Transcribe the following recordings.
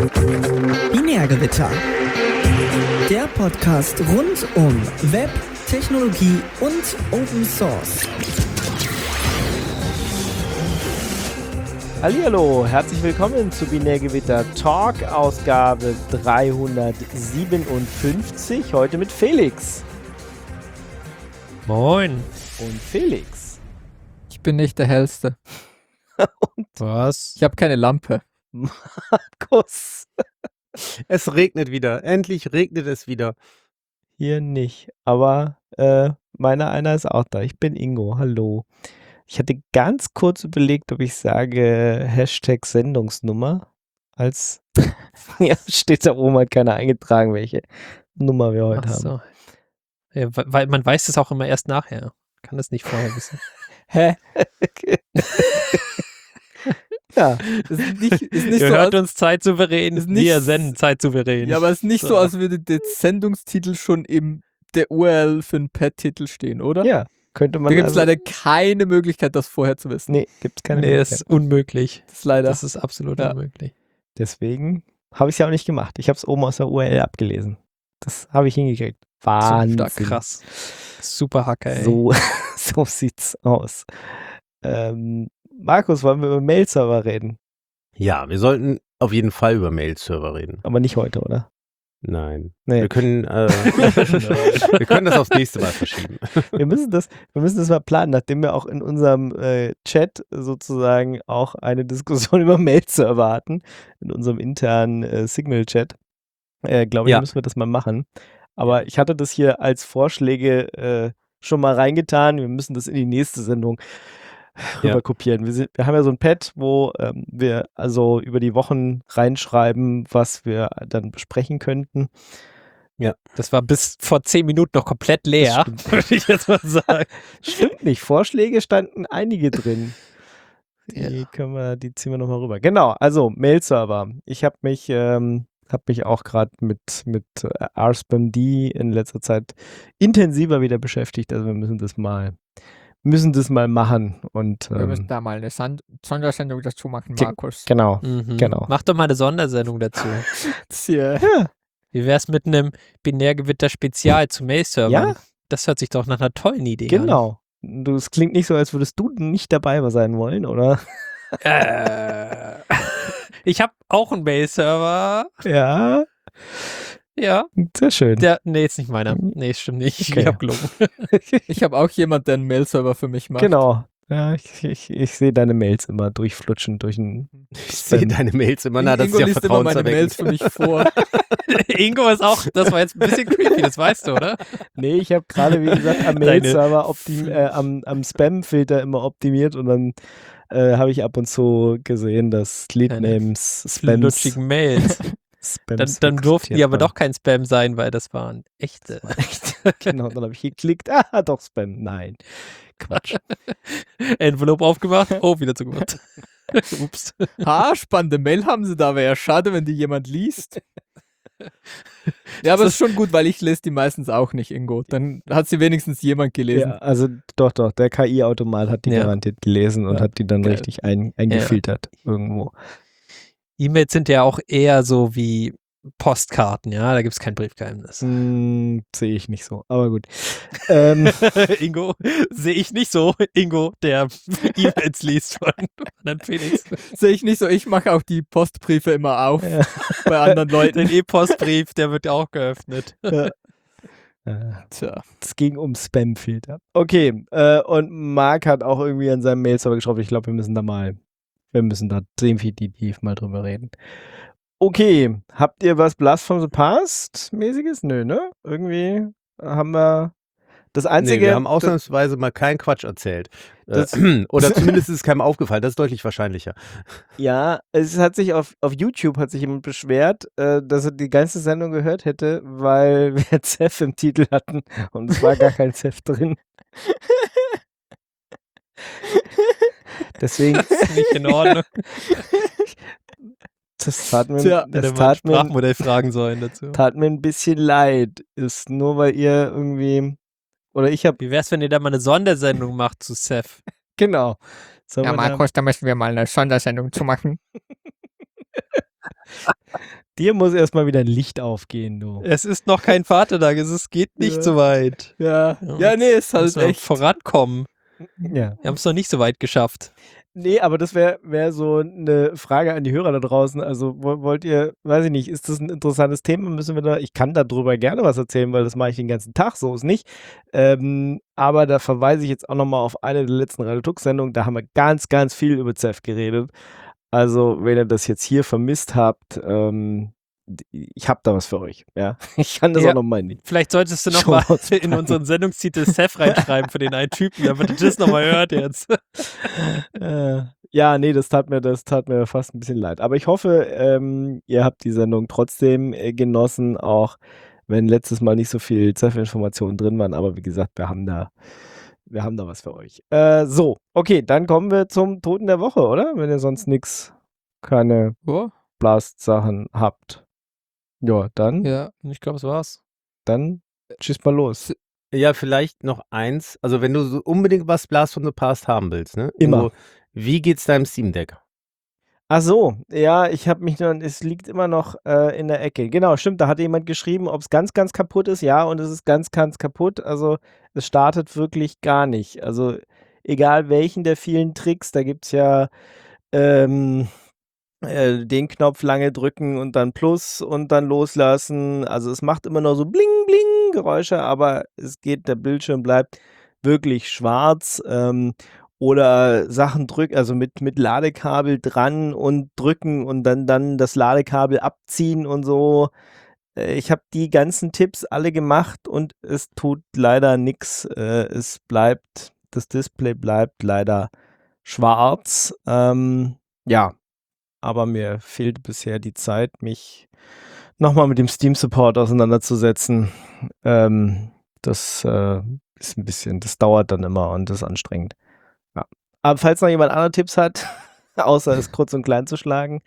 Binärgewitter. Der Podcast rund um Web, Technologie und Open Source. Hallihallo, herzlich willkommen zu Binärgewitter Talk, Ausgabe 357, heute mit Felix. Moin. Und Felix. Ich bin nicht der Hellste. Und Was? Ich habe keine Lampe. Markus. Es regnet wieder. Endlich regnet es wieder. Hier nicht, aber meiner einer ist auch da. Ich bin Ingo, hallo. Ich hatte ganz kurz überlegt, ob ich sage Hashtag Sendungsnummer, als ja, steht da oben, hat keiner eingetragen, welche Nummer wir heute haben. So. Ja, weil man weiß es auch immer erst nachher. Kann das nicht vorher wissen. Hä? Ja, Ist nicht Ihr so, hört als, uns zeitsouverän, ist nicht- wir senden zeitsouverän. ja, aber es ist nicht so, So. als würde der Sendungstitel schon in der URL für einen Pad-Titel stehen, oder? ja, könnte man Da gibt es also- leider keine Möglichkeit, das vorher zu wissen. Nee, gibt's keine Nee, das Möglichkeit. ist unmöglich. Das ist leider. Das ist absolut Ja. unmöglich. Deswegen habe ich es ja auch nicht gemacht. Ich habe es oben aus der URL abgelesen. Das habe ich hingekriegt. Wahnsinn. stark. Krass. Super Hacker, ey. So, so sieht's aus. Markus, wollen wir über Mail-Server reden? Ja, wir sollten auf jeden Fall über Mail-Server reden. Aber nicht heute, oder? Nein. Nee. Wir können, wir können das aufs nächste Mal verschieben. Wir müssen das mal planen, nachdem wir auch in unserem Chat sozusagen auch eine Diskussion über Mail-Server hatten, in unserem internen Signal-Chat. Glaube ich, Ja. müssen wir das mal machen. Aber ich hatte das hier als Vorschläge schon mal reingetan. Wir müssen das in die nächste Sendung rüber Ja. kopieren. Wir haben ja so ein Pad, wo wir also über die Wochen reinschreiben, was wir dann besprechen könnten. Das war bis vor 10 Minuten noch komplett leer, Das würde ich jetzt mal sagen. Stimmt nicht. Vorschläge standen einige drin. Die ziehen wir nochmal rüber. Genau, also Mail-Server. Ich habe mich auch gerade mit rspamd in letzter Zeit intensiver wieder beschäftigt. Also wir müssen das mal machen. Und Wir müssen da mal eine Sondersendung dazu machen, Ge- Markus. genau. Mhm. Genau. Mach doch mal eine Sondersendung dazu. Ja. Wie wär's mit einem Binärgewitter-Spezial zu Mail-Servern? Ja? Das hört sich doch nach einer tollen Idee Genau. Es klingt nicht so, als würdest du nicht dabei sein wollen, oder? an. Ich habe auch einen Mail-Server. Ja, Ja. sehr schön. Nee, ist nicht meiner. Nee, stimmt nicht. Okay. Ich hab gelogen. Ich habe auch jemanden, der einen Mail-Server für mich macht. Genau. Ja, ich sehe deine Mails immer durchflutschen durch ein Ich sehe deine Mails immer, das ist Ingo ja liest immer meine Mails vertrauenserweckend. für mich vor. Ingo ist auch, das war jetzt ein bisschen creepy, das weißt du, oder? Nee, ich habe gerade, wie gesagt, am Mail-Server am Spam-Filter immer optimiert und dann habe ich ab und zu gesehen, dass Lead-Names Spams Lutschigen Mails. Dann durften die aber doch kein Spam sein, weil das waren echte. Echt? Genau, dann habe ich geklickt. Doch Spam. Nein. Quatsch. Envelope aufgemacht, wieder zugemacht. Ups. Spannende Mail haben sie da. Wäre ja schade, wenn die jemand liest. Ja, aber es ist schon gut, weil ich lese die meistens auch nicht, Ingo. Dann hat sie wenigstens jemand gelesen. Ja, also doch, der KI-Automat hat die Ja. garantiert gelesen und Ja, hat die dann geil. richtig eingefiltert irgendwo. E-Mails sind ja auch eher so wie Postkarten, ja, da gibt es kein Briefgeheimnis. Sehe ich nicht so, aber gut. Ingo, sehe ich nicht so. Ingo, der E-Mails liest von anderen Felix. Sehe ich nicht so. Ich mache auch die Postbriefe immer auf Ja. bei anderen Leuten. Den E-Postbrief, der wird auch geöffnet. Tja. Es ging um Spam-Filter. Okay, und Marc hat auch irgendwie an seinem Mail-Server geschraubt. Ich glaube, wir müssen da definitiv mal drüber reden. Okay, habt ihr was Blast from the Past mäßiges? Nö, ne? Irgendwie haben wir das Nee, Einzige. wir haben ausnahmsweise mal keinen Quatsch erzählt. Das- Oder zumindest ist es keinem aufgefallen. Das ist deutlich wahrscheinlicher. Ja, es hat sich auf YouTube hat sich jemand beschwert, dass er die ganze Sendung gehört hätte, weil wir Zef im Titel hatten und es war gar kein Zef drin. Deswegen, Das ist nicht in Ordnung. das tat mir, Tja, das Hätte man ein tat mir, Sprachmodell fragen sollen dazu. tat mir ein bisschen leid. Ist nur, weil ihr irgendwie, oder ich habe, Wie wär's, wenn ihr da mal eine Sondersendung macht zu Seth? genau. Sollen Ja, wir da- Markus, da müssen wir mal eine Sondersendung zu machen. Dir muss erstmal wieder ein Licht aufgehen, du. Es ist noch kein Vatertag, es geht nicht Ja. so weit. Ja, Ja, nee, ist halt Müssen wir echt. vorankommen. Ja. Wir haben es noch nicht so weit geschafft. Nee, aber das wär so eine Frage an die Hörer da draußen. Also wollt ihr, weiß ich nicht, ist das ein interessantes Thema? Ich kann darüber gerne was erzählen, weil das mache ich den ganzen Tag, so ist nicht. Aber da verweise ich jetzt auch nochmal auf eine der letzten Radio-Tux-Sendungen, da haben wir ganz, ganz viel über ZEF geredet. Also, wenn ihr das jetzt hier vermisst habt, ich habe da was für euch, ja. Ich kann das Ja. auch nochmal nicht. Vielleicht solltest du Schon nochmal was in unseren Sendungstitel Seth reinschreiben für den einen Typen, damit ihr das nochmal hört jetzt. Ja, nee, das tat mir fast ein bisschen leid. Aber ich hoffe, ihr habt die Sendung trotzdem genossen, auch wenn letztes Mal nicht so viel ZEF-Informationen drin waren. Aber wie gesagt, wir haben da was für euch. So, okay, dann kommen wir zum Toten der Woche, oder? Wenn ihr sonst keine Ja, Blast-Sachen habt. Ja, dann Ich glaube, es war's. schieß mal los. Ja, vielleicht noch eins. Also, wenn du so unbedingt was Blast from the Past haben willst, ne? Immer. Ingo, wie geht's deinem Steam Deck? Ach so, ja, es liegt immer noch in der Ecke. Genau, stimmt, da hatte jemand geschrieben, ob es ganz, ganz kaputt ist. Ja, und es ist ganz, ganz kaputt. Also es startet wirklich gar nicht. Also egal welchen der vielen Tricks, da gibt es ja den Knopf lange drücken und dann Plus und dann loslassen. Also es macht immer noch so Bling, Bling Geräusche, aber der Bildschirm bleibt wirklich schwarz. Oder Sachen also mit Ladekabel dran und drücken und dann das Ladekabel abziehen und so. Ich habe die ganzen Tipps alle gemacht und es tut leider nichts. Das Display bleibt leider schwarz. Ja, aber mir fehlt bisher die Zeit, mich nochmal mit dem Steam Support auseinanderzusetzen. Das ist ein bisschen, das dauert dann immer und das ist anstrengend. Ja. Aber falls noch jemand andere Tipps hat, außer es kurz und klein zu schlagen,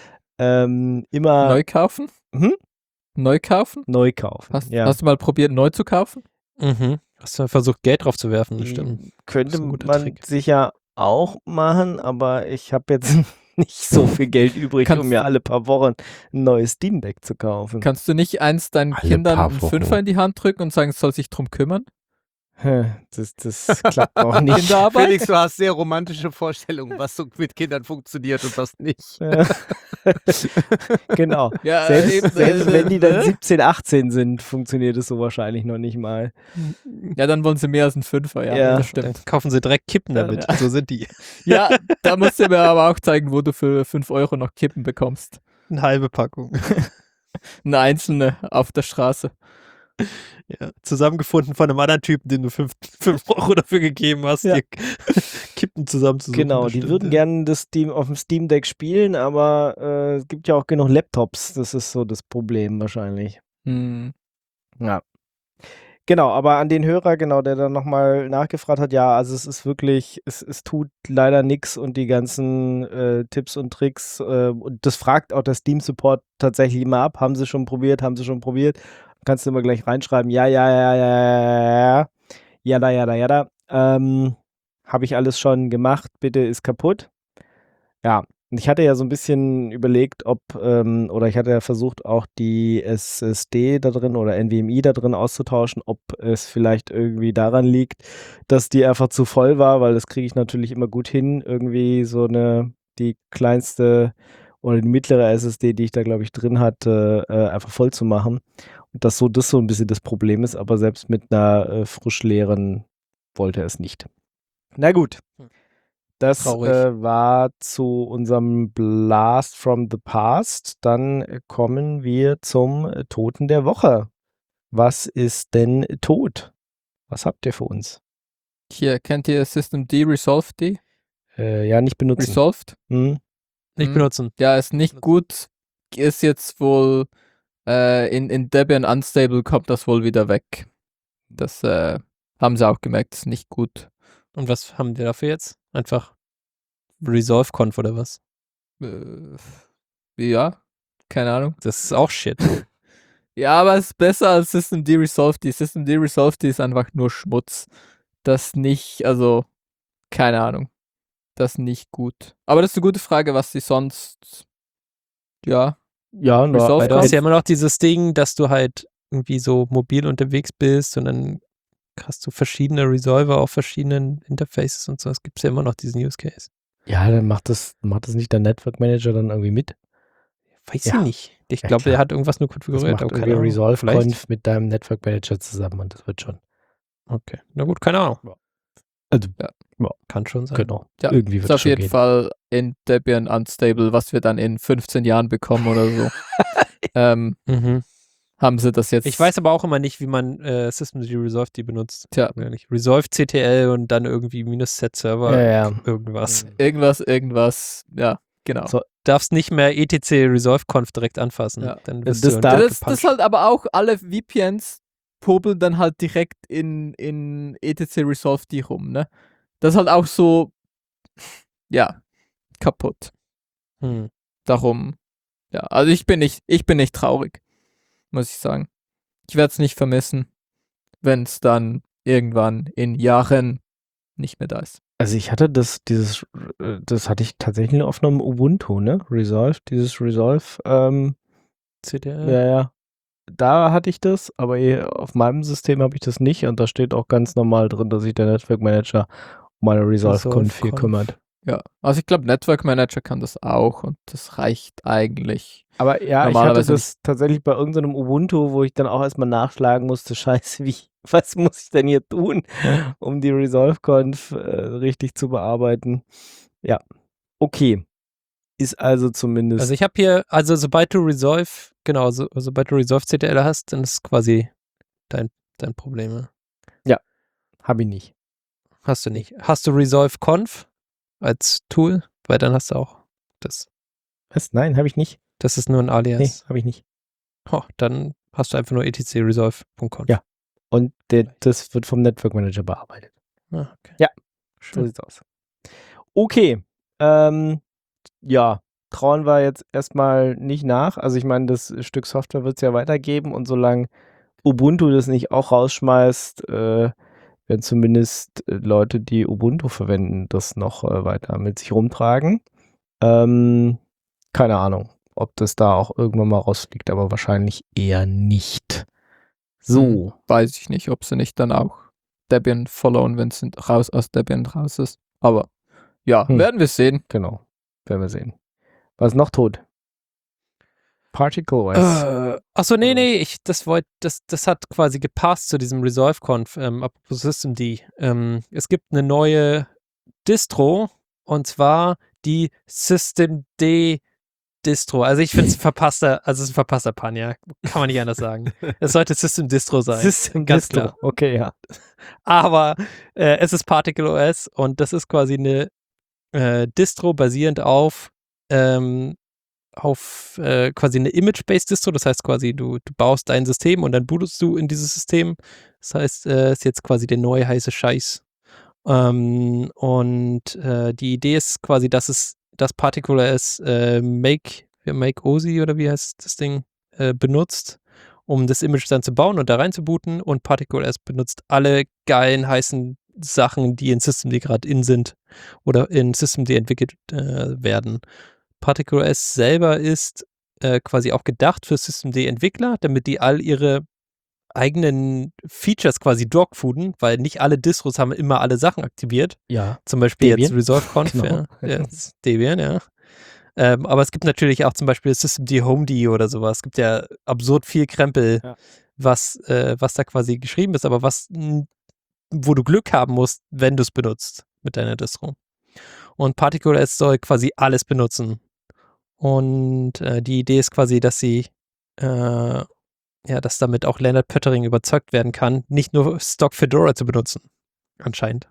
immer neu kaufen? Hm? Neu kaufen? neu kaufen. Ja. Hast du mal probiert, neu zu kaufen? Hast du versucht, Geld drauf zu werfen, das stimmt. Könnte Das ist ein guter man Trick. sicher auch machen, aber ich habe jetzt nicht so viel Geld übrig, Kannst um mir du- alle paar Wochen ein neues Steam Deck zu kaufen. Kannst du nicht eins deinen Alle Kindern paar einen Wochen. Fünfer in die Hand drücken und sagen, es soll sich drum kümmern? Das klappt auch nicht. Kinderarbeit? Felix, du hast sehr romantische Vorstellungen, was so mit Kindern funktioniert und was nicht. Genau. Ja, Selbst wenn die dann 17, 18 sind, funktioniert es so wahrscheinlich noch nicht mal. Ja, dann wollen sie mehr als einen Fünfer, ja, Ja. das Dann stimmt. kaufen sie direkt Kippen damit. So sind die. Ja, da musst du mir aber auch zeigen, wo du für 5 Euro noch Kippen bekommst. Eine halbe Packung. Eine einzelne auf der Straße. Ja, zusammengefunden von einem anderen Typen, den du 5 Euro dafür gegeben hast, Ja. dir Kippen zusammenzusuchen. Genau, das die stimmt, würden ja. gerne das Steam auf dem Steam Deck spielen, aber es gibt ja auch genug Laptops. Das ist so das Problem wahrscheinlich. Hm. Ja. Genau, aber an den Hörer, genau, der dann nochmal nachgefragt hat, ja, also es ist wirklich, es tut leider nichts und die ganzen Tipps und Tricks, und das fragt auch der Steam Support tatsächlich immer ab. Haben sie schon probiert? Kannst du immer gleich reinschreiben, ja, jada. Habe ich alles schon gemacht, bitte ist kaputt. Ja, und ich hatte ja so ein bisschen überlegt, oder ich hatte ja versucht, auch die SSD da drin oder NVMe da drin auszutauschen, ob es vielleicht irgendwie daran liegt, dass die einfach zu voll war, weil das kriege ich natürlich immer gut hin, irgendwie die kleinste oder die mittlere SSD, die ich da, glaube ich, drin hatte, einfach voll zu machen. Und das so ein bisschen das Problem ist, aber selbst mit einer frisch leeren wollte er es nicht. Na gut. Das Traurig. war zu unserem Blast from the Past. Dann kommen wir zum Toten der Woche. Was ist denn tot? Was habt ihr für uns? Hier, kennt ihr System D Resolved D? Ja, nicht benutzen. Resolved? Hm? Nicht Hm. benutzen. Ja, ist nicht gut. Ist jetzt wohl in Debian Unstable kommt das wohl wieder weg. Das haben sie auch gemerkt, ist nicht gut. Und was haben die dafür jetzt? Einfach Resolve-Conf oder was? Ja, keine Ahnung. Das ist auch Shit. Ja, aber es ist besser als System D Resolved D. System D Resolved D ist einfach nur Schmutz. Das nicht, also, keine Ahnung. Das nicht gut. Aber das ist eine gute Frage, was sie sonst, ja, Ja, nur Resolve Weil du hast Conf? ja immer noch dieses Ding, dass du halt irgendwie so mobil unterwegs bist und dann hast du verschiedene Resolver auf verschiedenen Interfaces und so. Es gibt ja immer noch diesen Use Case. ja, dann macht das nicht der Network Manager dann irgendwie mit. Weiß Ja. ich nicht. Ich Ja, glaube, klar. der hat irgendwas nur Das konfiguriert. macht Aber irgendwie keine Ahnung. Resolve Vielleicht. Conf mit deinem Network Manager zusammen und das wird schon. Okay. Na gut, keine Ahnung. Also, Kann schon sein. genau. Ja, Irgendwie ist wird es auf schon jeden gehen. Fall in Debian unstable, was wir dann in 15 Jahren bekommen oder so. Mhm. Haben sie das jetzt. Ich weiß aber auch immer nicht, wie man Systemd Resolve die benutzt. Tja. Ehrlich. Resolve CTL und dann irgendwie -set Server Ja. irgendwas. Irgendwas, ja, genau. So. Darfst nicht mehr etc Resolve Conf direkt anfassen. Ja. Dann wirst Das du darf- Das halt aber auch alle VPNs popeln dann halt direkt in etc Resolve die rum, ne? Das ist halt auch so, ja, kaputt. Darum, ja, also ich bin nicht traurig, muss ich sagen. Ich werde es nicht vermissen, wenn es dann irgendwann in Jahren nicht mehr da ist. Also ich hatte das hatte ich tatsächlich nur auf einem Ubuntu, ne? Resolve, dieses Resolve, CTL. ja. Da hatte ich das, aber auf meinem System habe ich das nicht und da steht auch ganz normal drin, dass sich der Network Manager um meine Resolve-Conf hier Resolve-Conf. kümmert. Ja, also ich glaube, Network Manager kann das auch und das reicht eigentlich. Aber ja, ich hatte Normalerweise das tatsächlich bei irgendeinem Ubuntu, wo ich dann auch erstmal nachschlagen musste, scheiße, was muss ich denn hier tun, um die Resolve-Conf richtig zu bearbeiten. Ja, okay. Ist also zumindest... Also ich habe hier, also sobald du Resolve CTL hast, dann ist quasi dein Problem. Ja. habe ich nicht. Hast du nicht. Hast du Resolve Conf als Tool? Weil dann hast du auch das. Was? Nein, habe ich nicht. Das ist nur ein Nee, Alias. habe ich nicht. Oh, dann hast du einfach nur etc-resolve.conf. Ja. Und das wird vom Network Manager bearbeitet. Ah, okay. Ja. So Schön. sieht's aus. Okay. Ja, trauen wir jetzt erstmal nicht nach. Also ich meine, das Stück Software wird es ja weitergeben und solange Ubuntu das nicht auch rausschmeißt, werden zumindest Leute, die Ubuntu verwenden, das noch weiter mit sich rumtragen. Keine Ahnung, ob das da auch irgendwann mal rausfliegt, aber wahrscheinlich eher nicht. So. Weiß ich nicht, ob sie nicht dann auch Debian followen, wenn es aus Debian raus ist. Aber ja, werden wir sehen. Genau. Werden wir sehen. Was ist noch tot? Particle OS. Achso, nee, das hat quasi gepasst zu diesem Resolve-Conf, apropos Systemd. Es gibt eine neue Distro und zwar die Systemd Distro. Also ich finde es es ist ein verpasster Pan, ja. Kann man nicht anders sagen. Es sollte System Distro sein. System ganz Distro. klar. Okay, ja. Aber es ist Particle OS und das ist quasi eine Distro basierend auf quasi eine Image-based Distro. Das heißt quasi, du baust dein System und dann bootest du in dieses System. Das heißt, ist jetzt quasi der neue heiße Scheiß. Die Idee ist quasi, dass das Particle OS Make OSI oder wie heißt das Ding benutzt, um das Image dann zu bauen und da rein zu booten, und Particle OS benutzt alle geilen, heißen Sachen, die in Systemd gerade in sind oder in Systemd entwickelt werden. Particle OS selber ist quasi auch gedacht für Systemd-Entwickler, damit die all ihre eigenen Features quasi dogfooden, weil nicht alle Distros haben immer alle Sachen aktiviert. Ja. Zum Beispiel Debian. jetzt Resolve-Conf, Genau. jetzt Debian, ja. Aber es gibt natürlich auch zum Beispiel Systemd Homed oder sowas. Es gibt ja absurd viel Krempel, Ja. was da quasi geschrieben ist, aber wo du Glück haben musst, wenn du es benutzt mit deiner Distro. Und Particle OS soll quasi alles benutzen. Und die Idee ist quasi, dass dass damit auch Leonard Pöttering überzeugt werden kann, nicht nur Stock Fedora zu benutzen. Anscheinend.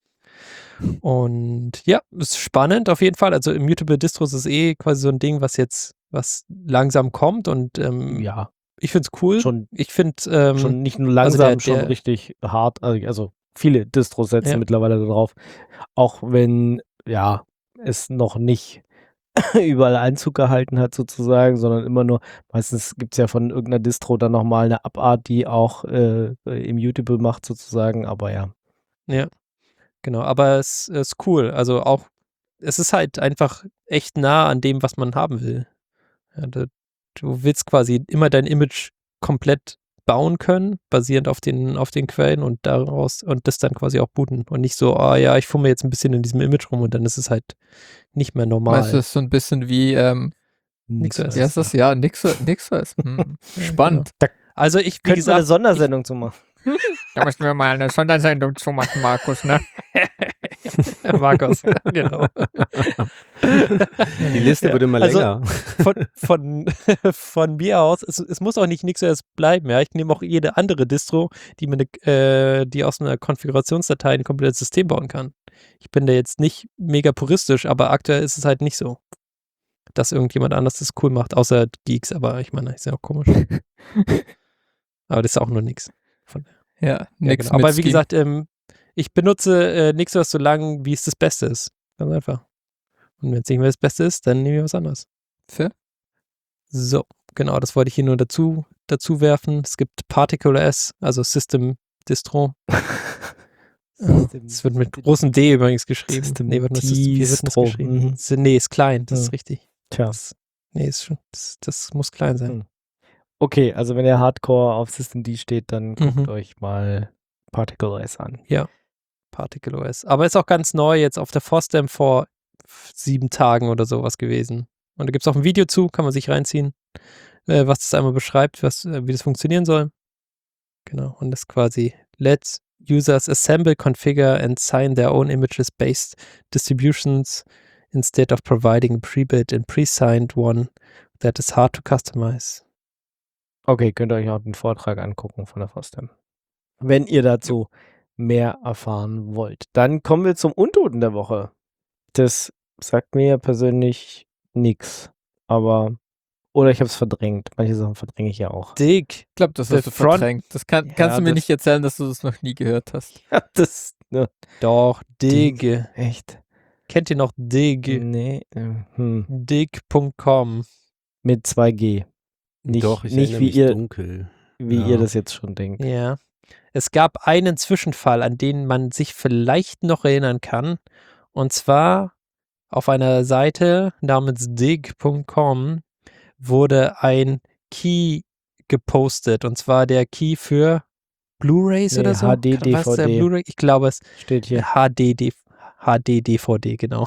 Und ja, ist spannend auf jeden Fall. Also Immutable Distros ist quasi so ein Ding, was langsam kommt, und Ja. ich finde es cool. Schon- Ich finde Schon nicht nur langsam, also schon richtig hart. Also viele Distros setzen mittlerweile darauf. Auch wenn, ja, es noch nicht überall Einzug gehalten hat sozusagen, sondern immer nur, meistens gibt es ja von irgendeiner Distro dann nochmal eine Abart, die auch Immutable macht sozusagen, aber ja. Ja, genau. Aber es ist cool. Also auch, es ist halt einfach echt nah an dem, was man haben will. Ja, du willst quasi immer dein Image komplett bauen können, basierend auf den Quellen und daraus und das dann quasi auch booten und nicht so, ja, ich fummel jetzt ein bisschen in diesem Image rum und dann ist es halt nicht mehr normal. Meinst du, das ist so ein bisschen wie, NixOS. wie heißt das? Ja, NixOS. Spannend. Also ich, wie Könnten wir eine gesagt, Sondersendung zu machen. Da müssen wir mal eine Sondersendung zu machen, Markus, ne? Markus, genau. Die Liste wird immer Also, länger. Von mir aus, es muss auch nicht NixOS bleiben, ja. Ich nehme auch jede andere Distro, die aus einer Konfigurationsdatei ein komplettes System bauen kann. Ich bin da jetzt nicht mega puristisch, aber aktuell ist es halt nicht so, dass irgendjemand anders das cool macht, außer Geeks, aber ich meine, ist ja auch komisch. Aber das ist auch nur nix. Ja, nix genau. mit Aber wie Scheme. gesagt, ich benutze NixOS so lange, wie es das Beste ist. Ganz einfach. Und wenn es nicht mehr das Beste ist, dann nehmen wir was anderes. Fair. So, genau, das wollte ich hier nur dazu werfen. Es gibt ParticleOS, also System Distro. Es wird mit großem D übrigens geschrieben. System Nee, wird nur System, wie wird denn das Distro. geschrieben? Nee, ist klein, das Ja. ist richtig. Tja. Nee, ist schon, das muss klein sein. Okay, also wenn ihr Hardcore auf Systemd steht, dann guckt Mhm. euch mal ParticleOS an. ParticleOS. Aber ist auch ganz neu jetzt auf der FOSDEM vor 7 Tagen oder sowas gewesen. Und da gibt es auch ein Video zu, kann man sich reinziehen, was das einmal beschreibt, wie das funktionieren soll. Genau, und das ist quasi let users assemble, configure and sign their own images-based distributions instead of providing a pre-built and pre-signed one that is hard to customize. Okay, könnt ihr euch auch den Vortrag angucken von der FOSDEM. Wenn ihr dazu mehr erfahren wollt. Dann kommen wir zum Untoten der Woche. Das sagt mir persönlich nichts. Aber, oder ich habe es verdrängt. Manche Sachen verdränge ich ja auch. Dig. Ich glaube, das The hast du Front- verdrängt. Das kannst du mir das- nicht erzählen, dass du das noch nie gehört hast. Ja, das, ne, Doch, Dig. echt. Kennt ihr noch Dig? Nee, Dig.com. mit 2G. Nicht, Doch, ich nicht erinnere wie mich ihr, dunkel. wie Ja. ihr das jetzt schon denkt. Ja. Es gab einen Zwischenfall, an den man sich vielleicht noch erinnern kann. Und zwar auf einer Seite namens dig.com wurde ein Key gepostet. Und zwar der Key für Blu-rays Nee, oder so. HD, Was ist der DVD. Blu-ray? Ich glaube, es Steht hier. HD-DVD, genau.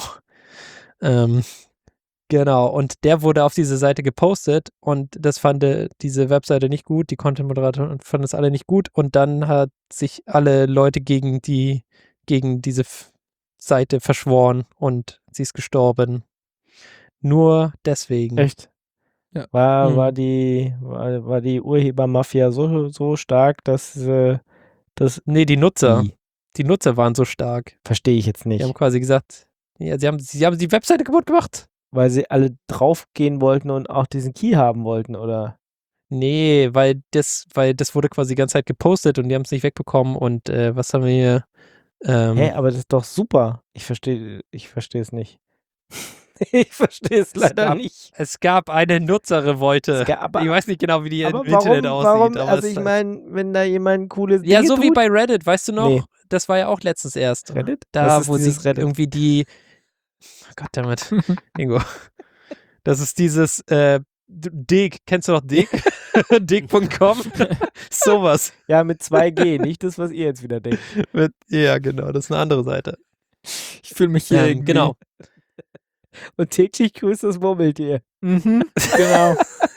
Genau, und der wurde auf diese Seite gepostet und das fand diese Webseite nicht gut, die Content-Moderatoren fanden es alle nicht gut und dann hat sich alle Leute gegen diese Seite verschworen und sie ist gestorben. Nur deswegen. Echt? Ja. War die Urhebermafia so stark, dass das Nee, die Nutzer. Wie? Die Nutzer waren so stark. Verstehe ich jetzt Die nicht. haben quasi gesagt, ja, sie haben die Webseite kaputt gemacht. Weil sie alle draufgehen wollten und auch diesen Key haben wollten, oder? Nee, weil das wurde quasi die ganze Zeit gepostet und die haben es nicht wegbekommen und was haben wir hier? Hä, aber das ist doch super. Ich verstehe es nicht. Ich verstehe es leider nicht. Es gab eine Nutzerrevolte. Aber Ich weiß nicht genau, wie die im warum, Internet aussieht. warum? Aber Also es ich ist- meine, wenn da jemand cooles ja, Dinge so wie tut, bei Reddit, weißt du noch? Nee. Das war ja auch letztens erst. Reddit? Da, Was ist wo sie dieses Reddit? irgendwie Goddammit. Ingo. Das ist dieses Dig. Kennst du noch Dig? Dig.com? Sowas. Ja, mit 2G, nicht das, was ihr jetzt wieder denkt. Ja, genau. Das ist eine andere Seite. Ich fühle mich hier irgendwie. Genau. Und täglich grüßt das Murmeltier. Mhm, genau.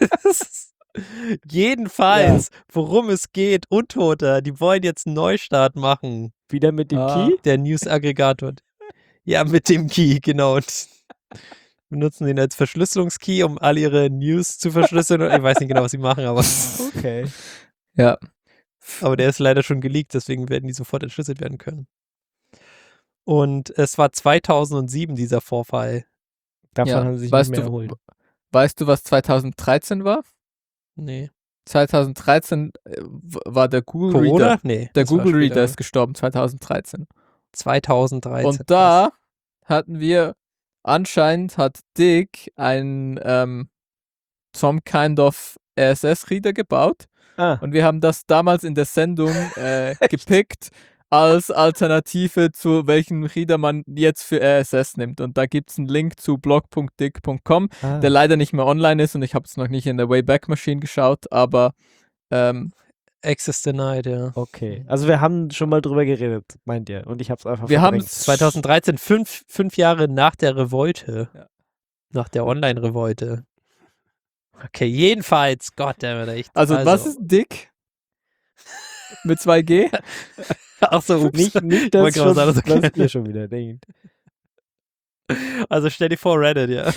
Jedenfalls, worum es geht, Untoter, die wollen jetzt einen Neustart machen. Wieder mit dem Ah. Key? Der News-Aggregator. Ja, mit dem Key, genau. Und benutzen den als Verschlüsselungskey, um all ihre News zu verschlüsseln. Ich weiß nicht genau, was sie machen, aber Okay. Ja. der ist leider schon geleakt, deswegen werden die sofort entschlüsselt werden können. Und es war 2007 dieser Vorfall. Davon Ja, haben sie sich weißt nicht mehr du- erholt. Weißt du, was 2013 war? Nee. 2013 war der Google Corona? Reader. Nee. Der das war Google später. Reader ist gestorben 2013. 2013. Und da hatten wir, anscheinend hat Dick ein some kind of RSS-Reader gebaut Ah, und wir haben das damals in der Sendung gepickt als Alternative zu welchen Reader man jetzt für RSS nimmt. Und da gibt es einen Link zu blog.dick.com, der leider nicht mehr online ist und ich habe es noch nicht in der Wayback Machine geschaut, aber Access denied, ja. Okay. Also wir haben schon mal drüber geredet, meint ihr? Und ich habe es einfach wir haben verdrängt. 2013, fünf Jahre nach der Revolte. Ja. Nach der Online-Revolte. Okay, jedenfalls, Goddammit, echt. Also was ist Dick? Mit 2G? Ach so, ups. Nicht das, Wollte gerade schon, sagen, das was okay. ihr schon wieder denkt. Also stell dir vor, Reddit, ja.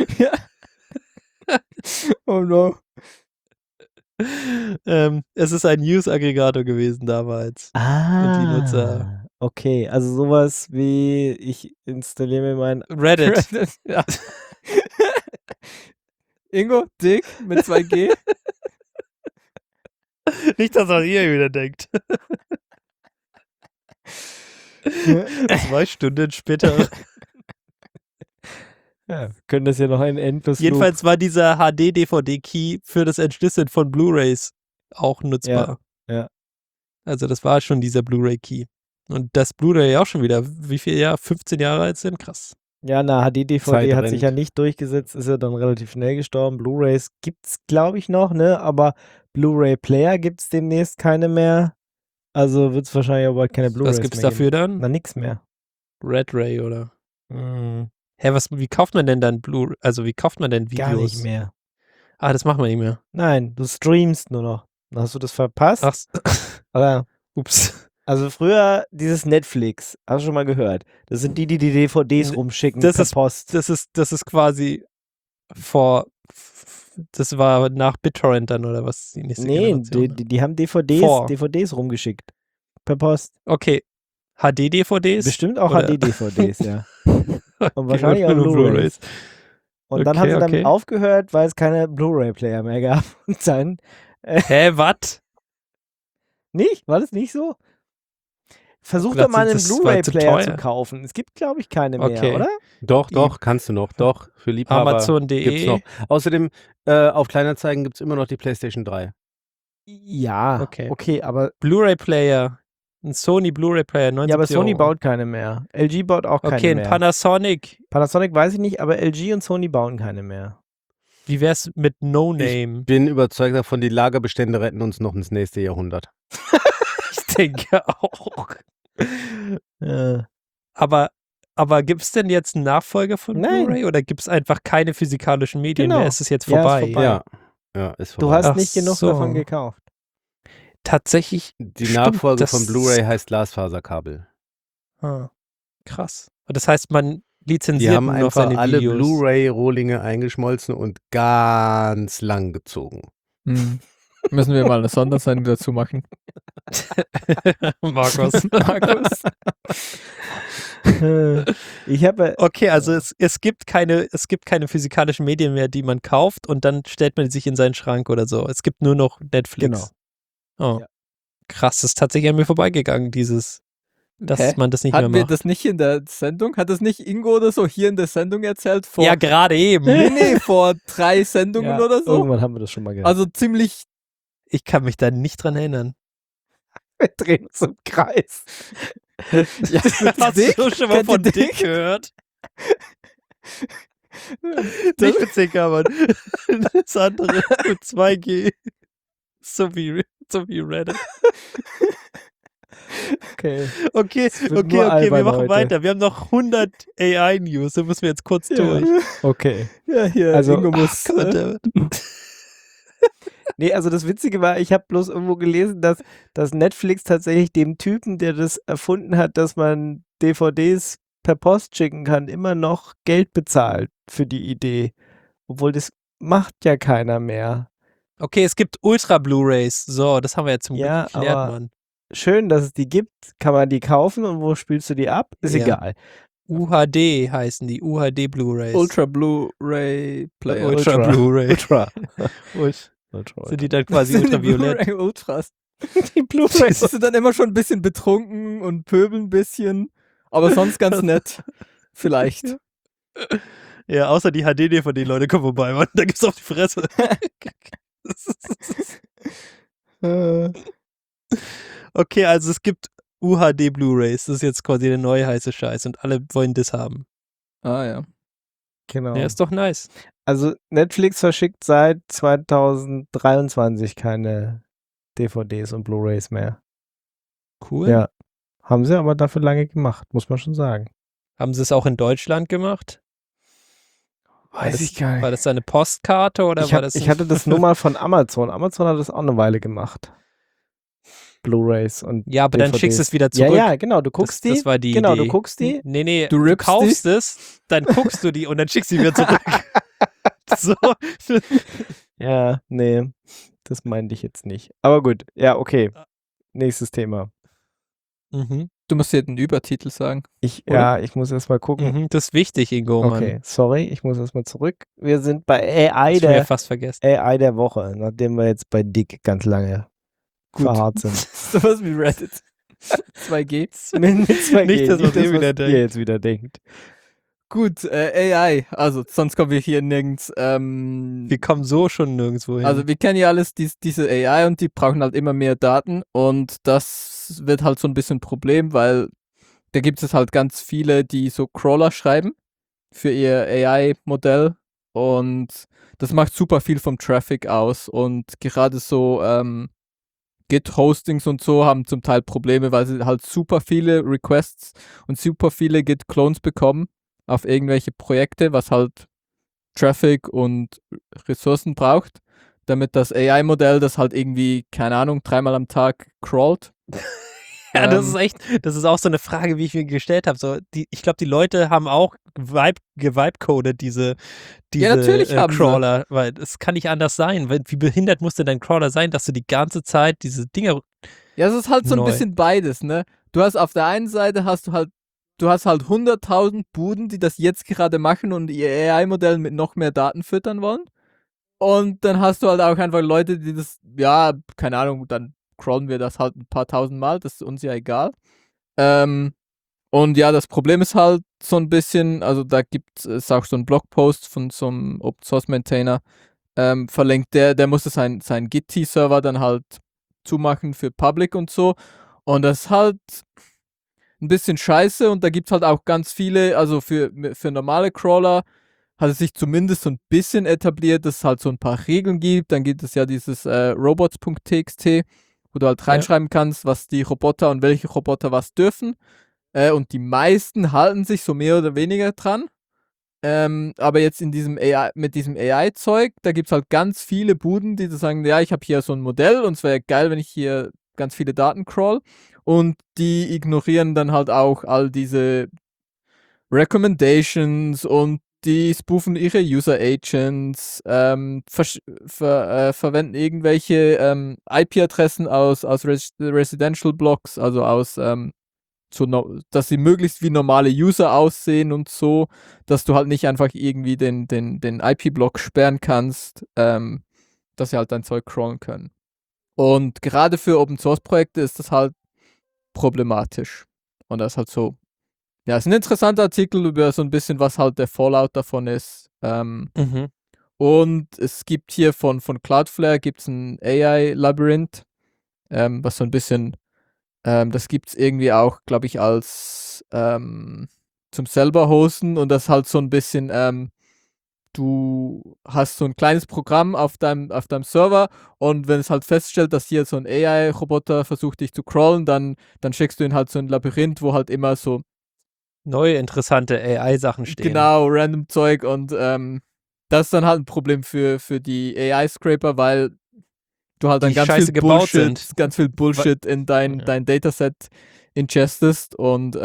Oh no. Es ist ein News-Aggregator gewesen damals. Und die Nutzer. Okay, also sowas wie ich installiere mir mein Reddit. Ja. Ingo, Dick mit 2G? Nicht das, was ihr wieder denkt. 2 Stunden später. Ja, wir können das ja noch ein Endlos Jedenfalls war dieser HD-DVD-Key für das Entschlüsseln von Blu-Rays auch nutzbar. Ja. Also das war schon dieser Blu-Ray-Key. Und das Blu-Ray auch schon wieder, wie viel Jahre? 15 Jahre alt sind? Krass. Ja, eine HD-DVD Zeit hat sich ja rennt. nicht durchgesetzt, ist ja dann relativ schnell gestorben. Blu-Rays gibt's, glaube ich, noch, ne? Aber Blu-Ray-Player gibt's demnächst keine mehr. Also wird's wahrscheinlich aber keine Blu-Rays Was gibt's mehr dafür geben. dann? Na, nix mehr. Red Ray oder? Mhm. Hä, wie kauft man denn dann wie kauft man denn Videos? Gar nicht mehr. Ah, das macht man nicht mehr. Nein, du streamst nur noch. Hast du das verpasst? Ach, Oder? ups. Also früher dieses Netflix, hast du schon mal gehört? Das sind die DVDs N- rumschicken das per ist- Post. Das ist quasi das war nach BitTorrent dann oder was? Die nächste Nee, Generation. die haben Vor. DVDs rumgeschickt. Per Post. Okay. HD-DVDs? Bestimmt auch Oder- HD-DVDs, ja. Und Okay, wahrscheinlich auch nur Blu-Rays. Und dann haben sie Okay, damit okay. aufgehört, weil es keine Blu-Ray-Player mehr gab. Und dann, Hä, was? nicht? War das nicht so? Versuch Vielleicht doch mal einen das war zu Blu-Ray-Player zu teuer. kaufen. Es gibt, glaube ich, keine mehr, Okay. oder? Doch, kannst du noch. Doch, für Liebhaber Amazon.de. gibt's noch. Außerdem, auf Kleinanzeigen gibt's immer noch die PlayStation 3. Ja, Okay. okay, aber, Blu-ray-Player. Ein Sony Blu-ray-Player, 90 ja, aber Sony Euro. baut keine mehr. LG baut auch keine Okay, ein mehr. Panasonic. Panasonic weiß ich nicht, aber LG und Sony bauen keine mehr. Wie wär's mit No Name? Bin überzeugt davon, die Lagerbestände retten uns noch ins nächste Jahrhundert. Ich denke auch. Ja. Aber gibt es denn jetzt einen Nachfolger von Nein. Blu-ray oder gibt es einfach keine physikalischen Medien Genau. mehr? Ist es jetzt Ja, ist vorbei? vorbei. Ja, ist Du vorbei. hast Ach nicht genug so. davon gekauft. Tatsächlich. Die Stimmt, Nachfolge das- von Blu-ray heißt Glasfaserkabel. Krass. Und das heißt, man Die lizenziert haben nur noch einfach seine alle Videos. Blu-ray-Rohlinge eingeschmolzen und ganz lang gezogen. Müssen wir mal eine Sondersendung dazu machen. Markus. Ich habe, Okay, also es gibt keine physikalischen Medien mehr, die man kauft und dann stellt man sich in seinen Schrank oder so. Es gibt nur noch Netflix. Genau. Oh. Ja. Krass, das ist tatsächlich an mir vorbeigegangen, dass Hä? man das nicht Hatten mehr wir macht. das nicht in der Sendung? Hat das nicht Ingo oder so hier in der Sendung erzählt? Vor, Ja, gerade eben. nee, vor 3 Sendungen ja, oder so? irgendwann haben wir das schon mal gehabt. Also ziemlich. Ich kann mich da nicht dran erinnern. Wir drehen uns im Kreis. Ja, Hast Dick? du schon mal Kennt ihr von Dick? Dick gehört? Nicht mit CK, Mann. Das andere mit 2G. So wie Reddit. Okay. Okay, Es wird nur wir albern machen heute. weiter. Wir haben noch 100 AI-News, da müssen wir jetzt kurz durch. Okay. Ja, hier, Also- Ingo muss. Ach, Gott, Nee, also das Witzige war, ich habe bloß irgendwo gelesen, dass Netflix tatsächlich dem Typen, der das erfunden hat, dass man DVDs per Post schicken kann, immer noch Geld bezahlt für die Idee. Obwohl das macht ja keiner mehr. Okay, es gibt Ultra-Blu-Rays. So, das haben wir jetzt zum Glück Ja, geklärt, aber- Mann. Schön, dass es die gibt. Kann man die kaufen und wo spielst du die ab? Ist Ja. egal. UHD heißen die, UHD Blu-Rays. Ultra Blu-ray Player. Ultra Ultra. Blu-Ray. Ultra. Sind die dann quasi Das sind die ultraviolett? Blu-ray Ultras. Die Blu-rays. Bist du dann immer schon ein bisschen betrunken und pöbeln ein bisschen, aber sonst ganz nett. Vielleicht. Ja, außer die HD-DVD, Leute, kommen vorbei, Mann. Da gibt's auf die Fresse. Okay, also es gibt UHD Blu-rays. Das ist jetzt quasi der neue heiße Scheiß und alle wollen das haben. Ah ja. Genau. Ja, ist doch nice. Also Netflix verschickt seit 2023 keine DVDs und Blu-rays mehr. Cool. Ja. Haben sie aber dafür lange gemacht, muss man schon sagen. Haben sie es auch in Deutschland gemacht? Weiß ich gar nicht. War das eine Postkarte oder war das Ich hatte das nur mal von Amazon. Amazon hat das auch eine Weile gemacht. Blu-rays und Ja, aber dann DVDs. schickst du es wieder zurück. Ja, genau, du guckst das die. war die Genau, Idee. du guckst die. Nee, Du du rippst kaufst es, dann guckst du die und dann schickst du sie wieder zurück. So. Ja, nee, das meinte ich jetzt nicht. Aber gut, ja, okay. Nächstes Thema. Mhm. Du musst dir den Übertitel sagen. Ich Oder? muss erst mal gucken. Mhm. Das ist wichtig, Ingo, Mann. Okay, sorry, ich muss erst mal zurück. Wir sind bei Das ist mir fast vergessen. AI der Woche, nachdem wir jetzt bei Dick ganz lange verharrt sind. Sowas wie Reddit. 2G. mit 2G, Nicht, dass man das, wieder was denkt. ihr jetzt wieder denkt. Gut, AI. Also, sonst kommen wir hier nirgends. Wir kommen so schon nirgendwo hin. Also wir kennen ja alles diese AI und die brauchen halt immer mehr Daten und das wird halt so ein bisschen ein Problem, weil da gibt es halt ganz viele, die so Crawler schreiben für ihr AI-Modell und das macht super viel vom Traffic aus und gerade so Git-Hostings und so haben zum Teil Probleme, weil sie halt super viele Requests und super viele Git-Clones bekommen auf irgendwelche Projekte, was halt Traffic und Ressourcen braucht, damit das AI-Modell das halt irgendwie, keine Ahnung, 3-mal am Tag crawlt. ja, das ist echt, das ist auch so eine Frage, wie ich mir gestellt habe. So, ich glaube, die Leute haben auch gevibe-codet diese Ja, natürlich haben sie. Crawler, weil es kann nicht anders sein. Wie behindert muss denn dein Crawler sein, dass du die ganze Zeit diese Dinger. Ja, es ist halt so ein Neu. bisschen beides, ne? Du hast auf der einen Seite du hast halt 100.000 Buden, die das jetzt gerade machen und ihr AI-Modell mit noch mehr Daten füttern wollen. Und dann hast du halt auch einfach Leute, die das, ja, keine Ahnung, dann crawlen wir das halt ein paar tausend Mal, das ist uns ja egal. Und ja, das Problem ist halt so ein bisschen, also da gibt es auch so einen Blogpost von so einem Open-Source-Maintainer, verlinkt, der musste seinen Git-Server dann halt zumachen für Public und so. Und das ist halt ein bisschen scheiße und da gibt es halt auch ganz viele, also für normale Crawler hat es sich zumindest so ein bisschen etabliert, dass es halt so ein paar Regeln gibt. Dann gibt es ja dieses robots.txt, wo du halt reinschreiben kannst, was die Roboter und welche Roboter was dürfen. Und die meisten halten sich so mehr oder weniger dran. Aber jetzt mit diesem AI-Zeug, da gibt es halt ganz viele Buden, die sagen, ja, ich habe hier so ein Modell und es wäre geil, wenn ich hier ganz viele Daten crawl. Und die ignorieren dann halt auch all diese Recommendations und die spoofen ihre User Agents, verwenden irgendwelche IP-Adressen aus Residential Blocks, also aus dass sie möglichst wie normale User aussehen und so, dass du halt nicht einfach irgendwie den IP-Block sperren kannst, dass sie halt dein Zeug crawlen können. Und gerade für Open-Source-Projekte ist das halt problematisch. Und das ist halt so, ja, ist ein interessanter Artikel über so ein bisschen, was halt der Fallout davon ist. Und es gibt hier von Cloudflare gibt's ein AI-Labyrinth, was so ein bisschen das gibt's irgendwie auch, glaube ich, als zum selber hosten und das halt so ein bisschen, du hast so ein kleines Programm auf deinem Server und wenn es halt feststellt, dass hier so ein AI-Roboter versucht, dich zu crawlen, dann schickst du ihn halt so ein Labyrinth, wo halt immer so neue interessante AI-Sachen stehen. genau, random Zeug und das ist dann halt ein Problem für die AI-Scraper, weil du halt dann Die ganz scheiße viel gebaut Bullshit, sind. ganz viel Bullshit in dein Dataset ingestest und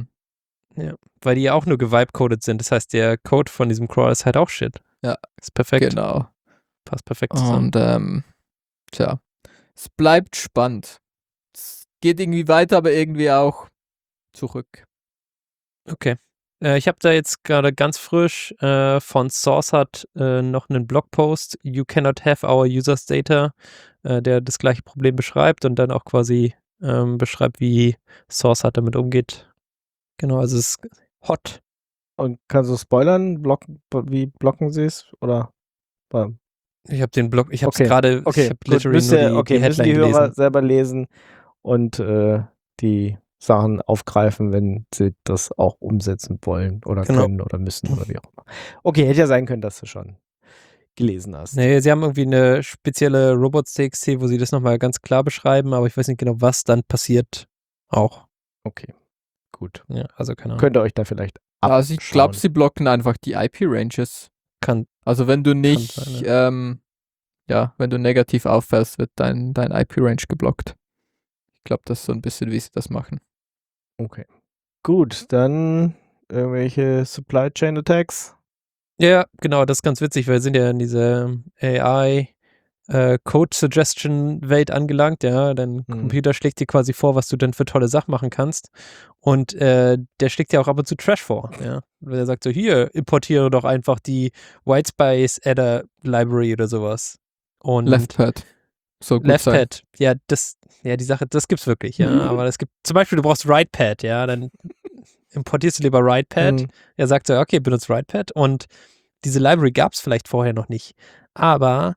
Weil die ja auch nur gevibe-coded sind. Das heißt, der Code von diesem Crawler ist halt auch Shit. Ja. Ist perfekt. genau. Passt perfekt zusammen. Und tja, es bleibt spannend. Es geht irgendwie weiter, aber irgendwie auch zurück. Okay. Ich habe da jetzt gerade ganz frisch von Source hat noch einen Blogpost, You cannot have our users data, der das gleiche Problem beschreibt und dann auch quasi beschreibt, wie Source hat damit umgeht. Genau, also es ist hot. Und kannst du spoilern? Wie blocken sie es? Oder? Ich habe den Blog, ich habe es Okay, gerade, Okay, ich habe gut, literally nur die müssen Headline die Hörer gelesen. selber lesen und die Sachen aufgreifen, wenn sie das auch umsetzen wollen oder Genau. können oder müssen oder wie auch immer. Okay, hätte ja sein können, dass du schon gelesen hast. Nee, sie haben irgendwie eine spezielle Robots.txt, wo sie das nochmal ganz klar beschreiben, aber ich weiß nicht genau, was dann passiert auch. Okay, gut. Ja, also keine Ahnung. Könnt ihr euch da vielleicht Also ich glaube, abschauen. sie blocken einfach die IP-Ranges. Kann, Also wenn du nicht, sein, wenn du negativ auffällst, wird dein IP-Range geblockt. Ich glaube, das ist so ein bisschen, wie sie das machen. Okay. Gut, dann irgendwelche Supply Chain Attacks. ja, genau, das ist ganz witzig, weil wir sind ja in dieser AI Code Suggestion Welt angelangt, ja, dein Computer schlägt dir quasi vor, was du denn für tolle Sachen machen kannst und der schlägt dir auch ab und zu Trash vor, ja, weil er sagt so, hier, importiere doch einfach die Whitespace Adder Library oder sowas und Leftpad. So gut sein. Leftpad, ja, die Sache, das gibt's wirklich, ja, aber es gibt, zum Beispiel, du brauchst Rightpad, ja, dann importierst du lieber Rightpad, er sagt so, okay, benutzt Rightpad und diese Library gab's vielleicht vorher noch nicht, aber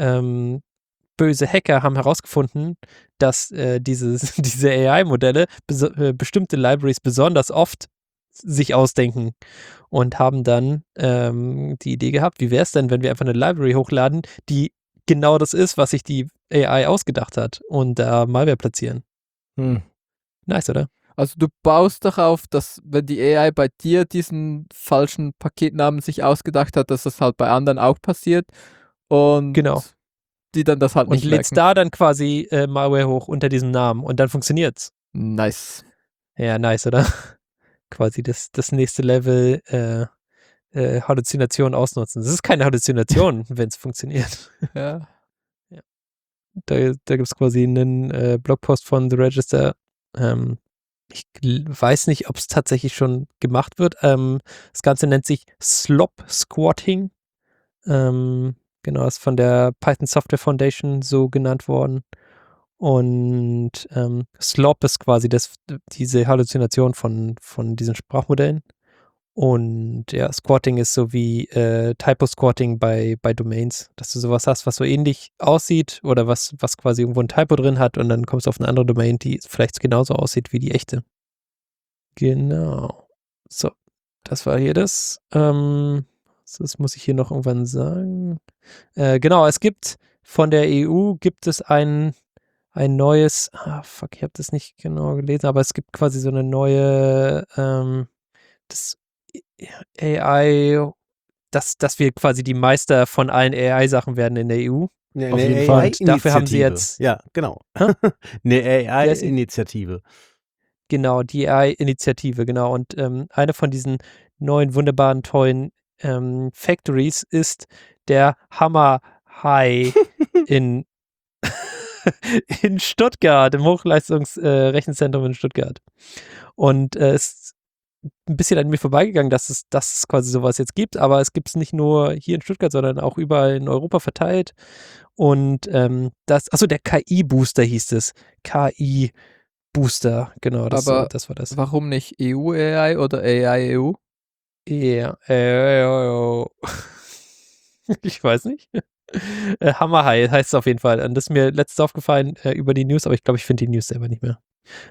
böse Hacker haben herausgefunden, dass diese AI-Modelle bestimmte Libraries besonders oft sich ausdenken und haben dann die Idee gehabt, wie wäre es denn, wenn wir einfach eine Library hochladen, die genau das ist, was sich die AI ausgedacht hat und da Malware platzieren. Nice, oder? Also du baust darauf, dass wenn die AI bei dir diesen falschen Paketnamen sich ausgedacht hat, dass das halt bei anderen auch passiert und Genau. die dann das halt Und nicht lädst merken. da dann quasi Malware hoch unter diesem Namen und dann funktioniert's. Nice. Ja, nice, oder? Quasi das nächste Level Halluzination ausnutzen. Das ist keine Halluzination, wenn es funktioniert. Ja. Da gibt es quasi einen Blogpost von The Register. Ich weiß nicht, ob es tatsächlich schon gemacht wird. Das Ganze nennt sich Slop Squatting. Genau, ist von der Python Software Foundation so genannt worden. Und Slop ist quasi diese Halluzination von diesen Sprachmodellen. Und ja, Squatting ist so wie Typo-Squatting bei Domains, dass du sowas hast, was so ähnlich aussieht oder was quasi irgendwo ein Typo drin hat und dann kommst du auf eine andere Domain, die vielleicht genauso aussieht wie die echte. Genau. So, das war hier das. Das muss ich hier noch irgendwann sagen. Genau, es gibt von der EU gibt es ein neues, ich habe das nicht genau gelesen, aber es gibt quasi so eine neue, das AI, dass wir quasi die Meister von allen AI-Sachen werden in der EU. Auf jeden Fall. Und dafür haben sie jetzt, Ja, genau. Hä? Eine Wie heißt die? AI-Initiative. Genau, die AI-Initiative, genau. Und eine von diesen neuen, wunderbaren, tollen Factories ist der Hammer High in Stuttgart, im Hochleistungsrechenzentrum in Stuttgart. Und es ist ein bisschen an mir vorbeigegangen, dass es quasi sowas jetzt gibt, aber es gibt es nicht nur hier in Stuttgart, sondern auch überall in Europa verteilt. Und achso, der KI-Booster hieß es. KI-Booster, genau, das war das. Warum nicht EU-AI oder AI-EU? Ja, ich weiß nicht. Hammer High heißt es auf jeden Fall. Und das ist mir letztens aufgefallen über die News, aber ich glaube, ich finde die News selber nicht mehr.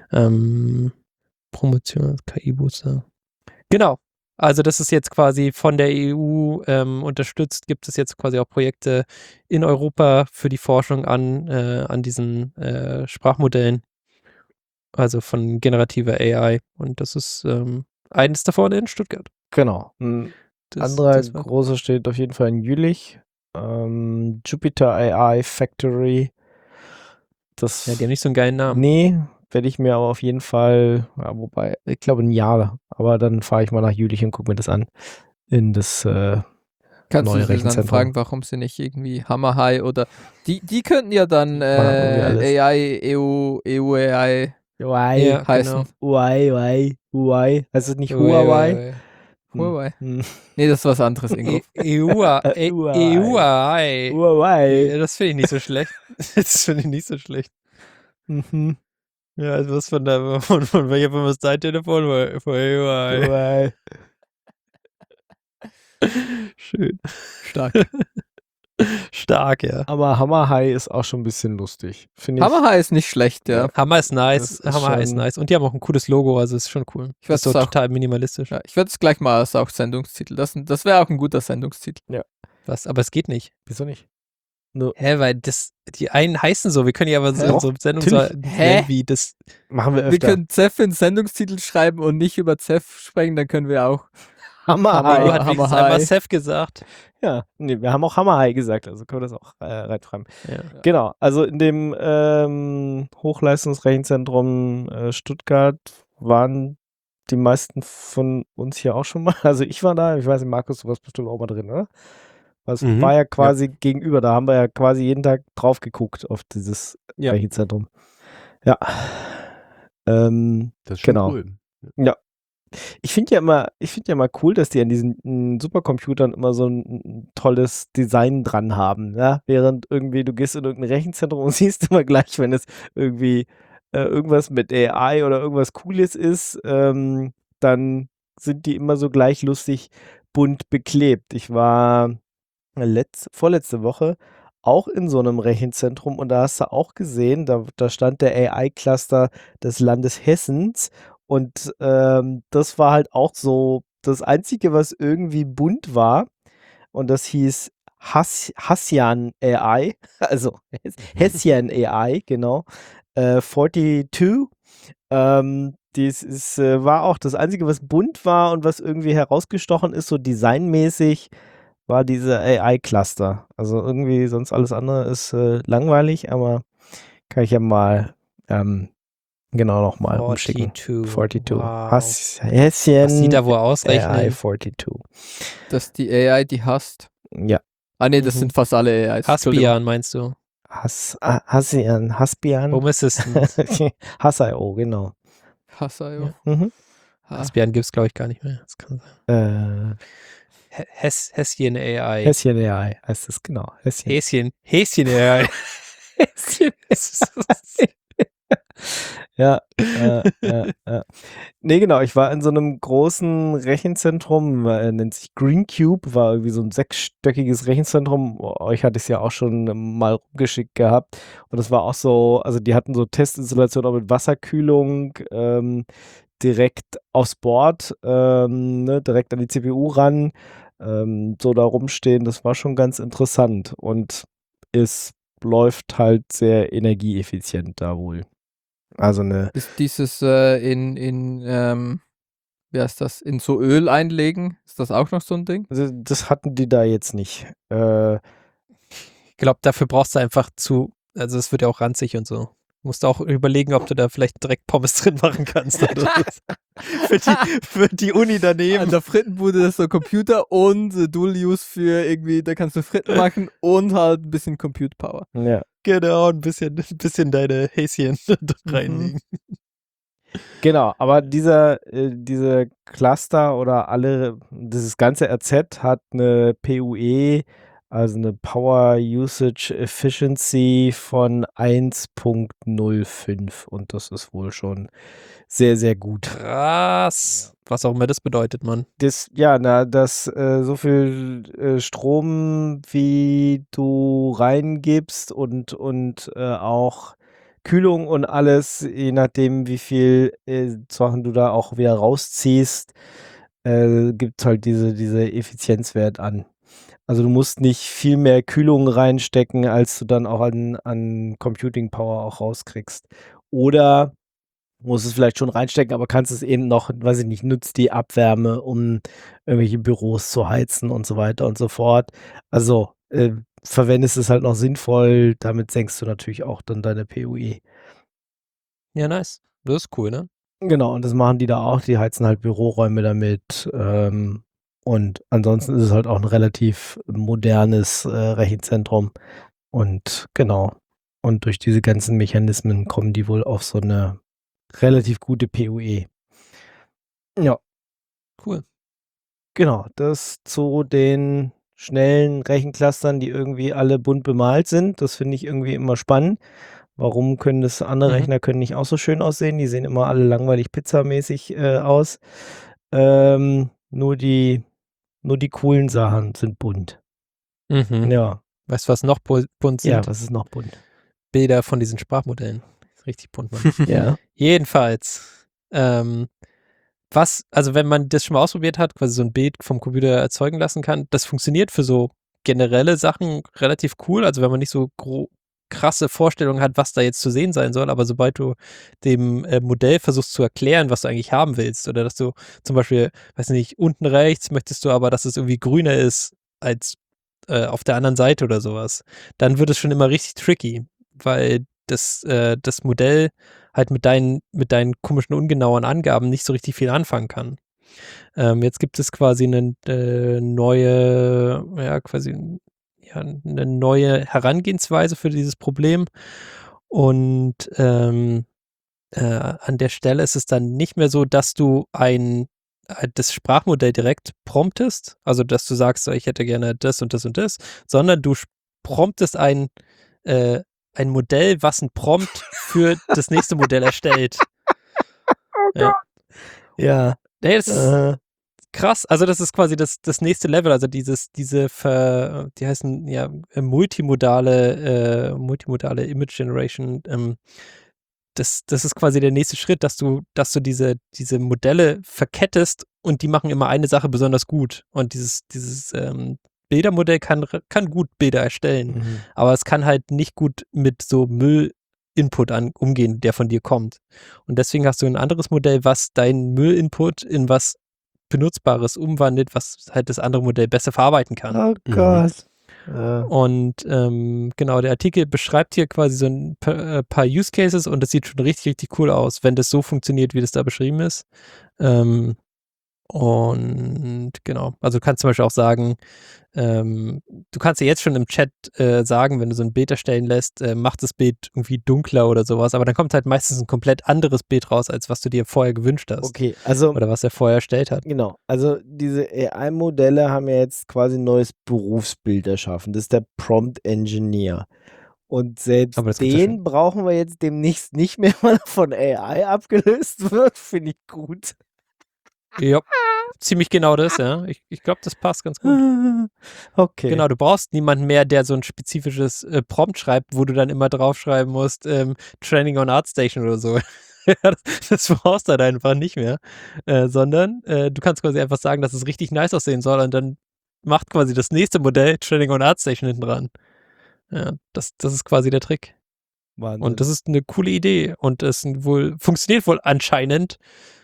Promotion, KI-Booster. Genau. Also das ist jetzt quasi von der EU unterstützt, gibt es jetzt quasi auch Projekte in Europa für die Forschung an diesen Sprachmodellen. Also von generativer AI. Und das ist eines davon in Stuttgart. Genau. Ein anderer großer steht auf jeden Fall in Jülich. Jupyter AI Factory. Ja, die haben nicht so einen geilen Namen. Nee, werde ich mir aber auf jeden Fall, wobei, ich glaube ein Jahr, aber dann fahre ich mal nach Jülich und gucke mir das an. In das Kannst neue du sie dann Rechenzentrum. fragen, warum sie nicht irgendwie Hammer High oder die könnten ja dann AI, EU AI Huawei heißen. Huawei. Heißt es nicht Huawei? Huawei. Nee, das ist was anderes, Ingo. EU-AI. Huawei. Das finde ich nicht so schlecht. Das finde ich nicht so schlecht. Mhm. Ja, also was von welcher Firma ist dein Telefon? Von AI. Huawei. Schön. Stark. Stark, ja. Aber Hammer High ist auch schon ein bisschen lustig. Finde ich. Hammer High ist nicht schlecht, ja. Hammer ist nice. Das ist Hammer ist schon- nice. Und die haben auch ein cooles Logo, also ist schon cool. Ich Ist so werd's auch- total minimalistisch. Ja, ich werde es gleich mal als auch Sendungstitel. Das wäre auch ein guter Sendungstitel. Was? Aber es geht nicht. Wieso nicht? Hä, weil die einen heißen so. Wir können ja aber Hä? so Sendung Natürlich. Hä? wie das. Machen wir Wir öfter. können Zeph in Sendungstitel schreiben und nicht über Zeph sprechen, dann können wir auch. Hammer Hammer High. Du hat wenigstens Hammer einmal High. Seth gesagt. Ja, nee, wir haben auch Hammer High gesagt, also können wir das auch reinschreiben. Ja. Genau, also in dem Hochleistungsrechenzentrum Stuttgart waren die meisten von uns hier auch schon mal. Also ich war da, ich weiß nicht, Markus, du warst bestimmt auch mal drin, oder? Das Mhm, war ja quasi gegenüber, da haben wir ja quasi jeden Tag drauf geguckt auf dieses Ja. Rechenzentrum. Ja. Das ist schon Genau. cool. Ich finde ja immer cool, dass die an diesen Supercomputern immer so ein tolles Design dran haben. Ja? Während irgendwie du gehst in irgendein Rechenzentrum und siehst immer gleich, wenn es irgendwie irgendwas mit AI oder irgendwas Cooles ist, dann sind die immer so gleich lustig bunt beklebt. Ich war vorletzte Woche auch in so einem Rechenzentrum und da hast du auch gesehen, da stand der AI-Cluster des Landes Hessens und das war halt auch so das Einzige, was irgendwie bunt war und das hieß Hassian AI, also Hessian AI, genau, 42. War auch das Einzige, was bunt war und was irgendwie herausgestochen ist, so designmäßig, war diese AI-Cluster. Also irgendwie sonst alles andere ist langweilig, aber kann ich ja mal genau nochmal umschicken. 42. Wow. Häschen Was die da wohl AI ausrechnen. 42. Dass die AI die hasst. Ja. Ah nee, das Mhm. sind fast alle AIs. Entschuldigung. Haspian meinst du? Hassian, Haspian. Home Assistant. Hass.io, genau. Hass.io. Mhm. Ha. Haspian gibt es, glaube ich, gar nicht mehr. Das kann sein. Hesschen AI. Häschen AI heißt es, genau. Häschen. Häschen AI. Häschen. Ja, Nee, genau, ich war in so einem großen Rechenzentrum, nennt sich Green Cube, war irgendwie so ein 6-stöckiges Rechenzentrum. Euch hatte ich es ja auch schon mal rumgeschickt gehabt. Und das war auch so, also die hatten so Testinstallationen auch mit Wasserkühlung, direkt aufs Board, direkt an die CPU ran, so da rumstehen. Das war schon ganz interessant und es läuft halt sehr energieeffizient da wohl. Also Ist dieses wie heißt das, in so Öl einlegen? Ist das auch noch so ein Ding? also das hatten die da jetzt nicht. Ich glaube, dafür brauchst du einfach also es wird ja auch ranzig und so. Du musst auch überlegen, ob du da vielleicht direkt Pommes drin machen kannst. Oder für die Uni daneben. An der Frittenbude ist so Computer und Dual-Use für irgendwie, da kannst du Fritten machen und halt ein bisschen Compute Power. Ja. Genau, ein bisschen deine Häschen reinlegen. Genau, aber diese Cluster oder dieses ganze RZ hat eine PUE, also eine Power Usage Efficiency von 1.05 und das ist wohl schon sehr, sehr gut. Krass. Was auch immer das bedeutet, Mann. So viel Strom, wie du reingibst und auch Kühlung und alles, je nachdem, wie viel Sachen du da auch wieder rausziehst, gibt halt diese Effizienzwert an. Also du musst nicht viel mehr Kühlung reinstecken, als du dann auch an Computing Power auch rauskriegst. Oder musst es vielleicht schon reinstecken, aber kannst es eben noch, weiß ich nicht, nutzt die Abwärme, um irgendwelche Büros zu heizen und so weiter und so fort. Also verwendest es halt noch sinnvoll, damit senkst du natürlich auch dann deine PUE. Ja, nice. Das ist cool, ne? Genau, und das machen die da auch, die heizen halt Büroräume damit und ansonsten ist es halt auch ein relativ modernes Rechenzentrum und genau, und durch diese ganzen Mechanismen kommen die wohl auf so eine relativ gute PUE. Ja. Cool. Genau, das zu den schnellen Rechenclustern, die irgendwie alle bunt bemalt sind. Das finde ich irgendwie immer spannend. Warum können das andere Rechner können nicht auch so schön aussehen? Die sehen immer alle langweilig pizzamäßig aus. Nur die coolen Sachen sind bunt. Mhm. Ja, Weißt du, was noch bunt sind? Ja, was ist noch bunt? Bilder von diesen Sprachmodellen. Ist richtig bunt, Mann. Ja. Jedenfalls, also wenn man das schon mal ausprobiert hat, quasi so ein Bild vom Computer erzeugen lassen kann, das funktioniert für so generelle Sachen relativ cool. Also wenn man nicht so krasse Vorstellungen hat, was da jetzt zu sehen sein soll, aber sobald du dem Modell versuchst zu erklären, was du eigentlich haben willst, oder dass du zum Beispiel, weiß nicht, unten rechts möchtest du aber, dass es irgendwie grüner ist als auf der anderen Seite oder sowas, dann wird es schon immer richtig tricky, weil das Modell halt mit deinen komischen, ungenauen Angaben nicht so richtig viel anfangen kann. Jetzt gibt es quasi eine neue Herangehensweise für dieses Problem. Und an der Stelle ist es dann nicht mehr so, dass du das Sprachmodell direkt promptest, also dass du sagst, so, ich hätte gerne das und das und das, sondern du promptest ein Modell, was ein Prompt für das nächste Modell erstellt. Oh Gott. Ja. Nee, das ist krass. Also das ist quasi das nächste Level, also die heißen ja multimodale Image Generation. Das ist quasi der nächste Schritt, dass du diese Modelle verkettest und die machen immer eine Sache besonders gut. Und dieses Bildermodell kann gut Bilder erstellen, aber es kann halt nicht gut mit so Müll-Input umgehen, der von dir kommt. Und deswegen hast du ein anderes Modell, was deinen Müll-Input in was Benutzbares umwandelt, was halt das andere Modell besser verarbeiten kann. Oh Gott. Und genau, der Artikel beschreibt hier quasi so ein paar Use Cases und das sieht schon richtig, richtig cool aus, wenn das so funktioniert, wie das da beschrieben ist. Und genau, also du kannst zum Beispiel auch sagen, du kannst ja jetzt schon im Chat sagen, wenn du so ein Bild erstellen lässt, mach das Bild irgendwie dunkler oder sowas, aber dann kommt halt meistens ein komplett anderes Bild raus, als was du dir vorher gewünscht hast. Okay, also oder was er vorher erstellt hat. Genau, also diese AI-Modelle haben ja jetzt quasi ein neues Berufsbild erschaffen. Das ist der Prompt Engineer. Und selbst den brauchen wir jetzt demnächst nicht mehr, weil er von AI abgelöst wird. Finde ich gut. Ja, ziemlich genau das, ja. Ich glaube, das passt ganz gut. Okay. Genau, du brauchst niemanden mehr, der so ein spezifisches Prompt schreibt, wo du dann immer draufschreiben musst, Training on ArtStation oder so. Das brauchst du halt einfach nicht mehr. Sondern du kannst quasi einfach sagen, dass es richtig nice aussehen soll und dann macht quasi das nächste Modell Training on ArtStation hinten dran. Ja, das ist quasi der Trick. Wahnsinn. Und das ist eine coole Idee und es funktioniert wohl anscheinend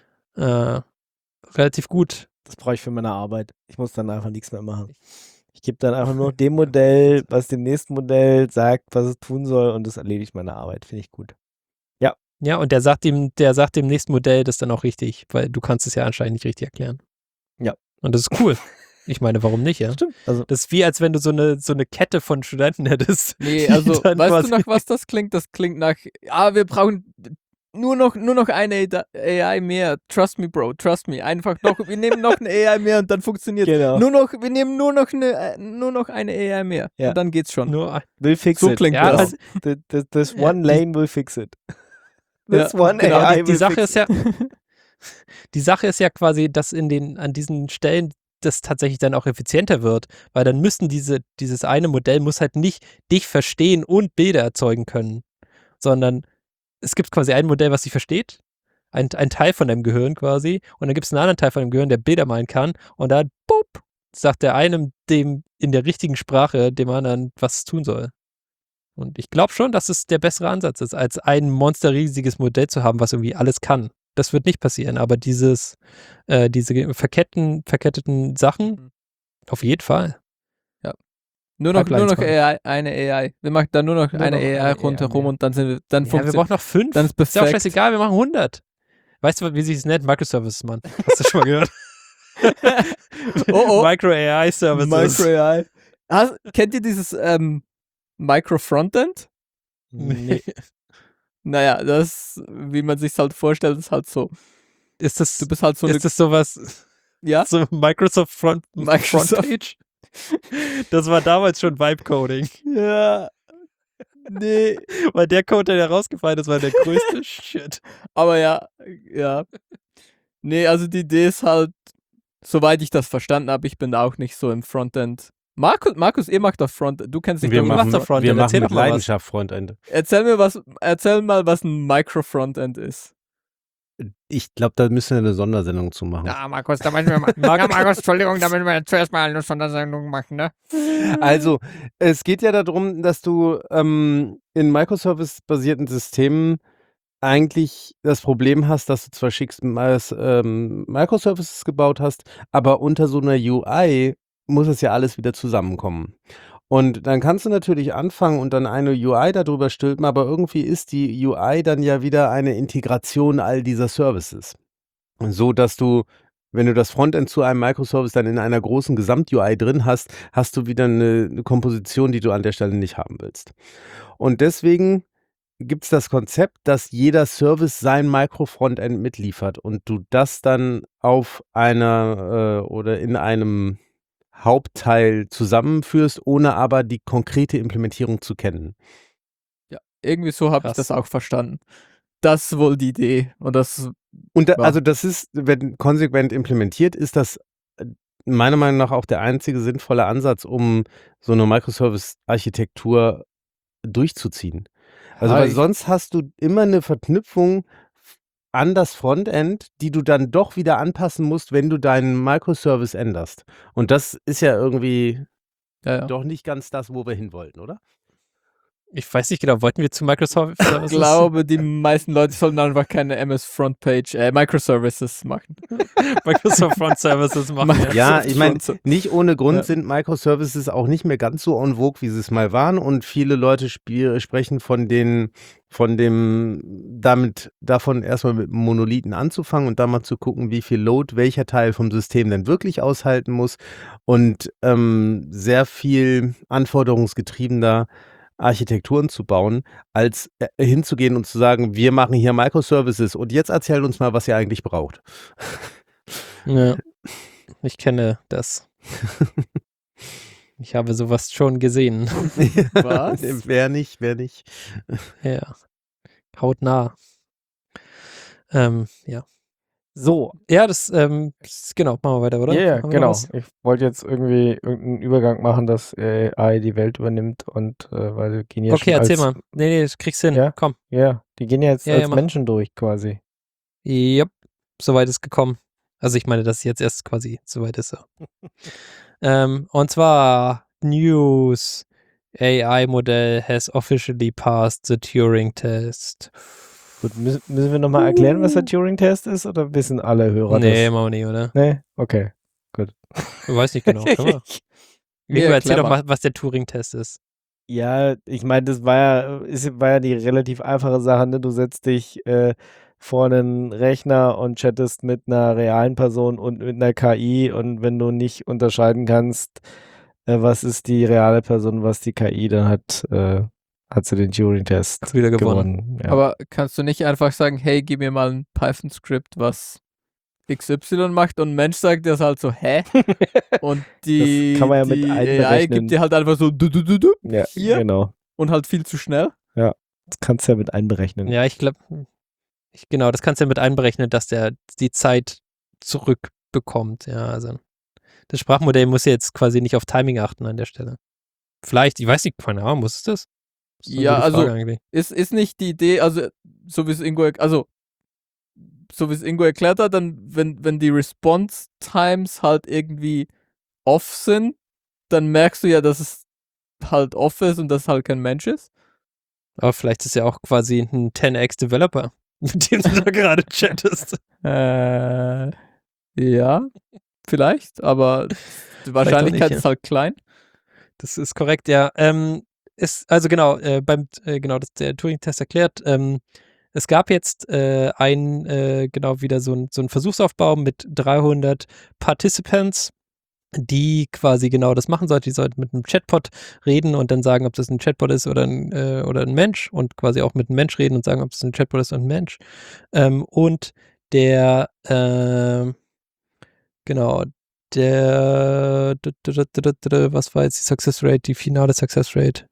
relativ gut. Das brauche ich für meine Arbeit. Ich muss dann einfach nichts mehr machen. Ich gebe dann einfach nur dem Modell, was dem nächsten Modell sagt, was es tun soll und das erledigt meine Arbeit. Finde ich gut. Ja. Ja, und der sagt dem nächsten Modell das dann auch richtig, weil du kannst es ja anscheinend nicht richtig erklären. Ja. Und das ist cool. Ich meine, warum nicht, ja? Stimmt. Also, das ist wie, als wenn du so eine Kette von Studenten hättest. Nee, also, weißt du, nach was das klingt? Das klingt nach, wir brauchen nur noch eine AI mehr. Trust me, Bro, trust me. Einfach noch, wir nehmen noch eine AI mehr und dann funktioniert es. Genau. Wir nehmen nur noch eine AI mehr. Ja. Und dann geht's schon. Will fix so it. klingt ja, das. This one lane will fix it. This Ja, one genau, AI die will Sache fix ist ja, die Sache ist ja quasi, dass an diesen Stellen das tatsächlich dann auch effizienter wird, weil dann müssen dieses eine Modell muss halt nicht dich verstehen und Bilder erzeugen können, sondern es gibt quasi ein Modell, was dich versteht, ein Teil von deinem Gehirn quasi, und dann gibt es einen anderen Teil von dem Gehirn, der Bilder malen kann, und dann, boop, sagt der einem dem in der richtigen Sprache dem anderen, was es tun soll. Und ich glaube schon, dass es der bessere Ansatz ist, als ein monsterriesiges Modell zu haben, was irgendwie alles kann. Das wird nicht passieren, aber diese verketteten Sachen, auf jeden Fall. Nur noch Pipelines AI, eine AI. Wir machen da nur noch eine AI rundherum und dann wir brauchen noch 5. Dann ist Ist ja auch perfekt. scheißegal, wir machen 100. Weißt du, wie sich das nennt? Microservices, Mann. Hast du schon mal gehört? Oh. Micro-AI-Services. Micro-AI. Kennt ihr dieses Micro-Frontend? Nee. Naja, das, wie man sich halt vorstellt, ist halt so. Ist das sowas? Ja? So Microsoft Microsoft. Frontpage? Das war damals schon Vibe-Coding. Ja. Nee. Weil der Code, der rausgefallen ist, war der größte Shit. Aber ja. Nee, also die Idee ist halt, soweit ich das verstanden habe, ich bin da auch nicht so im Frontend Markus, ihr macht doch Frontend. Du kennst dich Wir doch machst machen, doch Frontend, wir machen erzähl mit doch mal was. Leidenschaft Frontend. Erzähl mal, was ein Micro-Frontend ist. Ich glaube, da müssen wir eine Sondersendung zu machen. Ja, Markus, da müssen wir mal. Ja, Markus, Entschuldigung, da müssen wir zuerst mal eine Sondersendung machen, ne? Also, es geht ja darum, dass du in Microservice-basierten Systemen eigentlich das Problem hast, dass du zwar Microservices gebaut hast, aber unter so einer UI muss es ja alles wieder zusammenkommen. Und dann kannst du natürlich anfangen und dann eine UI darüber stülpen, aber irgendwie ist die UI dann ja wieder eine Integration all dieser Services. So dass du, wenn du das Frontend zu einem Microservice dann in einer großen Gesamt-UI drin hast, hast du wieder eine Komposition, die du an der Stelle nicht haben willst. Und deswegen gibt es das Konzept, dass jeder Service sein Micro-Frontend mitliefert und du das dann auf einer oder in einem Hauptteil zusammenführst, ohne aber die konkrete Implementierung zu kennen. Ja, irgendwie so habe ich Krass. das auch verstanden. Das ist wohl die Idee. Und das Und Ja. also das ist, wenn konsequent implementiert, ist das meiner Meinung nach auch der einzige sinnvolle Ansatz, um so eine Microservice-Architektur durchzuziehen. Also weil sonst hast du immer eine Verknüpfung an das Frontend, die du dann doch wieder anpassen musst, wenn du deinen Microservice änderst. Und das ist ja irgendwie ja. doch nicht ganz das, wo wir hin wollten, oder? Ich weiß nicht genau, wollten wir zu Microsoft Ich Services? glaube, die meisten Leute sollten einfach keine Microservices machen. Microsoft Front Services machen. Ja, Microsoft ich meine, Front- nicht ohne Grund Ja. sind Microservices auch nicht mehr ganz so en vogue, wie sie es mal waren. Und viele Leute sprechen davon erstmal mit Monolithen anzufangen und dann mal zu gucken, wie viel Load welcher Teil vom System denn wirklich aushalten muss. Und sehr viel anforderungsgetriebener Architekturen zu bauen, als hinzugehen und zu sagen, wir machen hier Microservices und jetzt erzählt uns mal, was ihr eigentlich braucht. Ja, ich kenne das. Ich habe sowas schon gesehen. Was? Wer nicht? Ja. Hautnah. Ja. So, Ja, genau, machen wir weiter, oder? ja, Haben wir noch genau. was? Ich wollte jetzt irgendwie irgendeinen Übergang machen, dass AI die Welt übernimmt und weil wir gehen ja Okay, schon erzähl als, mal. Nee, das kriegst du hin. Ja? Komm. Ja, die gehen ja jetzt Ja, ja, als mach. Menschen durch quasi. Yep, soweit ist gekommen. Also ich meine, dass es jetzt erst quasi soweit ist. So. Und zwar News. AI-Modell has officially passed the Turing test. Gut, müssen wir nochmal erklären, was der Turing-Test ist oder wissen alle Hörer Nee, das? machen wir nicht, oder? Nee? Okay. Ich weiß nicht genau. Können wir? Nico, Ja, erzähl doch clever. mal, was der Turing-Test ist. Ja, ich meine, das war ja die relativ einfache Sache, ne? Du setzt dich vor einen Rechner und chattest mit einer realen Person und mit einer KI und wenn du nicht unterscheiden kannst, was ist die reale Person, was die KI, dann hat sie den Turing-Test Hast wieder gewonnen. Ja. Aber kannst du nicht einfach sagen, hey, gib mir mal ein Python-Skript, was XY macht und ein Mensch sagt das halt so, hä? Und die, Das kann man ja mit die AI einberechnen. gibt dir halt einfach so Ja, hier genau. und halt viel zu schnell. Das kannst du ja mit einberechnen. Ja, ich glaube, genau, das kannst du ja mit einberechnen, dass der die Zeit zurückbekommt. Ja, also das Sprachmodell muss ja jetzt quasi nicht auf Timing achten an der Stelle. Vielleicht, ich weiß nicht, keine Ahnung, muss es das? Das ist eine Ja, gute also Frage eigentlich. ist nicht die Idee, also so wie es Ingo erklärt hat, dann wenn die Response Times halt irgendwie off sind, dann merkst du ja, dass es halt off ist und dass es halt kein Mensch ist. Aber vielleicht ist ja auch quasi ein 10x Developer, mit dem du da gerade chattest. Ja, vielleicht, aber die Wahrscheinlichkeit ja. ist halt klein. Das ist korrekt, ja. Also genau, der Turing-Test erklärt, es gab jetzt wieder so ein Versuchsaufbau mit 300 Participants, die quasi genau das machen sollten. Die sollten mit einem Chatbot reden und dann sagen, ob das ein Chatbot ist oder ein Mensch und quasi auch mit einem Mensch reden und sagen, ob es ein Chatbot ist und ein Mensch. Und der was war jetzt die Success Rate, die finale Success Rate?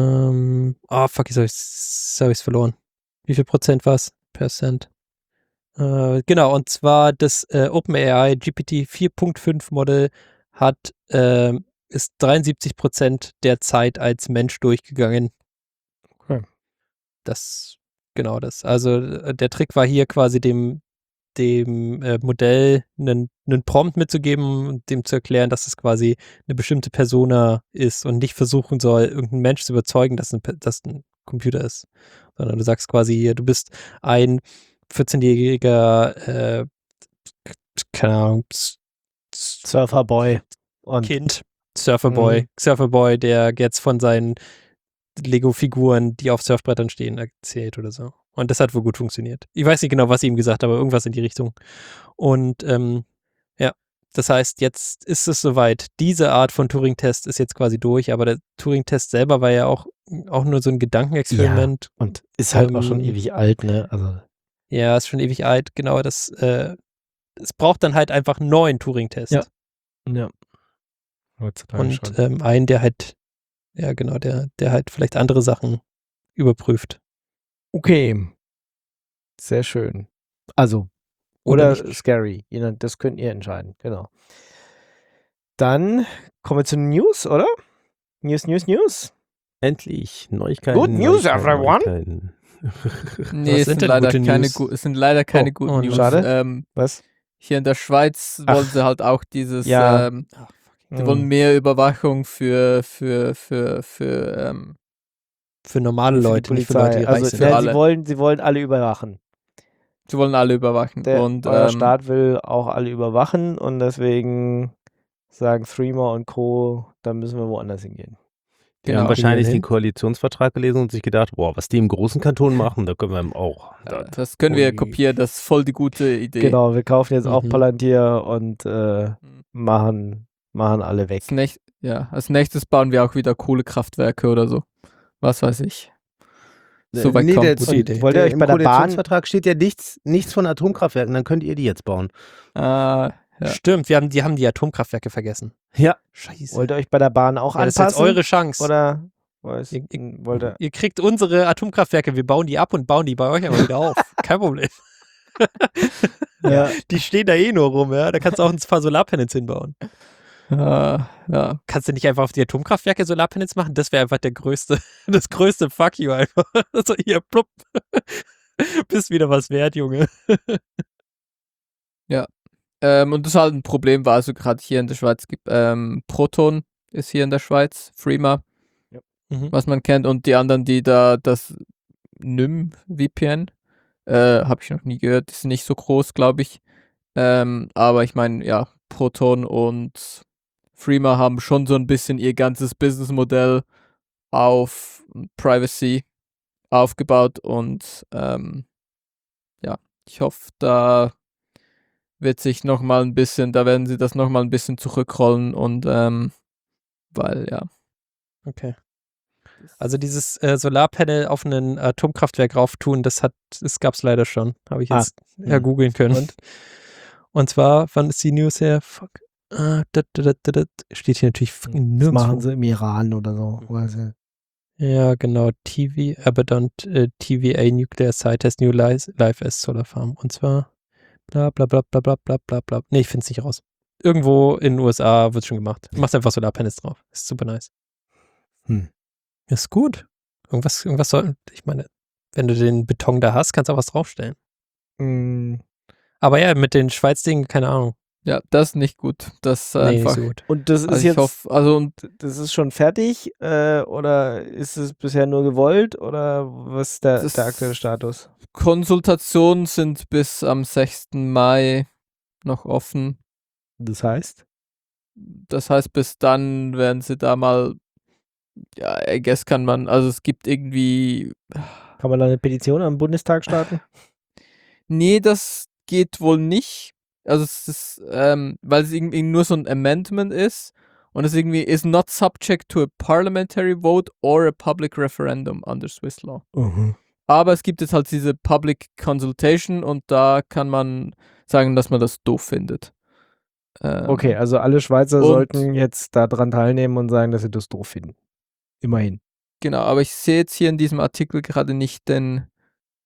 Fuck, jetzt habe ich's verloren. Wie viel Prozent war es? Percent. Genau, und zwar das OpenAI GPT 4.5 Modell ist 73% der Zeit als Mensch durchgegangen. Okay. Genau das. Also der Trick war hier quasi dem Modell einen Prompt mitzugeben und dem zu erklären, dass es quasi eine bestimmte Persona ist und nicht versuchen soll, irgendeinen Mensch zu überzeugen, dass das ein Computer ist. Sondern du sagst quasi, hier, du bist ein 14-jähriger, keine Ahnung, Surferboy. Und Kind, Surferboy, der jetzt von seinen Lego-Figuren, die auf Surfbrettern stehen, erzählt oder so. Und das hat wohl gut funktioniert. Ich weiß nicht genau, was sie ihm gesagt hat, aber irgendwas in die Richtung. Und ja, das heißt, jetzt ist es soweit. Diese Art von Turing-Test ist jetzt quasi durch, aber der Turing-Test selber war ja auch nur so ein Gedankenexperiment. und ist halt auch schon Ähm, ewig alt, ne? Also, Ja, ist schon ewig alt, genau. Es braucht dann halt einfach einen neuen Turing-Test. Ja. ja. Heutzutage Und schon. einen, der halt, ja genau, der halt vielleicht andere Sachen überprüft. Okay. Sehr schön. Also, Oder oder nicht. scary. Das könnt ihr entscheiden. Genau. Dann kommen wir zu den News, oder? News. Endlich. Neuigkeiten. Good news, Neuigkeiten, everyone. Neuigkeiten. Nee, es sind sind denn leider gute keine, News? es sind leider keine Oh, guten oh, News. schade. Was? Hier in der Schweiz Ach. wollen sie halt auch dieses, Ja. die wollen mehr Überwachung für Für normale Für die Leute, nicht für Leute, die Polizei. reich Also, sind. Für ne, alle. sie wollen alle überwachen. sie wollen alle überwachen. Und Euer Staat will auch alle überwachen und deswegen sagen Threema und Co., da müssen wir woanders hingehen. Die Genau. haben wahrscheinlich Gehen wir den hin? Koalitionsvertrag gelesen und sich gedacht, boah, was die im großen Kanton machen, da können wir auch. das können wir Ui. kopieren, das ist voll die gute Idee. Genau, wir kaufen jetzt auch Mhm. Palantir und machen alle weg. Als nächstes bauen wir auch wieder Kohlekraftwerke oder so. Was weiß ich. So weit Nee, kommt gute Idee. Wollt ihr euch im bei der Bahn... Koalitionsvertrag steht ja nichts von Atomkraftwerken, dann könnt ihr die jetzt bauen. Ja. Stimmt, die haben die Atomkraftwerke vergessen. Ja. Scheiße. Wollt ihr euch bei der Bahn auch Ja, das anpassen? ist jetzt eure Chance. Oder Ihr- Ihr kriegt unsere Atomkraftwerke, wir bauen die ab und bauen die bei euch aber wieder auf. Kein Problem. Ja. Die stehen da eh nur rum, ja. Da kannst du auch ein paar Solarpanels hinbauen. Ja. Kannst du nicht einfach auf die Atomkraftwerke Solarpanels machen? Das wäre einfach das größte Fuck you einfach. So, hier, plupp. Bist wieder was wert, Junge. Und das halt ein Problem war, also gerade hier in der Schweiz gibt Proton ist hier in der Schweiz, Threema, Mhm. was man kennt, und die anderen, die da das NIM VPN, habe ich noch nie gehört, ist nicht so groß, glaube ich. Aber ich meine, ja, Proton und Threema haben schon so ein bisschen ihr ganzes Businessmodell auf Privacy aufgebaut und ja, ich hoffe, da werden sie das nochmal ein bisschen zurückrollen und weil, ja. Okay. Also dieses Solarpanel auf ein Atomkraftwerk rauftun, das gab's leider schon. Habe ich jetzt googeln können. Und zwar, wann ist die News her? Fuck. Steht hier natürlich Das nirgendwo. machen sie im Iran oder so. Ja, genau. Abaddon TVA Nuclear Site has new life as Solar Farm. Und zwar bla bla bla bla bla bla bla bla. Nee, ich finde es nicht raus. Irgendwo in den USA wird schon gemacht. Machst einfach Solarpanels drauf. Ist super nice. Ist gut. Irgendwas soll, ich meine, wenn du den Beton da hast, kannst du auch was draufstellen. Aber ja, mit den Schweiz-Dingen, keine Ahnung. Ja, das ist nicht gut. Das ist Nee, einfach. nicht so gut. Und das ist Also jetzt, ich hoffe, das ist schon fertig oder ist es bisher nur gewollt oder was ist der aktuelle Status? Konsultationen sind bis am 6. Mai noch offen. Das heißt? Das heißt, bis dann werden sie da mal, ja, I guess also es gibt irgendwie. Kann man da eine Petition am Bundestag starten? Nee, das geht wohl nicht. Also es ist, weil es irgendwie nur so ein Amendment ist und es irgendwie is not subject to a parliamentary vote or a public referendum under Swiss law. Aber es gibt jetzt halt diese Public Consultation und da kann man sagen, dass man das doof findet. Okay, also alle Schweizer sollten jetzt daran teilnehmen und sagen, dass sie das doof finden. Immerhin. Genau, aber ich sehe jetzt hier in diesem Artikel gerade nicht den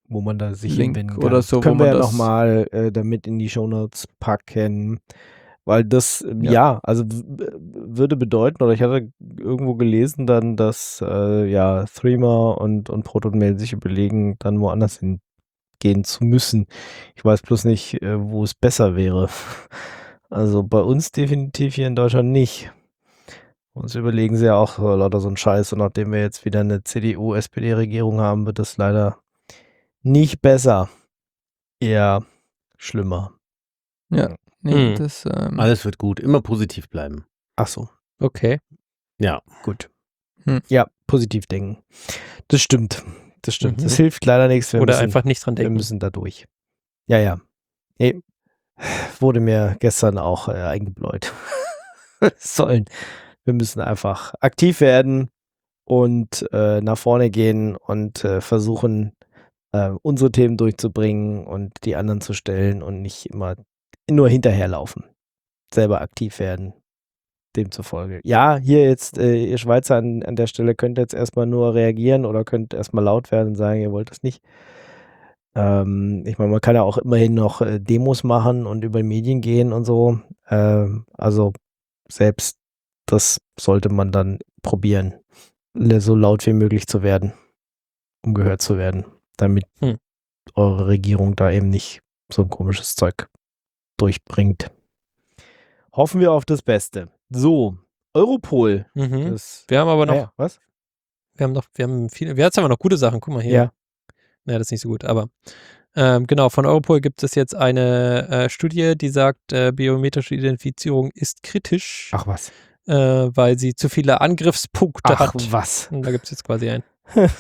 wo man da sich Link hinwenden oder kann. so, Das können wo wir man ja das- nochmal damit in die Shownotes packen. Weil das, also würde bedeuten, oder ich hatte irgendwo gelesen dann, dass Threema und Protonmail sich überlegen, dann woanders hingehen zu müssen. Ich weiß bloß nicht, wo es besser wäre. Also bei uns definitiv hier in Deutschland nicht. Uns überlegen sie ja auch lauter so einen Scheiß. Und nachdem wir jetzt wieder eine CDU-SPD-Regierung haben, wird das leider nicht besser. Eher schlimmer. Ja. Nee, Hm. das, Alles wird gut. Immer positiv bleiben. Ach so. Okay. Ja. Gut. Hm. Ja, positiv denken. Das stimmt. Das stimmt. Mhm. Das hilft leider nichts. Wir Oder müssen, einfach nicht dran wir denken. müssen da durch. Ja. Nee, wurde mir gestern auch eingebläut. Sollen. Wir müssen einfach aktiv werden und nach vorne gehen und versuchen, unsere Themen durchzubringen und die anderen zu stellen und nicht immer nur hinterherlaufen. Selber aktiv werden. Demzufolge. Ja, hier jetzt, ihr Schweizer an der Stelle könnt jetzt erstmal nur reagieren oder könnt erstmal laut werden und sagen, ihr wollt das nicht. Ich meine, man kann ja auch immerhin noch Demos machen und über Medien gehen und so. Also selbst das sollte man dann probieren, so laut wie möglich zu werden, um gehört zu werden, damit eure Regierung da eben nicht so ein komisches Zeug durchbringt. Hoffen wir auf das Beste. So, Europol. Mhm. Das, Wir haben aber noch, ja, was? wir haben viele, jetzt haben wir noch gute Sachen. Guck mal hier. Ja. Naja, das ist nicht so gut, aber genau, von Europol gibt es jetzt eine Studie, die sagt, biometrische Identifizierung ist kritisch, Ach was. weil sie zu viele Angriffspunkte Ach hat. was. Und da gibt es jetzt quasi einen.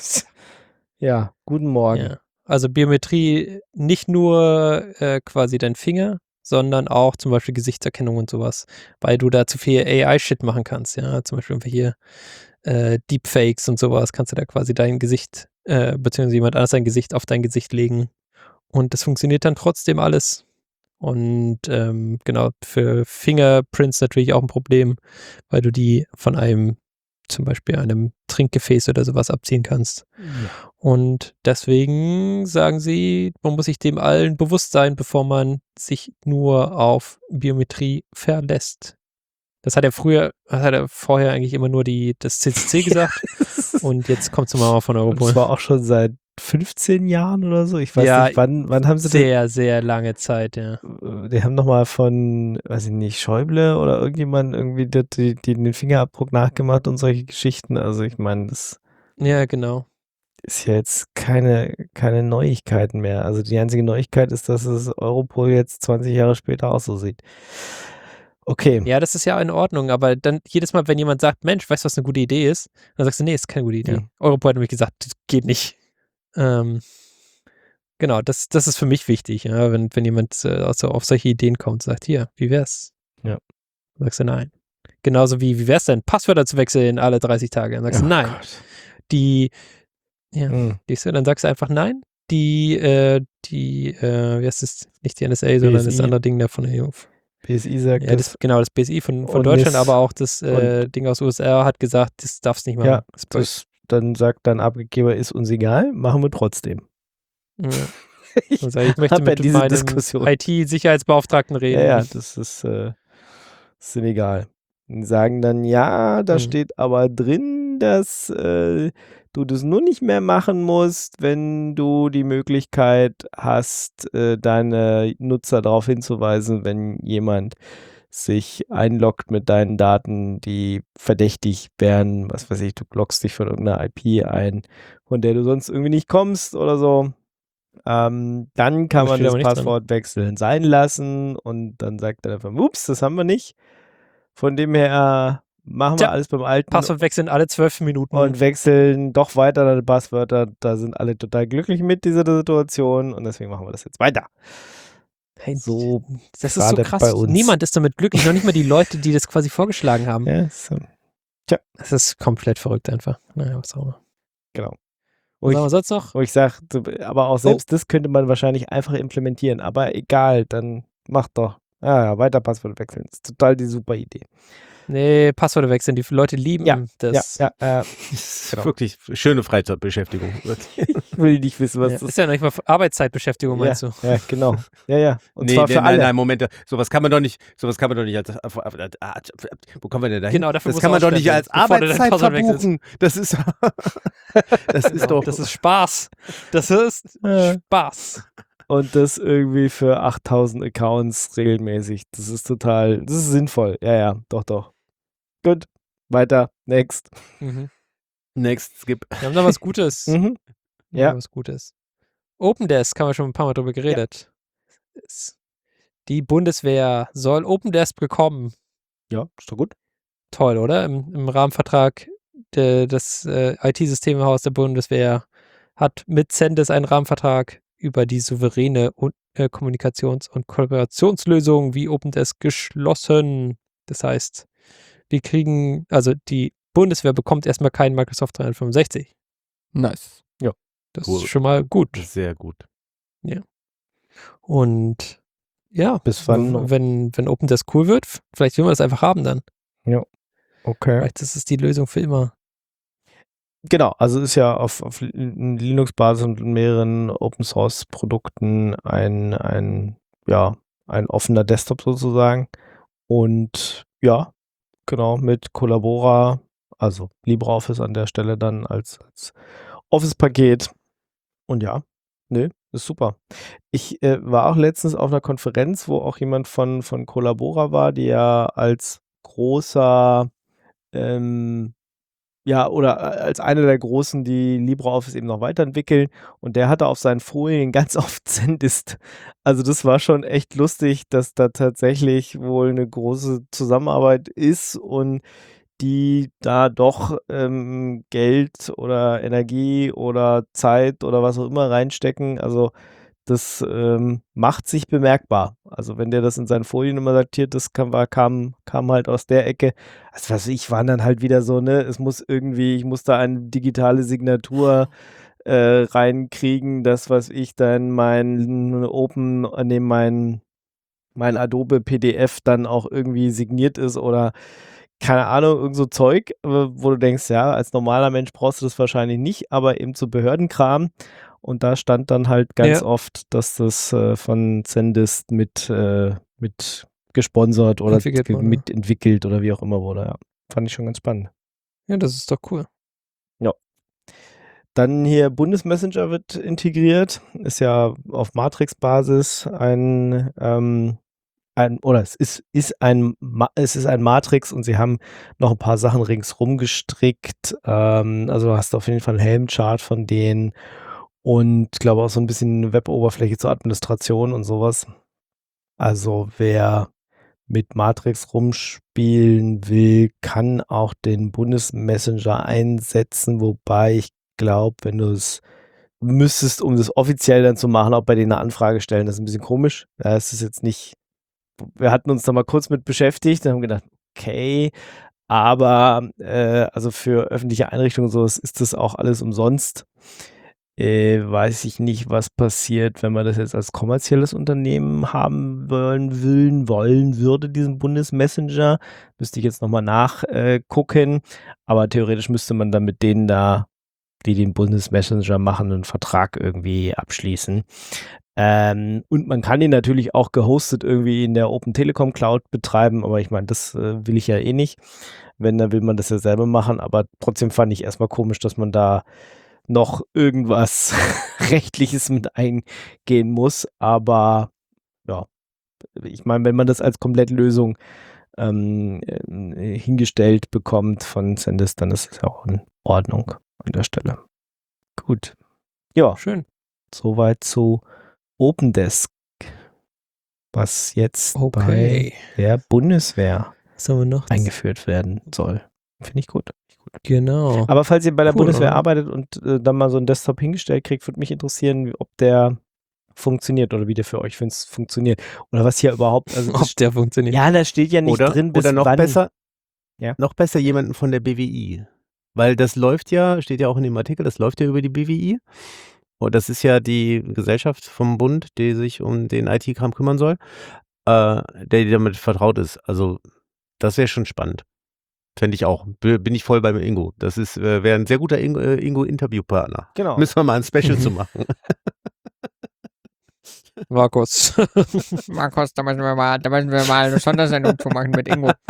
Ja, guten Morgen. Ja. Also Biometrie nicht nur quasi dein Finger, sondern auch zum Beispiel Gesichtserkennung und sowas, weil du da zu viel AI-Shit machen kannst, ja, zum Beispiel irgendwelche Deepfakes und sowas, kannst du da quasi dein Gesicht, beziehungsweise jemand anders sein Gesicht auf dein Gesicht legen und das funktioniert dann trotzdem alles. Und genau, für Fingerprints natürlich auch ein Problem, weil du die von zum Beispiel einem Trinkgefäß oder sowas abziehen kannst. Ja. Und deswegen sagen sie, man muss sich dem allen bewusst sein, bevor man sich nur auf Biometrie verlässt. Das hat er vorher eigentlich immer nur das CCC gesagt und jetzt kommt es mal von Und Europol. das war auch schon seit 15 Jahren oder so. Ich weiß Ja, nicht, wann haben sie Sehr, sehr lange Zeit, ja. Die haben nochmal von, weiß ich nicht, Schäuble oder irgendjemand irgendwie die den Fingerabdruck nachgemacht und solche Geschichten. Also ich meine, das Ja, genau. ist ja jetzt keine Neuigkeiten mehr. Also die einzige Neuigkeit ist, dass es Europol jetzt 20 Jahre später auch so sieht. Okay. Ja, das ist ja in Ordnung, aber dann jedes Mal, wenn jemand sagt, Mensch, weißt du, was eine gute Idee ist? Dann sagst du, nee, ist keine gute Idee. Ja. Europol hat nämlich gesagt, das geht nicht. Genau, das ist für mich wichtig, ja, wenn jemand auf solche Ideen kommt und sagt, hier, wie wär's? Ja. Dann sagst du nein. Genauso wie wär's denn, Passwörter zu wechseln alle 30 Tage? Dann sagst du nein. Gott. Dann sagst du einfach nein. Wie heißt es? Nicht die NSA, sondern das BSI. andere Ding da von der EU. BSI sagt Ja, das BSI von Und Deutschland, NIS aber auch das und- Ding aus USA hat gesagt, das darfst du nicht machen. ja, Das dann sagt dein Abgeber, ist uns egal, machen wir trotzdem. ja. Und sag, ich möchte hab ja mit diese meinem Diskussion. IT-Sicherheitsbeauftragten reden. Ja, das ist ihnen egal. Die sagen dann, ja, da steht aber drin, dass du das nur nicht mehr machen musst, wenn du die Möglichkeit hast, deine Nutzer darauf hinzuweisen, wenn jemand sich einloggt mit deinen Daten, die verdächtig wären, was weiß ich, du loggst dich von irgendeiner IP ein, von der du sonst irgendwie nicht kommst oder so. Dann kann Da man steht das aber nichts drin. Passwort wechseln sein lassen und dann sagt er einfach, ups, das haben wir nicht. Von dem her machen wir Tja, alles beim Alten Passwort wechseln alle 12 Minuten. und wechseln doch weiter deine Passwörter. Da sind alle total glücklich mit dieser Situation und deswegen machen wir das jetzt weiter. Hey, So das ist so gerade krass. bei uns. Niemand ist damit glücklich, noch nicht mal die Leute, die das quasi vorgeschlagen haben. Ja, so, Das ist komplett verrückt einfach. Naja, was auch immer. genau. Was haben wir sonst noch? Wo ich sage, aber auch selbst das könnte man wahrscheinlich einfach implementieren. Aber egal, dann mach doch. Ja, weiter Passwort wechseln. Das ist total die super Idee. Nee, Passwörter wechseln. Die Leute lieben das. Ja, Das ist wirklich schöne Freizeitbeschäftigung. Wirklich. ich will nicht wissen, was Ja, das ist ja noch nicht mal Arbeitszeitbeschäftigung, meinst du? Ja, genau. Ja. Und Nee, zwar für alle. nein, Moment. Sowas kann man doch nicht als, wo kommen wir denn dahin? Genau, dafür das musst kann du man doch nicht ausstempeln, als bevor du dein Arbeitszeit Passwort wechselst. verbuchen. Das ist, das ist doch. Das ist Spaß. Das ist Spaß. Und das irgendwie für 8000 Accounts regelmäßig. Das ist sinnvoll. Ja, doch. Gut, weiter, next. Mhm. Next, skip. Wir haben noch was Gutes. Mhm. Wir haben Ja. was Gutes. OpenDesk, haben wir schon ein paar Mal drüber geredet. Die Bundeswehr soll OpenDesk bekommen. Ja, ist doch gut. Toll, oder? Im Rahmenvertrag des IT-Systemhaus der Bundeswehr hat mit Zendes einen Rahmenvertrag über die souveräne Kommunikations- und Kollaborationslösung wie OpenDesk geschlossen. Das heißt, die Bundeswehr bekommt erstmal keinen Microsoft 365. Nice. Das Cool. ist schon mal gut. Sehr gut. Und ja, Bis wann noch? wenn OpenDesk cool wird, vielleicht will man das einfach haben dann. Okay. Vielleicht ist es die Lösung für immer. Genau, also ist ja auf Linux-Basis und mehreren Open-Source-Produkten ein offener Desktop sozusagen. Und ja, genau, mit Collabora, also LibreOffice an der Stelle dann als Office-Paket. Und ja, ist super. Ich war auch letztens auf einer Konferenz, wo auch jemand von Collabora war, die ja als großer oder als einer der Großen, die LibreOffice eben noch weiterentwickeln. Und der hatte auf seinen Folien ganz oft Zendisk. Also das war schon echt lustig, dass da tatsächlich wohl eine große Zusammenarbeit ist und die da doch Geld oder Energie oder Zeit oder was auch immer reinstecken. Also das macht sich bemerkbar. Also wenn der das in seinen Folien immer datiert, das kam halt aus der Ecke. Also was ich, waren dann halt wieder so, ne, ich muss da eine digitale Signatur reinkriegen, das, was ich dann mein Adobe PDF dann auch irgendwie signiert ist oder keine Ahnung, irgend so Zeug, wo du denkst, ja, als normaler Mensch brauchst du das wahrscheinlich nicht, aber eben zu Behördenkram. Und da stand dann halt ganz oft, dass das von Zendisk mit gesponsert oder Entwickelt wurde. mitentwickelt oder wie auch immer wurde. Ja. Fand ich schon ganz spannend. Ja, das ist doch cool. Dann hier Bundesmessenger wird integriert, ist ja auf Matrix-Basis es ist ein Matrix und sie haben noch ein paar Sachen ringsrum gestrickt. Also du hast auf jeden Fall einen Helmchart von denen und ich glaube auch so ein bisschen Web-Oberfläche zur Administration und sowas. Also wer mit Matrix rumspielen will, kann auch den Bundesmessenger einsetzen, wobei ich glaube, wenn du es müsstest, um das offiziell dann zu machen, auch bei denen eine Anfrage stellen, das ist ein bisschen komisch. Ja, es ist jetzt nicht. Wir hatten uns da mal kurz mit beschäftigt und haben gedacht, okay, aber also für öffentliche Einrichtungen so ist das auch alles umsonst. Weiß ich nicht, was passiert, wenn man das jetzt als kommerzielles Unternehmen haben wollen würde, diesen Bundesmessenger. Müsste ich jetzt nochmal nachgucken. Aber theoretisch müsste man dann mit denen da, die den Bundesmessenger machen, einen Vertrag irgendwie abschließen. Und man kann ihn natürlich auch gehostet irgendwie in der Open Telekom Cloud betreiben, aber ich meine, das will ich ja eh nicht. Wenn, dann will man das ja selber machen, aber trotzdem fand ich erstmal komisch, dass man da noch irgendwas Rechtliches mit eingehen muss, aber ja, ich meine, wenn man das als Komplettlösung hingestellt bekommt von Zendisk, dann ist es ja auch in Ordnung an der Stelle. Gut. Ja, Schön. soweit zu OpenDesk, was jetzt bei der Bundeswehr Was haben wir noch? eingeführt werden soll. Finde ich gut. Genau. Aber falls ihr bei der Cool, Bundeswehr oder? arbeitet und dann mal so einen Desktop hingestellt kriegt, würde mich interessieren, ob der funktioniert oder wie der für euch funktioniert. Oder was hier überhaupt. Also Ob der funktioniert. ja, da steht ja nicht drin, bis oder noch wann. besser, Ja. noch besser jemanden von der BWI. Weil das läuft ja, steht ja auch in dem Artikel, das läuft ja über die BWI. Und das ist ja die Gesellschaft vom Bund, die sich um den IT-Kram kümmern soll, der damit vertraut ist. Also das wäre schon spannend. Fände ich auch. Bin ich voll beim Ingo. Das wäre ein sehr guter Ingo-Interviewpartner. Genau. Müssen wir mal ein Special zu machen. Markus. Markus, da müssen wir mal eine Sondersendung zu machen mit Ingo.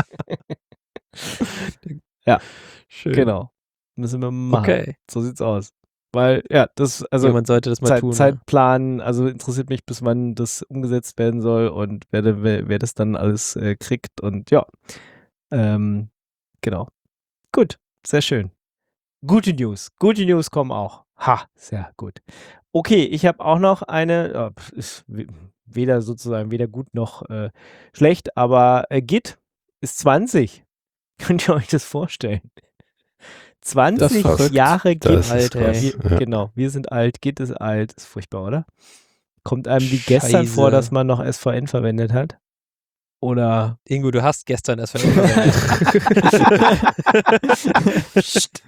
Schön. Genau. Müssen wir machen. Okay. So sieht's aus. Weil, ja, das, also Jemand sollte das mal tun. Ne? Zeitplan, also interessiert mich, bis wann das umgesetzt werden soll und wer das dann alles kriegt und ja. Genau. Gut, sehr schön. Gute News kommen auch. Ha, sehr gut. Okay, ich habe auch noch eine, ist weder gut noch schlecht, aber Git ist 20. Könnt ihr euch das vorstellen? 20 verrückt. Jahre Git, Das ist Alter. krass. Ja. Genau, wir sind alt, Git ist alt, ist furchtbar, oder? Kommt einem wie gestern Scheiße. vor, dass man noch SVN verwendet hat? Oder Ingo, du hast gestern erst verwendet.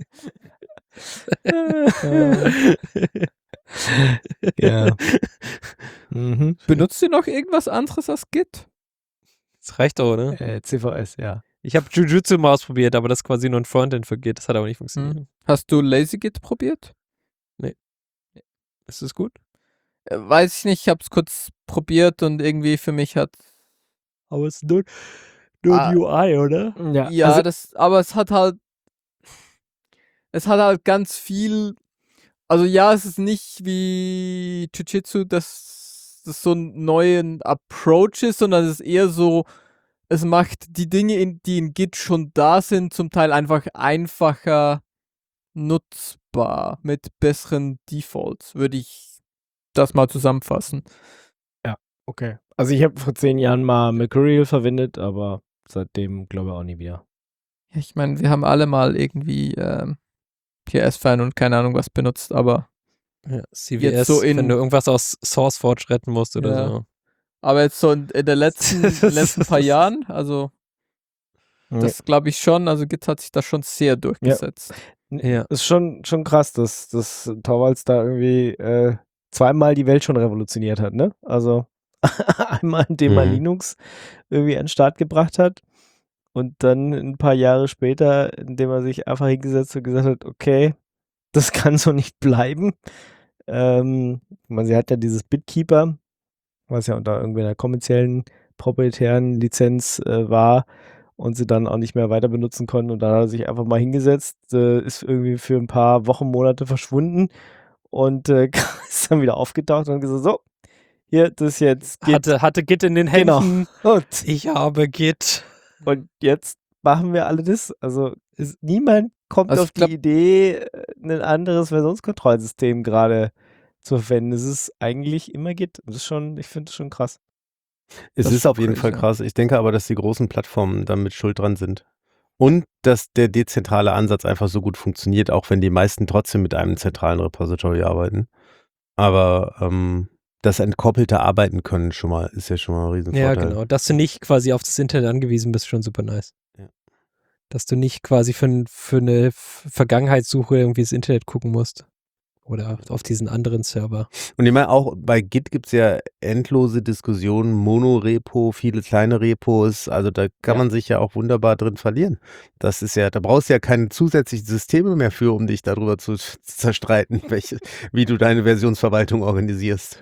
ja. Mhm. Benutzt ihr noch irgendwas anderes als Git? Das reicht doch, oder? CVS, ja. Ich habe Jujutsu mal ausprobiert, aber das ist quasi nur ein Frontend für Git. Das hat aber nicht funktioniert. Hast du LazyGit probiert? Ist das gut? Weiß ich nicht, ich habe es kurz probiert und irgendwie für mich hat Aber es ist nur Ah. ein UI, oder? ja, also, aber es hat halt ganz viel, also ja, es ist nicht wie Jiu-Jitsu, dass das so einen neuen Approach ist, sondern es ist eher so, es macht die Dinge, die in Git schon da sind, zum Teil einfach einfacher nutzbar mit besseren Defaults, würde ich das mal zusammenfassen. okay. Also ich habe vor 10 Jahren mal Mercurial verwendet, aber seitdem glaube ich auch nie wieder. Ja, ich meine, wir haben alle mal irgendwie PS-Fan und keine Ahnung was benutzt, aber Ja, CVS, Jetzt so wenn du irgendwas aus SourceForge retten musst oder Ja. so. jetzt so in der letzten paar Jahren, also das glaube ich schon, also Git hat sich da schon sehr durchgesetzt. Ja. Ist schon krass, dass Torvalds da irgendwie zweimal die Welt schon revolutioniert hat, ne? Also einmal, indem er Mhm. Linux irgendwie an den Start gebracht hat und dann ein paar Jahre später, indem er sich einfach hingesetzt und gesagt hat, okay, das kann so nicht bleiben. Sie hat ja dieses Bitkeeper, was ja unter irgendwie einer kommerziellen, proprietären Lizenz war und sie dann auch nicht mehr weiter benutzen konnten. Und dann hat er sich einfach mal hingesetzt, ist irgendwie für ein paar Wochen, Monate verschwunden und ist dann wieder aufgetaucht und gesagt, so, hier, das ist jetzt Git. Hatte Git in den Genau. Händen. Und, Ich habe Git. und jetzt machen wir alle das. Also niemand kommt Also auf ich glaub- die Idee, ein anderes Versionskontrollsystem gerade zu verwenden. Es ist eigentlich immer Git. Das ist schon, ich finde es schon krass. Es Das ist auf jeden crazy, Fall ja. krass. Ich denke aber, dass die großen Plattformen damit schuld dran sind. Und dass der dezentrale Ansatz einfach so gut funktioniert, auch wenn die meisten trotzdem mit einem zentralen Repository arbeiten. Aber das entkoppelte Arbeiten können ist ja schon mal ein Riesenvorteil. Ja, genau. Dass du nicht quasi auf das Internet angewiesen bist, schon super nice. Ja. Dass du nicht quasi für eine Vergangenheitssuche irgendwie das Internet gucken musst. Oder auf diesen anderen Server. Und ich meine, auch bei Git gibt es ja endlose Diskussionen, Monorepo, viele kleine Repos, also da kann Ja. man sich ja auch wunderbar drin verlieren. Das ist ja, da brauchst du ja keine zusätzlichen Systeme mehr für, um dich darüber zu zerstreiten, wie du deine Versionsverwaltung organisierst.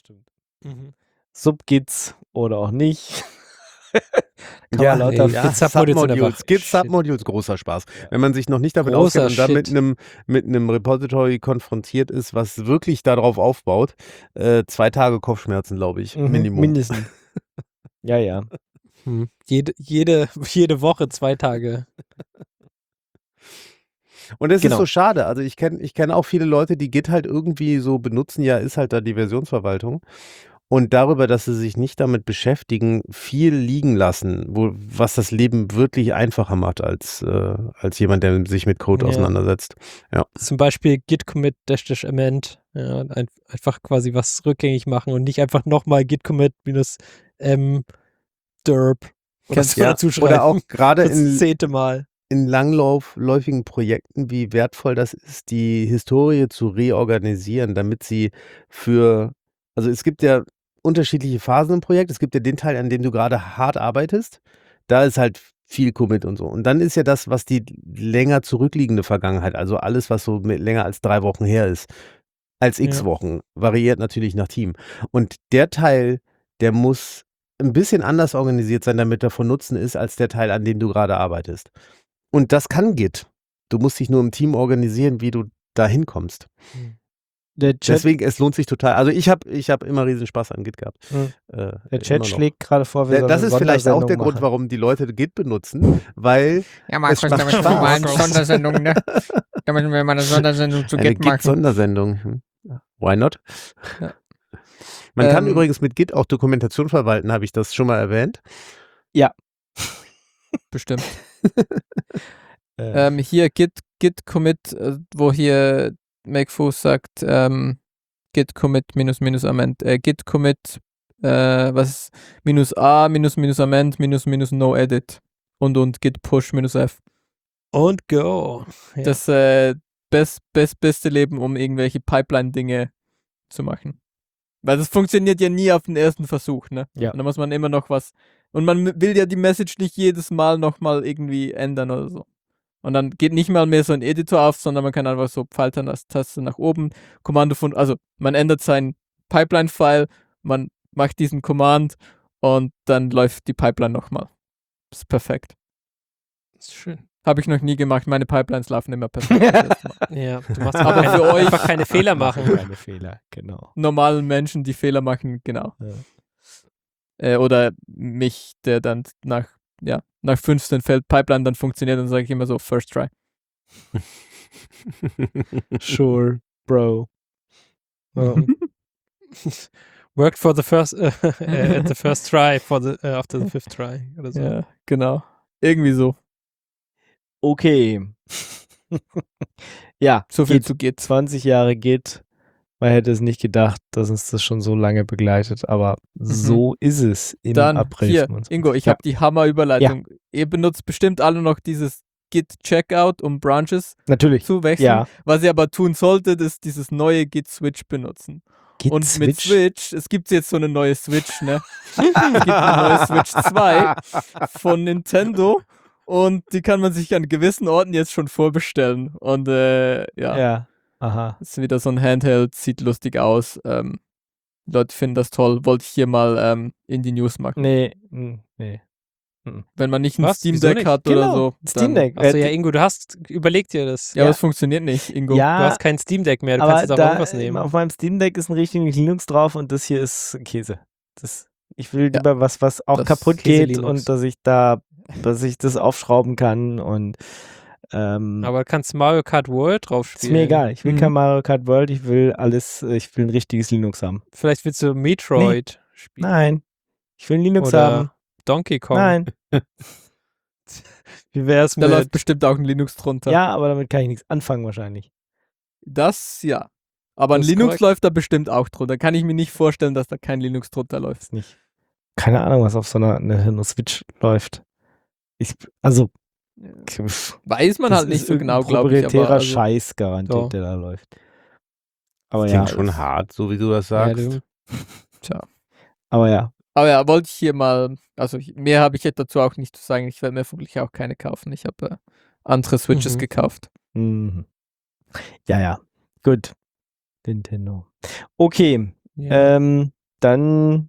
Subgits oder auch nicht. Kann man lauter Git Submodules sind einfach Git Shit. Submodules, großer Spaß. Wenn man sich noch nicht damit Großer auskennt und dann Shit. mit einem Repository konfrontiert ist, was wirklich darauf aufbaut, 2 Tage Kopfschmerzen, glaube ich, Minimum. Mindestens. Ja. Jede Woche 2 Tage. Und es Genau. ist so schade. Also ich kenn auch viele Leute, die Git halt irgendwie so benutzen, ja, ist halt da die Versionsverwaltung. Und darüber, dass sie sich nicht damit beschäftigen, viel liegen lassen, was das Leben wirklich einfacher macht als jemand, der sich mit Code Ja. auseinandersetzt. Zum Beispiel git commit --amend. Ja, einfach quasi was rückgängig machen und nicht einfach nochmal git commit -m derp oder so dazu schreiben. Oder auch gerade das 10. Mal. in langläufigen Projekten, wie wertvoll das ist, die Historie zu reorganisieren, damit sie also es gibt ja unterschiedliche Phasen im Projekt. Es gibt ja den Teil, an dem du gerade hart arbeitest. Da ist halt viel Commit und so. Und dann ist ja das, was die länger zurückliegende Vergangenheit, also alles, was so länger als 3 Wochen her ist, als x Wochen, variiert natürlich nach Team. Und der Teil, der muss ein bisschen anders organisiert sein, damit er von Nutzen ist, als der Teil, an dem du gerade arbeitest. Und das kann Git. Du musst dich nur im Team organisieren, wie du da hinkommst. Der Chat, Deswegen, es lohnt sich total. Also ich hab immer riesen Spaß an Git gehabt. der Immer Chat noch. schlägt gerade vor, wir sollen Das eine ist vielleicht auch der Sondersendung Grund, machen. warum die Leute Git benutzen, weil Ja, Markus, Es macht damit machen wir mal eine Spaß. Sondersendung, ne? Da müssen wir mal eine Sondersendung zu eine Git machen. Git-Sondersendung. Why not? Ja. Man kann Ähm, übrigens mit Git auch Dokumentation verwalten, habe ich das schon mal erwähnt? Bestimmt. Äh, Hier Git Commit, wo hier MakeFoos sagt, Git Commit -amend, Git Commit, was -a, -amend, -no edit und Git Push -f. Und go. Ja. Das beste Leben, um irgendwelche Pipeline-Dinge zu machen. Weil das funktioniert ja nie auf den ersten Versuch, ne? Ja. Und da muss man immer noch was. Und man will ja die Message nicht jedes Mal nochmal irgendwie ändern oder so. Und dann geht nicht mal mehr so ein Editor auf, sondern man kann einfach so Pfeiltaste nach oben, also man ändert sein Pipeline-File, man macht diesen Command und dann läuft die Pipeline nochmal. Das ist perfekt. Das ist schön. Habe ich noch nie gemacht. Meine Pipelines laufen immer perfekt. das erste Mal. Ja, du machst Aber einfach für euch- einfach keine Fehler machen. Keine Fehler, genau. Normalen Menschen, die Fehler machen, genau. Oder mich, der dann nach 15 fällt Pipeline dann funktioniert, dann sage ich immer so, first try. Sure, Bro. Worked for the first at the first try for the after the fifth try oder so. Ja, genau. Irgendwie so. Okay. Ja, So viel Git. zu Git. 20 Jahre Git. Man hätte es nicht gedacht, dass uns das schon so lange begleitet, aber so ist es im Dann April. hier, 25. Ingo, ich Ja. habe die Hammer-Überleitung. Ihr benutzt bestimmt alle noch dieses Git-Checkout, um Branches Natürlich. zu wechseln. Ja. Was ihr aber tun solltet, ist dieses neue Git-Switch benutzen. Git Und mit Switch, es gibt jetzt so eine neue Switch, ne? Es gibt eine neue Switch 2 von Nintendo und die kann man sich an gewissen Orten jetzt schon vorbestellen. Und Ja. Aha. ist wieder so ein Handheld, sieht lustig aus. Leute finden das toll. Wollte ich hier mal in die News machen. Nee. Wenn man nicht ein Was? Steam Wieso Deck nicht? hat oder Genau, so. Steam Deck. Achso, ja, Ingo, überleg dir das. Ja, aber es funktioniert nicht, Ingo. Du Ja, hast kein Steam Deck mehr, du aber kannst jetzt auch da irgendwas nehmen. auf meinem Steam Deck ist ein richtiges Linux drauf und das hier ist Käse. Ich will lieber was auch das kaputt Käse geht Linux. und dass ich das aufschrauben kann und Aber du kannst Mario Kart World drauf ist spielen. mir egal. Ich will Mhm. kein Mario Kart World, ich will ein richtiges Linux haben. Vielleicht willst du Metroid spielen. Nein. Ich will ein Linux Oder haben. Donkey Kong. Nein. Wie wär's Da läuft mit bestimmt auch ein Linux drunter. Ja, aber damit kann ich nichts anfangen wahrscheinlich. Das ja. Aber ein Das ist Linux korrekt. läuft da bestimmt auch drunter. Kann ich mir nicht vorstellen, dass da kein Linux drunter läuft. Ist nicht. Keine Ahnung, was auf so einer Nintendo Switch läuft. Weiß man das halt nicht ist so genau, irgendein glaube ich. proprietärer Aber also, Scheiß garantiert, Doch. der da läuft. Aber Das ja, klingt schon hart, so wie du das Ja, sagst. du, aber ja. aber ja, wollte ich hier mal, also mehr habe ich jetzt dazu auch nicht zu sagen. Ich werde mir vermutlich auch keine kaufen. Ich habe andere Switches Mhm. gekauft. Mhm. Ja. Gut. Nintendo. Okay. ja. Dann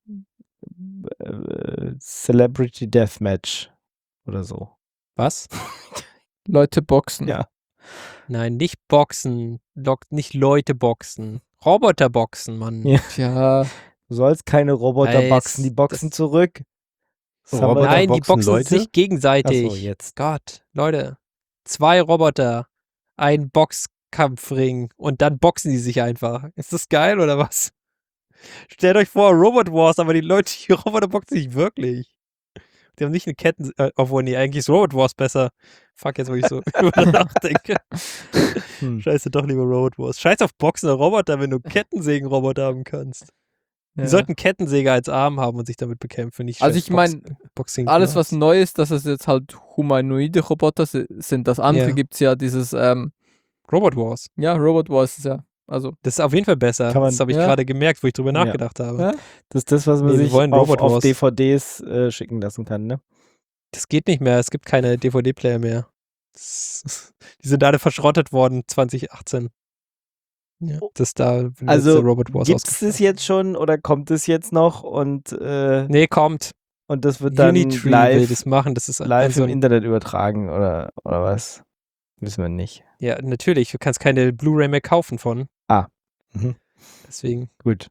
Celebrity Deathmatch oder so. Was? Leute boxen. Ja. Nein, nicht boxen. Nicht Leute boxen. Roboter boxen, Mann. Ja. Tja, Du sollst keine Roboter Weiß, boxen, die boxen das- zurück. Das haben wir Roboter doch- Nein, die boxen boxen Leute? sich gegenseitig. Ach so, jetzt. Gott, Leute. 2 Roboter, ein Boxkampfring und dann boxen die sich einfach. Ist das geil oder was? Stellt euch vor, Robot Wars, aber die Roboter boxen sich wirklich. Die haben nicht eine Ketten... obwohl, nee, eigentlich ist Robot Wars besser. Fuck, jetzt, wo ich so über nachdenke. Scheiße, doch lieber Robot Wars. Scheiß auf boxende Roboter, wenn du Kettensägen-Roboter haben kannst. Die ja. sollten Kettensäger als Arm haben und sich damit bekämpfen. Nicht Also scheiß ich mein, Boxing alles, was Gloves. neu ist, dass es jetzt halt humanoide Roboter sind. Das andere Ja. gibt es ja dieses, Robot Wars. ja, Robot Wars ist ja, also, Das ist auf jeden Fall besser. Kann man- Das habe ich ja. gerade gemerkt, wo ich drüber Ja. nachgedacht habe. Ja. Das ist das, was man Nee, wir sich wollen auf Robot Wars. DVDs schicken lassen kann, ne? Das geht nicht mehr. Es gibt keine DVD-Player mehr. Die sind alle verschrottet worden 2018. Ja, das da Also letzte Robot Wars gibt es jetzt schon oder kommt es jetzt noch und Nee, kommt. das wird dann Unitree will live, das machen. Das ist live so im Internet übertragen oder was? Wissen wir nicht. Ja, natürlich. Du kannst keine Blu-ray mehr kaufen von. Mhm. Deswegen. Gut.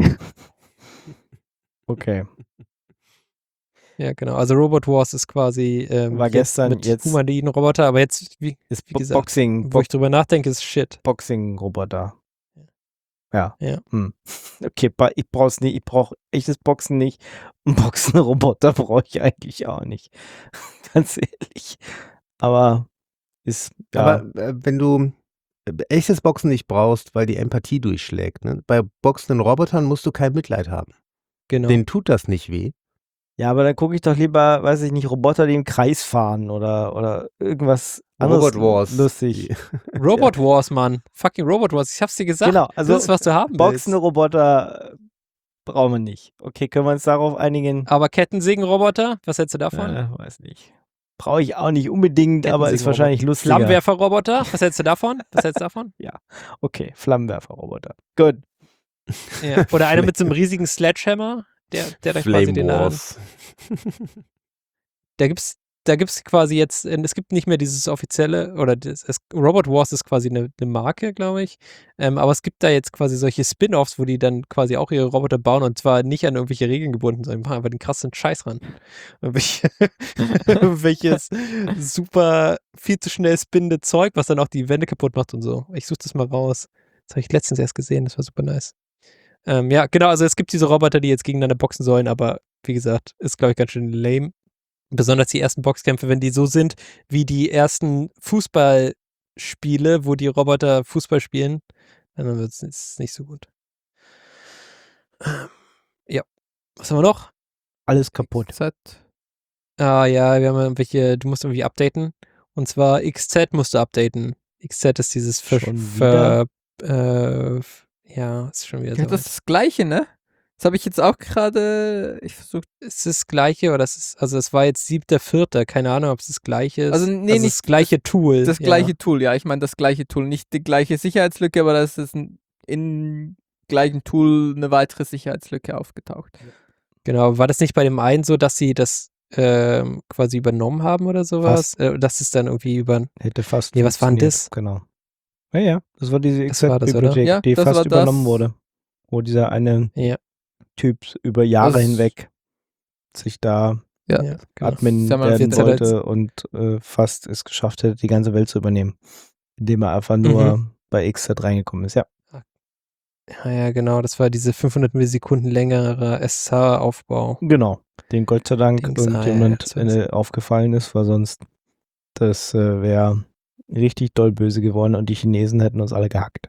Okay. Ja, genau. Also Robot Wars ist quasi War gestern mit jetzt humanoiden Roboter, aber jetzt, wie gesagt, Boxing, wo ich drüber nachdenke, ist Shit. Boxing-Roboter. Ja. Ja. Okay, ich brauch's nicht. Ich brauche echtes Boxen nicht. Einen Boxen-Roboter brauche ich eigentlich auch nicht. Ganz ehrlich. Aber ist, ja. Aber wenn du echtes Boxen nicht brauchst, weil die Empathie durchschlägt, ne? Bei boxenden Robotern musst du kein Mitleid haben. Genau. Denen tut das nicht weh. Ja, aber dann gucke ich doch lieber, weiß ich nicht, Roboter, die im Kreis fahren oder irgendwas anderes Robot Wars. lustig. Robot Wars, Mann. Fucking Robot Wars. Ich hab's dir gesagt. Genau, also das ist, was du haben willst. boxende Roboter brauchen wir nicht. Okay, können wir uns darauf einigen? Aber Kettensägenroboter, was hältst du davon? Weiß nicht. Brauche ich auch nicht unbedingt, aber ist wahrscheinlich lustiger. Flammenwerferroboter, was hältst du davon? Okay, Flammenwerferroboter. Gut. Ja. Oder einer mit so einem riesigen Sledgehammer, der dann quasi den Wars. Da gibt's quasi jetzt, es gibt nicht mehr dieses offizielle, oder Robot Wars ist quasi eine Marke, glaube ich. Aber es gibt da jetzt quasi solche Spin-Offs, wo die dann quasi auch ihre Roboter bauen und zwar nicht an irgendwelche Regeln gebunden, sondern machen einfach den krassen Scheiß ran. Welches super viel zu schnell spinnende Zeug, was dann auch die Wände kaputt macht und so. Ich suche das mal raus. Das habe ich letztens erst gesehen, das war super nice. Ja, genau, also es gibt diese Roboter, die jetzt gegeneinander boxen sollen, aber wie gesagt, ist, glaube ich, ganz schön lame. Besonders die ersten Boxkämpfe, wenn die so sind wie die ersten Fußballspiele, wo die Roboter Fußball spielen, dann wird es nicht so gut. Ja. Was haben wir noch? Alles kaputt. Ja, wir haben irgendwelche, du musst irgendwie updaten. Und zwar XZ musst du updaten. XZ ist dieses ja, ist schon wieder so. Ja, das ist das Gleiche, ne? Das habe ich jetzt auch gerade, Es ist das Gleiche, oder es war jetzt 7.4., keine Ahnung, ob es das Gleiche ist. Also, nee, nicht das gleiche Tool. Das gleiche Tool, ja. Ich meine das gleiche Tool. Nicht die gleiche Sicherheitslücke, aber das ist im gleichen Tool eine weitere Sicherheitslücke aufgetaucht. Genau, war das nicht bei dem einen so, dass sie das quasi übernommen haben oder sowas? Das ist dann irgendwie Hätte fast Nee, was war denn funktioniert. das? Genau. Ja, das war diese Das war das, oder? XZ-Bibliothek, Ja, die das fast war übernommen das. wurde. Wo dieser eine Ja. Typ über Jahre Das- hinweg sich da Ja. Genau. Admin Sag mal, werden jetzt hat er wollte und fast es geschafft hätte, die ganze Welt zu übernehmen. Indem er einfach nur bei XZ reingekommen ist, ja. Ja, genau, das war diese 500 Millisekunden längere SSH-Aufbau. Genau. Den Gott sei Dank Dings, irgendjemand das war's. aufgefallen ist, weil sonst das wäre richtig doll böse geworden und die Chinesen hätten uns alle gehackt.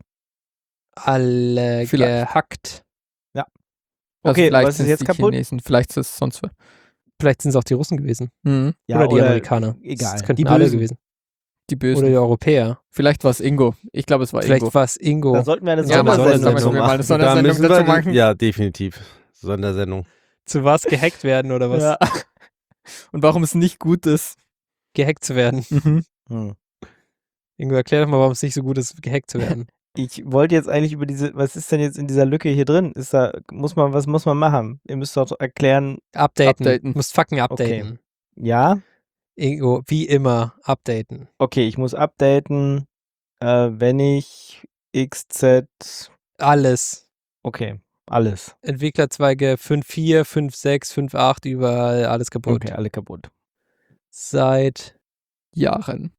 Alle Vielleicht. gehackt. Okay, vielleicht was ist sind's jetzt die kaputt? Chinesen, vielleicht ist es sonst was. Vielleicht sind es auch die Russen gewesen. Ja, oder die Amerikaner. Egal. Das könnten Die alle Bösen. gewesen. Die Bösen. Oder die Europäer. Vielleicht war es Ingo. Ich glaube, es war Vielleicht Ingo. war es Ingo. Da sollten wir eine Ja, aber Sondersendung das zu wir mal machen. eine Sondersendung dazu machen. Ja, definitiv. Sondersendung. Zu was gehackt werden oder was? Ja. Und warum es nicht gut ist. Gehackt zu werden. Hm. Ingo, erklär doch mal, warum es nicht so gut ist, gehackt zu werden. Ich wollte jetzt eigentlich über was ist denn jetzt in dieser Lücke hier drin? Was muss man machen? Ihr müsst doch erklären, Updaten. Musst fucking updaten. ja? Ingo, wie immer, updaten. Okay, ich muss updaten, wenn ich XZ, Alles. okay, alles. Entwicklerzweige 5.4, 5.6, 5.8, überall alles kaputt. Okay, alle kaputt. Seit Jahren.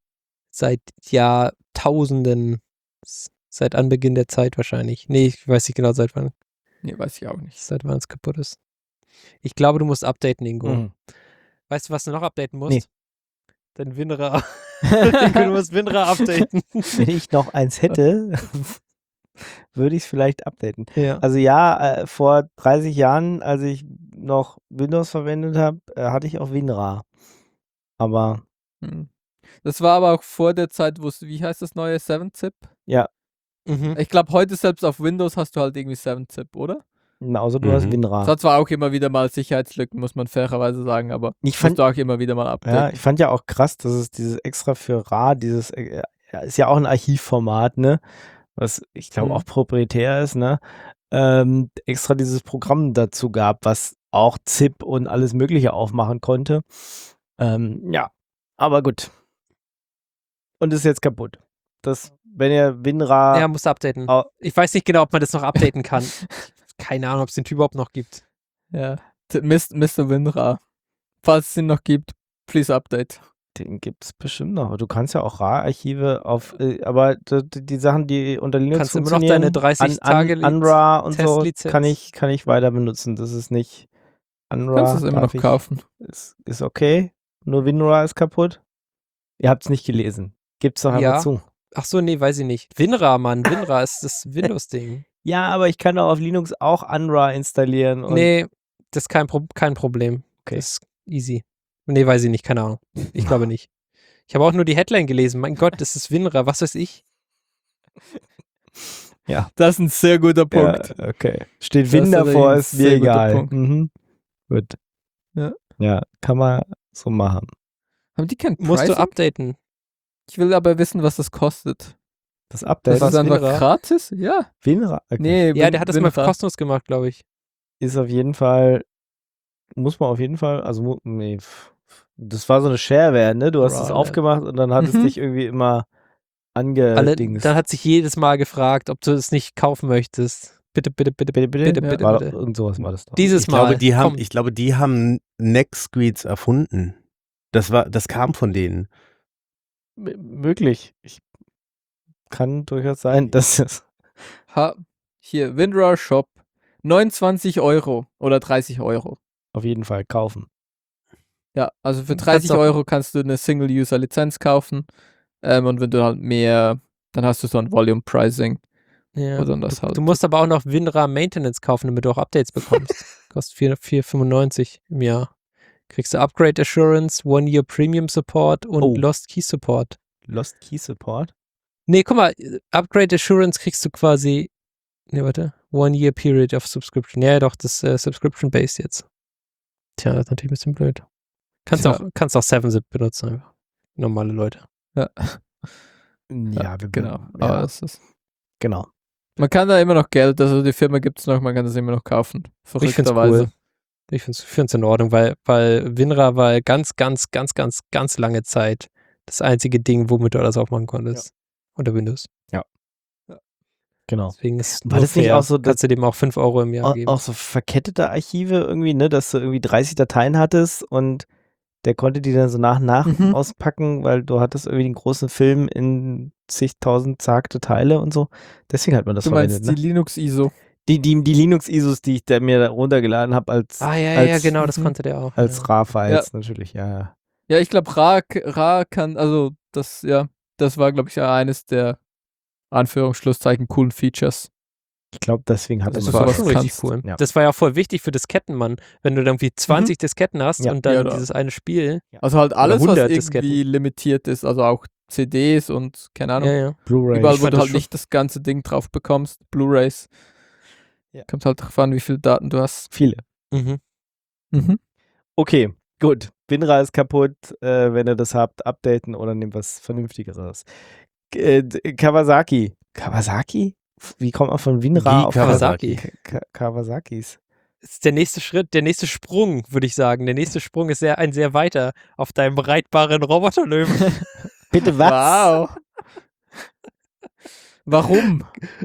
Jahrtausenden. Seit Anbeginn der Zeit wahrscheinlich. Nee, ich weiß nicht genau, seit wann Nee, weiß ich auch nicht. es kaputt ist. Ich glaube, du musst updaten, Ingo. Mhm. Weißt du, was du noch updaten musst? Nee. Dein WinRAR. Ingo, du musst WinRAR updaten. Wenn ich noch eins hätte, würde ich es vielleicht updaten. Ja. Also ja, vor 30 Jahren, als ich noch Windows verwendet habe, hatte ich auch WinRAR. Aber Das war aber auch vor der Zeit, wo es, wie heißt das neue 7-Zip? ja, Mhm. Ich glaube, heute selbst auf Windows hast du halt irgendwie 7-Zip, oder? Außer du hast Mhm. WinRAR. Es hat zwar auch immer wieder mal Sicherheitslücken, muss man fairerweise sagen, aber Ich musst fand, du auch immer wieder mal ja, updaten. ich fand ja auch krass, dass es dieses extra für RAR, ja, ist ja auch ein Archivformat, ne? Was ich glaube auch proprietär ist, ne? Extra dieses Programm dazu gab, was auch ZIP und alles Mögliche aufmachen konnte. Ja, aber gut. Und ist jetzt kaputt. Wenn ihr WinRAR Ja, musst du updaten. au- Ich weiß nicht genau, ob man das noch updaten kann. Keine Ahnung, ob es den Typ überhaupt noch gibt. Ja. Mr. WinRAR. Falls es ihn noch gibt, please update. Den gibt es bestimmt noch. Du kannst ja auch RAR-Archive aber die Sachen, die unter Linux Kannst immer noch funktionieren, deine 30 Tage Unrar und so, Testlizenz. kann ich weiter benutzen. Das ist nicht Du kannst Unrar. es immer noch kaufen. Ist okay. Nur WinRAR ist kaputt. Ihr habt es nicht gelesen. Gibt's doch Ja. einmal zu. Ach so, nee, weiß ich nicht. WinRAR, Mann. WinRAR ist das Windows-Ding. Ja, aber ich kann doch auf Linux auch Unrar installieren. Und Nee, das ist kein Problem. Okay. Das ist easy. Nee, weiß ich nicht, keine Ahnung. Ich glaube nicht. Ich habe auch nur die Headline gelesen. Mein Gott, das ist WinRAR, was weiß ich. ja. Das ist ein sehr guter Punkt. Ja, okay. Steht Das Win ist davor, ein ist mir sehr guter egal. Punkt. Mhm. Gut. Ja. Ja, kann man so machen. Haben die kein Musst Pricing? du updaten. Ich will aber wissen, was das kostet. Das Das Update ist einfach WinRAR? gratis? Ja. WinRAR okay. Nee, Ja, der hat das mal WinRAR. kostenlos gemacht, glaube ich. Ist auf jeden Fall, muss man auf jeden Fall, also nee, das war so eine Shareware, ne? Du hast es Raw, aufgemacht und dann hat es Mhm. dich irgendwie immer Alle, angedingst. dann hat sich jedes Mal gefragt, ob du es nicht kaufen möchtest. Bitte, bitte, bitte, bitte, bitte, bitte, war bitte. Irgend sowas war das doch. Dieses Ich glaube, Mal. Komm. ich glaube, die haben NextScreeds erfunden. Das kam von denen. Möglich. Kann durchaus sein, dass es Hier, WinRAR Shop. 29 € oder 30 €. auf jeden Fall kaufen. Ja, also für Kannst 30 auch- € kannst du eine Single-User-Lizenz kaufen. Und wenn du halt mehr, dann hast du so ein Volume-Pricing. Ja. Oder das halt. Du musst aber auch noch WinRAR Maintenance kaufen, damit du auch Updates bekommst. Kostet 4,95 im Jahr. Kriegst du Upgrade Assurance, One-Year Premium Support und Oh. Lost Key Support. Lost Key Support. Nee, guck mal, Upgrade Assurance kriegst du quasi, nee, warte, One-Year Period of Subscription. Ja, doch, das Subscription-Based jetzt. Tja, das ist natürlich ein bisschen blöd. Kannst Tja. auch 7-Zip benutzen, einfach. Normale Leute. Ja, Ja, genau. Ja, Aber das ist, genau. man kann da immer noch Geld, also die Firma gibt es noch, man kann das immer noch kaufen. Ich find's Verrückterweise. cool. Ich find's in Ordnung, weil WinRAR war ganz lange Zeit das einzige Ding, womit du alles aufmachen konntest. Unter Windows. Genau. Deswegen ist War nur das nicht fair. auch so, kannst du dem auch 5 € im Jahr geben. Auch so verkettete Archive irgendwie, ne, dass du irgendwie 30 Dateien hattest und der konnte die dann so nach und nach Mhm. auspacken, weil du hattest irgendwie den großen Film in zigtausend zagte Teile und so. Deswegen hat man das Du verwendet, meinst die ne? Linux-ISO. Die Linux-ISOs, die ich mir da runtergeladen habe als, ja, genau, das konnte der auch. als ja. RAR-Files natürlich, ja. Ja, ich glaube, RAR kann, also das war, glaube ich, eines der Anführungsschlusszeichen coolen Features. Ich glaube, deswegen hatte Das man Das war sowas schon richtig kannst. cool. Ja. Das war ja auch voll wichtig für Disketten, Mann. Wenn du dann irgendwie 20 Disketten hast Ja. und dann Ja, oder- dieses eine Spiel. Also halt alles, was 100 irgendwie Disketten. limitiert ist, also auch CDs und keine Ahnung, Ja, ja. Blu-ray. überall, Ich wo fand du das halt schon- nicht das ganze Ding drauf bekommst, Blu-Rays. Ja. Kommt halt drauf an, wie viele Daten du hast. Viele. Mhm. Okay, gut. WinRAR ist kaputt. Wenn ihr das habt, updaten oder nehmt was Vernünftigeres. Kawasaki. Kawasaki? Wie kommt man von WinRAR Die auf Kawasaki. Kawasakis? Das ist der nächste Schritt, der nächste Sprung, würde ich sagen. Der nächste Sprung ist ein sehr weiter auf deinem reitbaren Roboterlöwen. Bitte was? Wow. Warum?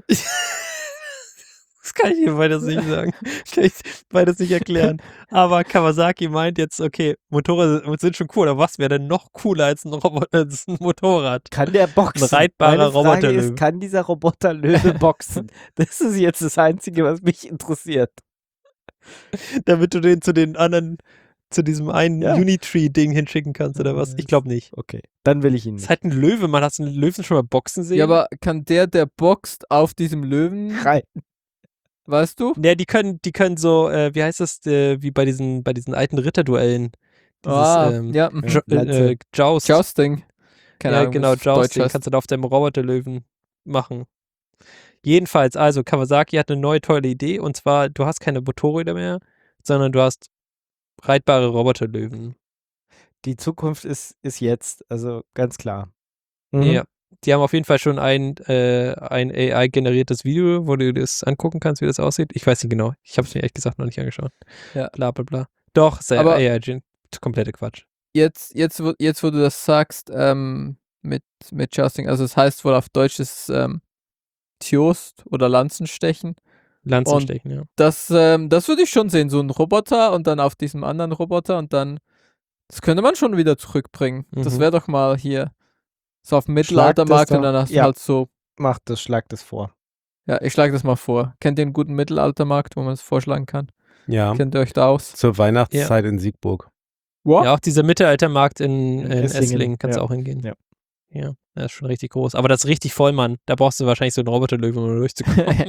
Das kann ich dir beides nicht sagen. Kann ich beides nicht erklären. Aber Kawasaki meint jetzt, okay, Motorräder sind schon cool, aber was wäre denn noch cooler als als ein Motorrad? Kann der boxen? Ein reitbarer Meine Frage Roboterlöwe. ist, kann dieser Roboterlöwe boxen? Das ist jetzt das Einzige, was mich interessiert. Damit du den zu den anderen, zu diesem einen Ja. Unitree-Ding hinschicken kannst oder was? Ich glaube nicht. Okay, dann will ich ihn Das ist nicht. halt ein Löwe, man. Hast du einen Löwen schon mal boxen sehen? Ja, aber kann der boxt auf diesem Löwen, Rein. weißt du? Ja, die können so, wie heißt das, wie bei diesen alten Ritterduellen. Dieses, Ja, Lanze. Joust. Jousting. Keine Ja, Ahnung, genau, was Deutsch Jousting heißt. kannst du da auf deinem Roboterlöwen machen. Jedenfalls, also Kawasaki hat eine neue tolle Idee und zwar, du hast keine Motorräder mehr, sondern du hast reitbare Roboterlöwen. Die Zukunft ist jetzt, also ganz klar. Ja. Die haben auf jeden Fall schon ein AI-generiertes Video, wo du das angucken kannst, wie das aussieht. Ich weiß nicht genau. Ich habe es mir ehrlich gesagt noch nicht angeschaut. Ja. Bla bla bla. Doch, sehr Aber- AI-gen. Komplette Quatsch. Jetzt, wo du das sagst, mit Jousting, also es heißt wohl auf Deutsch ist Tjost oder Lanzenstechen. Lanzenstechen, ja. Das würde ich schon sehen, so ein Roboter und dann auf diesem anderen Roboter und dann, das könnte man schon wieder zurückbringen. Das Mhm. wäre doch mal hier so auf dem Schlag Mittelaltermarkt das und dann doch- hast du ja. halt so, Schlag das vor. ja, ich schlage das mal vor. Kennt ihr einen guten Mittelaltermarkt, wo man es vorschlagen kann? Ja, Kennt ihr euch da aus? zur Weihnachtszeit in Siegburg. Wow. Ja, auch dieser Mittelaltermarkt in In Esslingen, Esslingen, kannst du ja. auch hingehen. Ja. Ja, das ist schon richtig groß. Aber das ist richtig voll, Mann. Da brauchst du wahrscheinlich so einen Roboterlöwen, um da durchzukommen.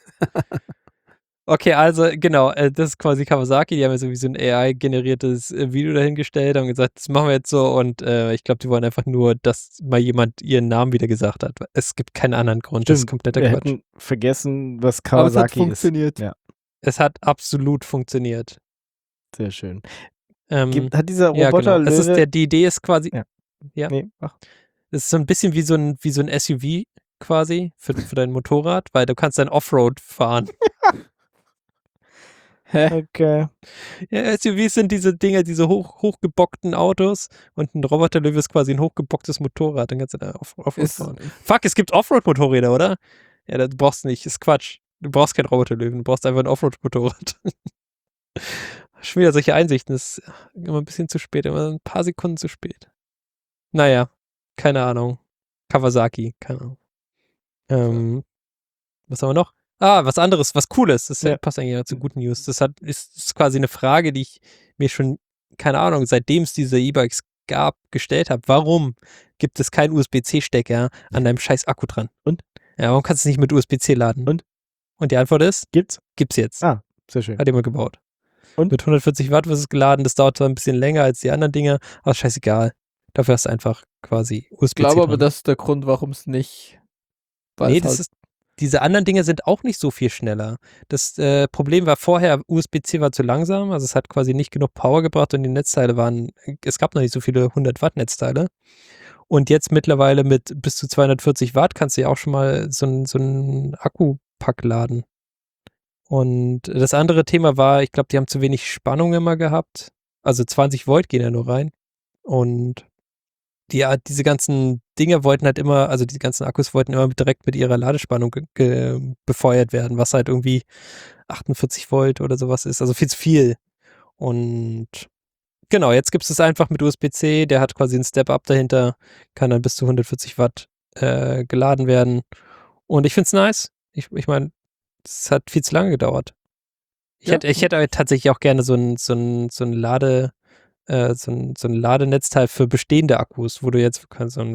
Okay, also genau, das ist quasi Kawasaki, die haben ja sowieso ein AI-generiertes Video dahingestellt, haben gesagt, das machen wir jetzt so und ich glaube, die wollen einfach nur, dass mal jemand ihren Namen wieder gesagt hat. Es gibt keinen anderen Grund, das ist kompletter Wir Quatsch. hätten vergessen, was Aber es hat Kawasaki ist. funktioniert. Ja, Es hat absolut funktioniert. sehr schön. Ähm, Hat dieser ja, Roboter genau. Es ist die Idee ist quasi, Ja. ja. Nee, ach, es ist so ein bisschen wie so ein SUV quasi für dein Motorrad, weil du kannst dann Offroad fahren. okay. Ja, SUVs sind diese Dinger, diese hochgebockten Autos und ein Roboterlöwe ist quasi ein hochgebocktes Motorrad. Dann kannst du da Offroad Ist, fahren. Fuck, es gibt Offroad-Motorräder, oder? Ja, das brauchst du nicht. Ist Quatsch. Du brauchst kein Roboterlöwen, du brauchst einfach ein Offroad-Motorrad. Schon wieder solche Einsichten. Das ist immer ein bisschen zu spät, immer ein paar Sekunden zu spät. Naja, keine Ahnung. Kawasaki, keine Ahnung. Was haben wir noch? Was anderes, was Cooles. Das passt eigentlich zu guten News. Das ist quasi eine Frage, die ich mir schon, keine Ahnung, seitdem es diese E-Bikes gab, gestellt habe. Warum gibt es keinen USB-C-Stecker an deinem scheiß Akku dran? Und? Ja, warum kannst du es nicht mit USB-C laden? Und die Antwort ist? Gibt's? Gibt's jetzt. Ah, sehr schön. Hat jemand gebaut. Und? Mit 140 Watt wird es geladen. Das dauert zwar ein bisschen länger als die anderen Dinge, aber ist scheißegal. Dafür hast du einfach quasi USB-C ich glaube aber, dran. das ist der Grund, warum es nicht. Weil Nee, es halt, diese anderen Dinge sind auch nicht so viel schneller. Das Problem war vorher, USB-C war zu langsam, also es hat quasi nicht genug Power gebracht und die Netzteile es gab noch nicht so viele 100 Watt Netzteile. Und jetzt mittlerweile mit bis zu 240 Watt kannst du ja auch schon mal so einen Akkupack laden. Und das andere Thema war, ich glaube, die haben zu wenig Spannung immer gehabt. Also 20 Volt gehen ja nur rein. Und diese ganzen Dinge wollten halt immer, also die ganzen Akkus wollten immer direkt mit ihrer Ladespannung befeuert werden, was halt irgendwie 48 Volt oder sowas ist, also viel zu viel. Und genau, jetzt gibt es das einfach mit USB-C, der hat quasi einen Step-Up dahinter, kann dann bis zu 140 Watt geladen werden. Und ich finde es nice. Ich meine, es hat viel zu lange gedauert. Ich hätte tatsächlich auch gerne so ein Ladenetzteil für bestehende Akkus, wo du jetzt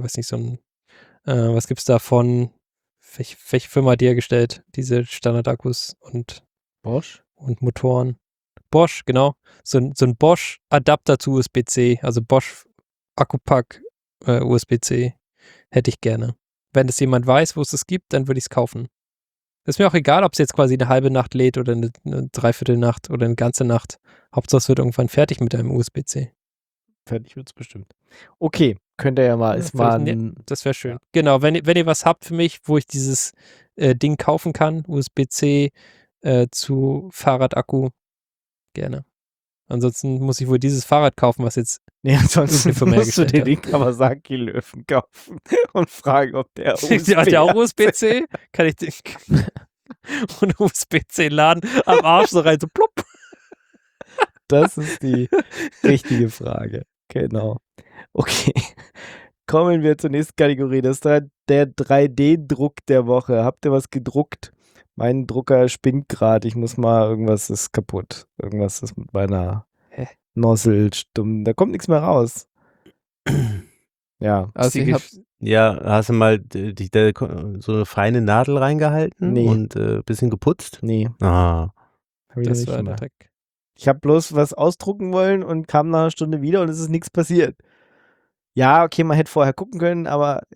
was gibt's da von, welche Firma hat die hergestellt, diese Standardakkus und Bosch? und Motoren? Bosch, genau. So ein Bosch-Adapter zu USB-C, also Bosch Akkupack USB-C hätte ich gerne. Wenn es jemand weiß, wo es das gibt, dann würde ich es kaufen. Ist mir auch egal, ob es jetzt quasi eine halbe Nacht lädt oder eine Dreiviertelnacht oder eine ganze Nacht. Hauptsache es wird irgendwann fertig mit deinem USB-C. Fertig wird's bestimmt. Okay, könnt ihr ja mal. Ist mal Das wäre schön. Genau, wenn ihr was habt für mich, wo ich dieses Ding kaufen kann, USB-C zu Fahrradakku, gerne. Ansonsten muss ich wohl dieses Fahrrad kaufen, was jetzt Nee, ansonsten irgendeine Firma musst du dir hergestellt den Kawasaki-Löwen kaufen und fragen, ob der hat. Hat der auch USB-C? Kann ich den und USB-C laden am Arsch so rein, so plopp. Das ist die richtige Frage. Genau. Okay. Kommen wir zur nächsten Kategorie. Das ist der 3D-Druck der Woche. Habt ihr was gedruckt? Mein Drucker spinnt gerade. Ich muss mal, irgendwas ist kaputt. Irgendwas ist mit meiner Nozzle stumm. Da kommt nichts mehr raus. Ja. also ich hab, Ja, hast du mal so eine feine Nadel reingehalten Nee. und bisschen geputzt? Nee. Ah. Hab ich noch Das nicht war der gemacht. Dreck. Ich habe bloß was ausdrucken wollen und kam nach einer Stunde wieder und es ist nichts passiert. Ja, okay, man hätte vorher gucken können, aber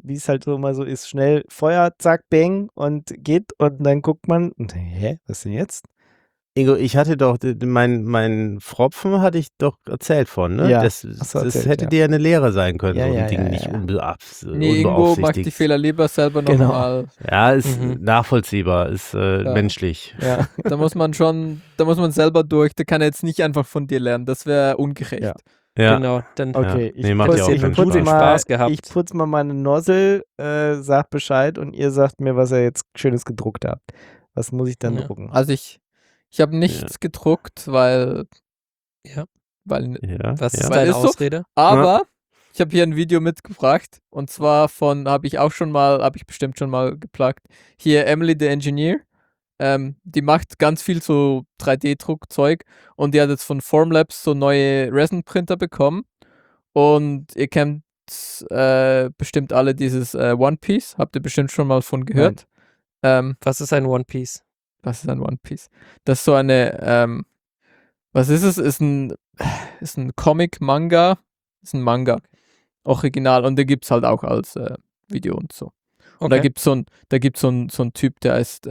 wie es halt so mal so ist, schnell Feuer, zack, bang und geht und dann guckt man, und, hä, was denn jetzt? Ingo, ich hatte doch, mein Pfropfen hatte ich doch erzählt von, ne? Ja, Das hast du erzählt, hätte ja. dir ja eine Lehre sein können, Ja, so ein ja, Ding ja, nicht ja. Nee, Ingo macht die unbeaufsichtigt. Fehler lieber selber Genau. nochmal. Ja, ist Mhm. nachvollziehbar, ist Ja. menschlich. Ja, Da muss man selber durch. Der kann jetzt nicht einfach von dir lernen. Das wäre ungerecht. Ja. Ja. Genau, dann okay. Nee, macht ja auch hättest keinen du den Spaß. Spaß gehabt. Ich putze mal meine Nozzle, sag Bescheid und ihr sagt mir, was ihr jetzt Schönes gedruckt habt. Was muss ich dann Ja. drucken? Also ich habe nichts gedruckt, weil Ja. weil Ja, Was ist ja. Weil deine ist so- Ausrede? aber ich habe hier ein Video mitgebracht und zwar habe ich bestimmt schon mal geplagt. Hier Emily the Engineer. Die macht ganz viel so 3D-Druckzeug und die hat jetzt von Formlabs so neue Resin-Printer bekommen. Und ihr kennt bestimmt alle dieses One Piece. Habt ihr bestimmt schon mal von gehört. Was ist ein One Piece? Was ist ein One Piece? Das ist so eine, was ist es? Ist ein Comic-Manga. Ist ein Manga. Original. Und der gibt es halt auch als Video und so. Und da Okay. gibt's so ein Typ, der heißt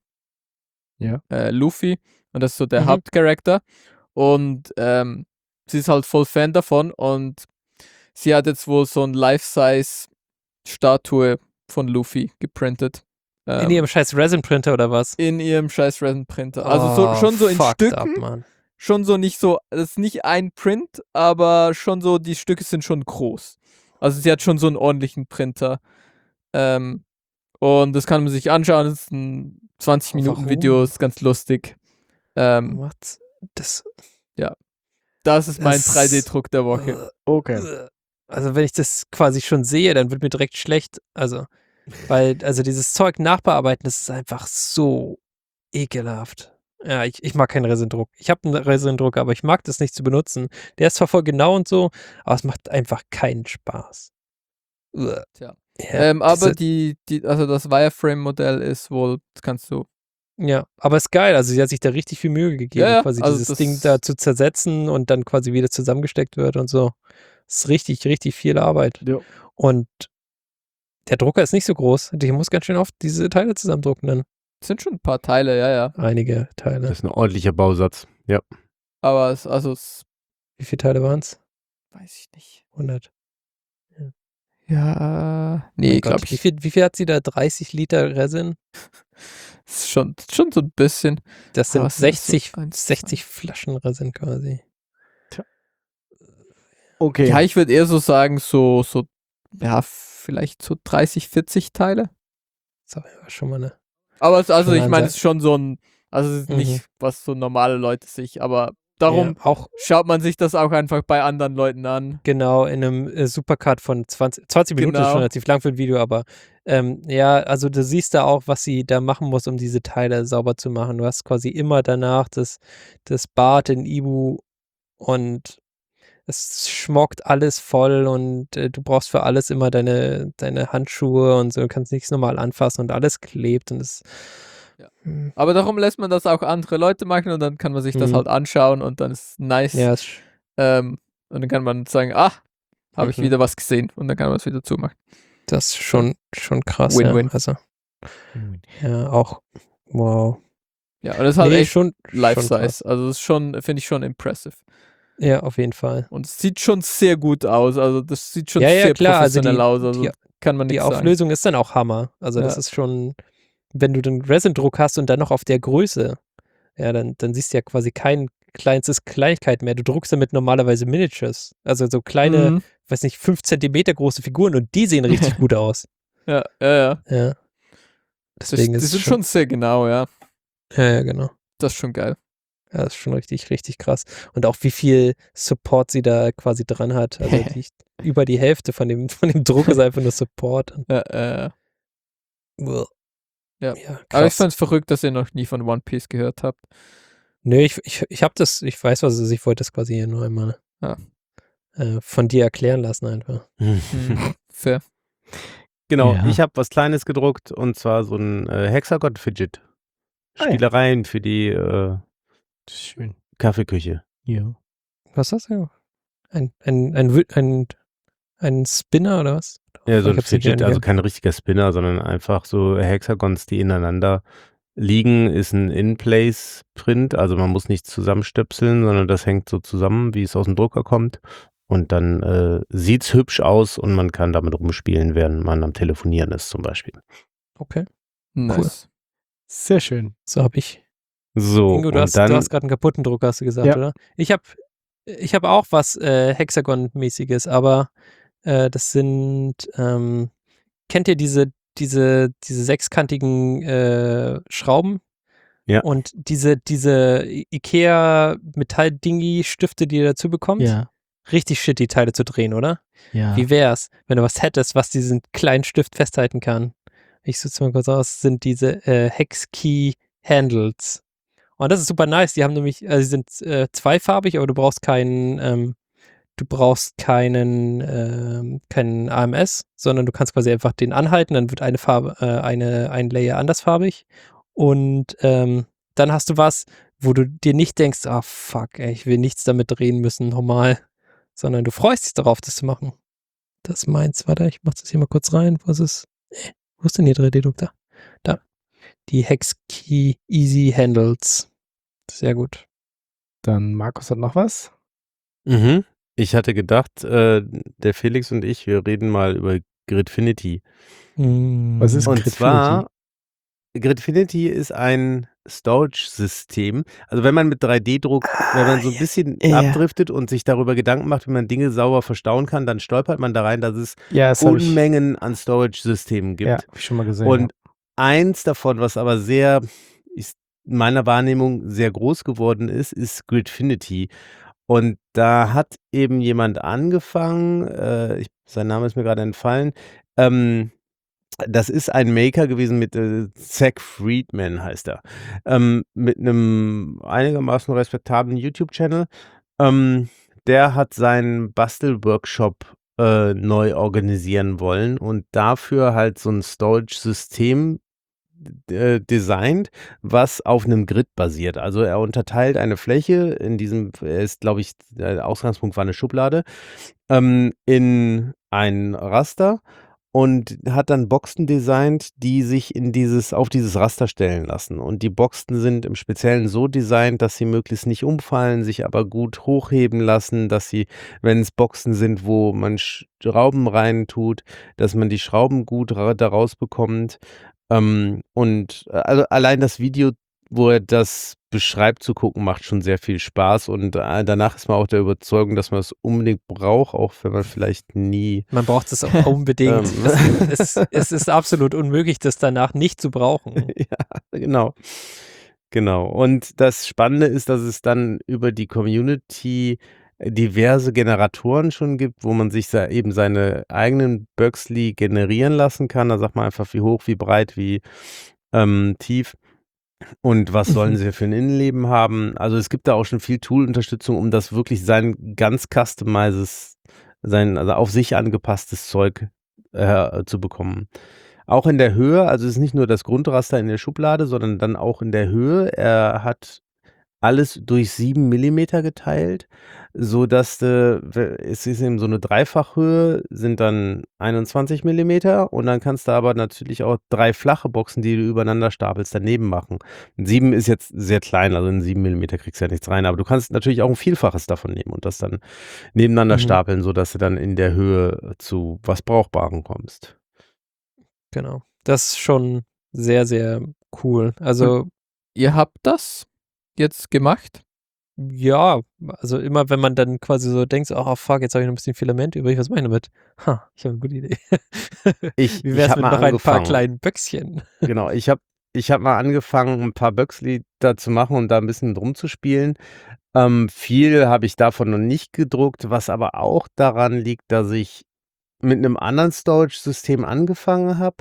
Luffy. Und das ist so der Mhm. Hauptcharakter. Und sie ist halt voll Fan davon. Und sie hat jetzt wohl so ein Life-Size-Statue von Luffy geprintet. In ihrem scheiß Resin-Printer oder was? In ihrem scheiß Resin-Printer. Also schon so in fucked Stücken. Up, Mann. Schon so nicht so, das ist nicht ein Print, aber schon so, die Stücke sind schon groß. Also sie hat schon so einen ordentlichen Printer. Und das kann man sich anschauen, das ist ein 20-Minuten-Video, ist ganz lustig. What? Das Das ist mein Das- 3D-Druck der Woche. Okay. Also wenn ich das quasi schon sehe, dann wird mir direkt schlecht. Also dieses Zeug nachbearbeiten, das ist einfach so ekelhaft. Ja, ich mag keinen Resindruck. Ich habe einen Resindruck, aber ich mag das nicht zu benutzen. Der ist zwar voll genau und so, aber es macht einfach keinen Spaß. Uah. Tja. Ja, Aber diese- also das Wireframe-Modell ist wohl, das kannst du. ja, aber ist geil. Also sie hat sich da richtig viel Mühe gegeben, Ja, ja, quasi also dieses das- Ding da zu zersetzen und dann quasi wieder zusammengesteckt wird und so. Das ist richtig, richtig viel Arbeit. Ja. Und der Drucker ist nicht so groß. Ich muss ganz schön oft diese Teile zusammendrucken dann. Das sind schon ein paar Teile, ja. Einige Teile. Das ist ein ordentlicher Bausatz. Ja. Aber es Wie viele Teile waren es? weiß ich nicht. 100. Ja, nee, Mein Gott, glaube Wie ich. viel hat sie da? 30 Liter Resin? Ist schon so ein bisschen. Das sind Was ist das so? 60, 1, 60 Flaschen Resin quasi. Okay. Ja, ich würde eher so sagen, ja, vielleicht so 30, 40 Teile. Das war schon mal eine. Aber also Schon ich meine, es Ansatz. ist schon so ein, also es ist Mhm. nicht, was so normale Leute sich, aber darum Ja, auch schaut man sich das auch einfach bei anderen Leuten an. genau in einem Supercut von 20 Minuten ist Genau. schon relativ lang für ein Video, aber ja, also du siehst da auch, was sie da machen muss, um diese Teile sauber zu machen. Du hast quasi immer danach das Bad in Ibu und es schmockt alles voll und du brauchst für alles immer deine Handschuhe und so, du kannst nichts normal anfassen und alles klebt und es Ja. Hm. Aber darum lässt man das auch andere Leute machen und dann kann man sich das Mhm. halt anschauen und dann ist es nice. Ja, Und dann kann man sagen, habe ich Mhm. wieder was gesehen und dann kann man es wieder zumachen. das ist schon krass. Win-win. Ja, also, ja, auch, wow. Ja, und das ist halt Nee, echt schon krass. Life-Size. Also das ist schon, finde ich schon impressive. Ja, auf jeden Fall. Und es sieht schon sehr gut aus. Also das sieht schon Ja, ja, sehr klar, also professionell die- aus. Also die- kann man Die nichts sagen. Auflösung ist dann auch Hammer. Also das Ja. ist schon, wenn du den Resin-Druck hast und dann noch auf der Größe, ja, dann siehst du ja quasi kein kleinstes Kleinigkeit mehr. Du druckst damit normalerweise Miniatures. Also so kleine, Mhm. weiß nicht, 5 Zentimeter große Figuren und die sehen richtig gut aus. Ja. Ja. Deswegen Die ist sind es schon sehr genau, ja. Ja, genau. Das ist schon geil. Ja, das ist schon richtig, richtig krass. Und auch wie viel Support sie da quasi dran hat. Also über die Hälfte von dem Druck ist einfach nur Support. Und, Ja. Uah. Ja. Ja, Aber ich krass. fand's verrückt, dass ihr noch nie von One Piece gehört habt. Nö, ich habe das, ich weiß, was es ist, ich wollte das quasi hier nur einmal Ja. Von dir erklären lassen einfach. Mhm. Fair. Genau, Ja. ich habe was Kleines gedruckt und zwar so ein Hexagon-Fidget. Ah ja. Spielereien für die Schön. Kaffeeküche. Ja. Was ist das? Ein Spinner oder was? Ja, so Ich ein hab's nicht Fidget, also gern. kein richtiger Spinner, sondern einfach so Hexagons, die ineinander liegen, ist ein In-Place-Print. Also man muss nichts zusammenstöpseln, sondern das hängt so zusammen, wie es aus dem Drucker kommt. Und dann sieht's hübsch aus und man kann damit rumspielen, während man am Telefonieren ist zum Beispiel. Okay, Nice. Sehr schön. so habe ich. So, Ingo, du und hast dann, gerade einen kaputten Drucker, hast du gesagt, Ja. oder? Ich hab auch was Hexagon-mäßiges, aber das sind, kennt ihr diese sechskantigen Schrauben? Ja. Und diese IKEA-Metall-Dingi-Stifte, die ihr dazu bekommt? Ja. Richtig shit, die Teile zu drehen, oder? Ja. Wie wär's, wenn du was hättest, was diesen kleinen Stift festhalten kann? Ich suche es mal kurz aus, sind diese Hex-Key-Handles. Und das ist super nice. Die haben nämlich, sie sind zweifarbig, aber du brauchst keinen AMS, sondern du kannst quasi einfach den anhalten, dann wird eine Farbe, ein Layer andersfarbig. Und dann hast du was, wo du dir nicht denkst, ah fuck, ey, ich will nichts damit drehen müssen, normal. Sondern du freust dich darauf, das zu machen. Das ist meins. Warte, ich mach das hier mal kurz rein. Wo ist es? Wo ist denn hier 3D-Druck? Da. Die Hex-Key Easy Handles. Sehr gut. Dann Markus hat noch was. Ich hatte gedacht, der Felix und ich, wir reden mal über Gridfinity. Was ist Und Gridfinity? zwar, Gridfinity ist ein Storage-System. Also wenn man mit 3D-Druck, wenn man so ein bisschen abdriftet und sich darüber Gedanken macht, wie man Dinge sauber verstauen kann, dann stolpert man da rein, dass es Ja, das habe ich, Unmengen an Storage-Systemen gibt. ja, hab ich schon mal gesehen. Und eins davon, was aber sehr, ist in meiner Wahrnehmung sehr groß geworden ist Gridfinity. Und da hat eben jemand angefangen, sein Name ist mir gerade entfallen, das ist ein Maker gewesen mit Zach Friedman heißt er, mit einem einigermaßen respektablen YouTube-Channel. Der hat seinen Bastelworkshop neu organisieren wollen und dafür halt so ein Storage-System designt, was auf einem Grid basiert. Also er unterteilt eine Fläche, in diesem ist, glaube ich, der Ausgangspunkt war eine Schublade, in ein Raster und hat dann Boxen designt, die sich auf dieses Raster stellen lassen. Und die Boxen sind im Speziellen so designt, dass sie möglichst nicht umfallen, sich aber gut hochheben lassen, dass sie, wenn es Boxen sind, wo man Schrauben rein tut, dass man die Schrauben gut da rausbekommt. Also allein das Video, wo er das beschreibt, zu gucken, macht schon sehr viel Spaß und danach ist man auch der Überzeugung, dass man es unbedingt braucht, auch wenn man vielleicht nie. Man braucht es auch unbedingt. Es ist absolut unmöglich, das danach nicht zu brauchen. Ja, genau. Genau. Und das Spannende ist, dass es dann über die Community diverse Generatoren schon gibt, wo man sich eben seine eigenen Böxli generieren lassen kann. Da sagt man einfach, wie hoch, wie breit, wie tief und was sollen sie für ein Innenleben haben. Also es gibt da auch schon viel Tool-Unterstützung, um das wirklich sein ganz customises, also auf sich angepasstes Zeug zu bekommen. Auch in der Höhe, also es ist nicht nur das Grundraster in der Schublade, sondern dann auch in der Höhe. Er hat alles durch 7 Millimeter geteilt, sodass es ist eben so eine Dreifachhöhe, sind dann 21 Millimeter und dann kannst du aber natürlich auch 3 flache Boxen, die du übereinander stapelst, daneben machen. 7 ist jetzt sehr klein, also in 7 Millimeter kriegst du ja nichts rein, aber du kannst natürlich auch ein Vielfaches davon nehmen und das dann nebeneinander stapeln, sodass du dann in der Höhe zu was Brauchbarem kommst. Genau. Das ist schon sehr, sehr cool. Also, Ihr habt das jetzt gemacht? ja, also immer wenn man dann quasi so denkt, so, oh fuck, jetzt habe ich noch ein bisschen Filament übrig, was mache ich damit? Ich habe eine gute Idee. Wie wär's hab mit mal noch ein paar angefangen. kleinen Böckchen? Genau, ich hab mal angefangen, ein paar Böxli da zu machen und da ein bisschen drum zu spielen. Viel habe ich davon noch nicht gedruckt, was aber auch daran liegt, dass ich mit einem anderen Storage-System angefangen habe,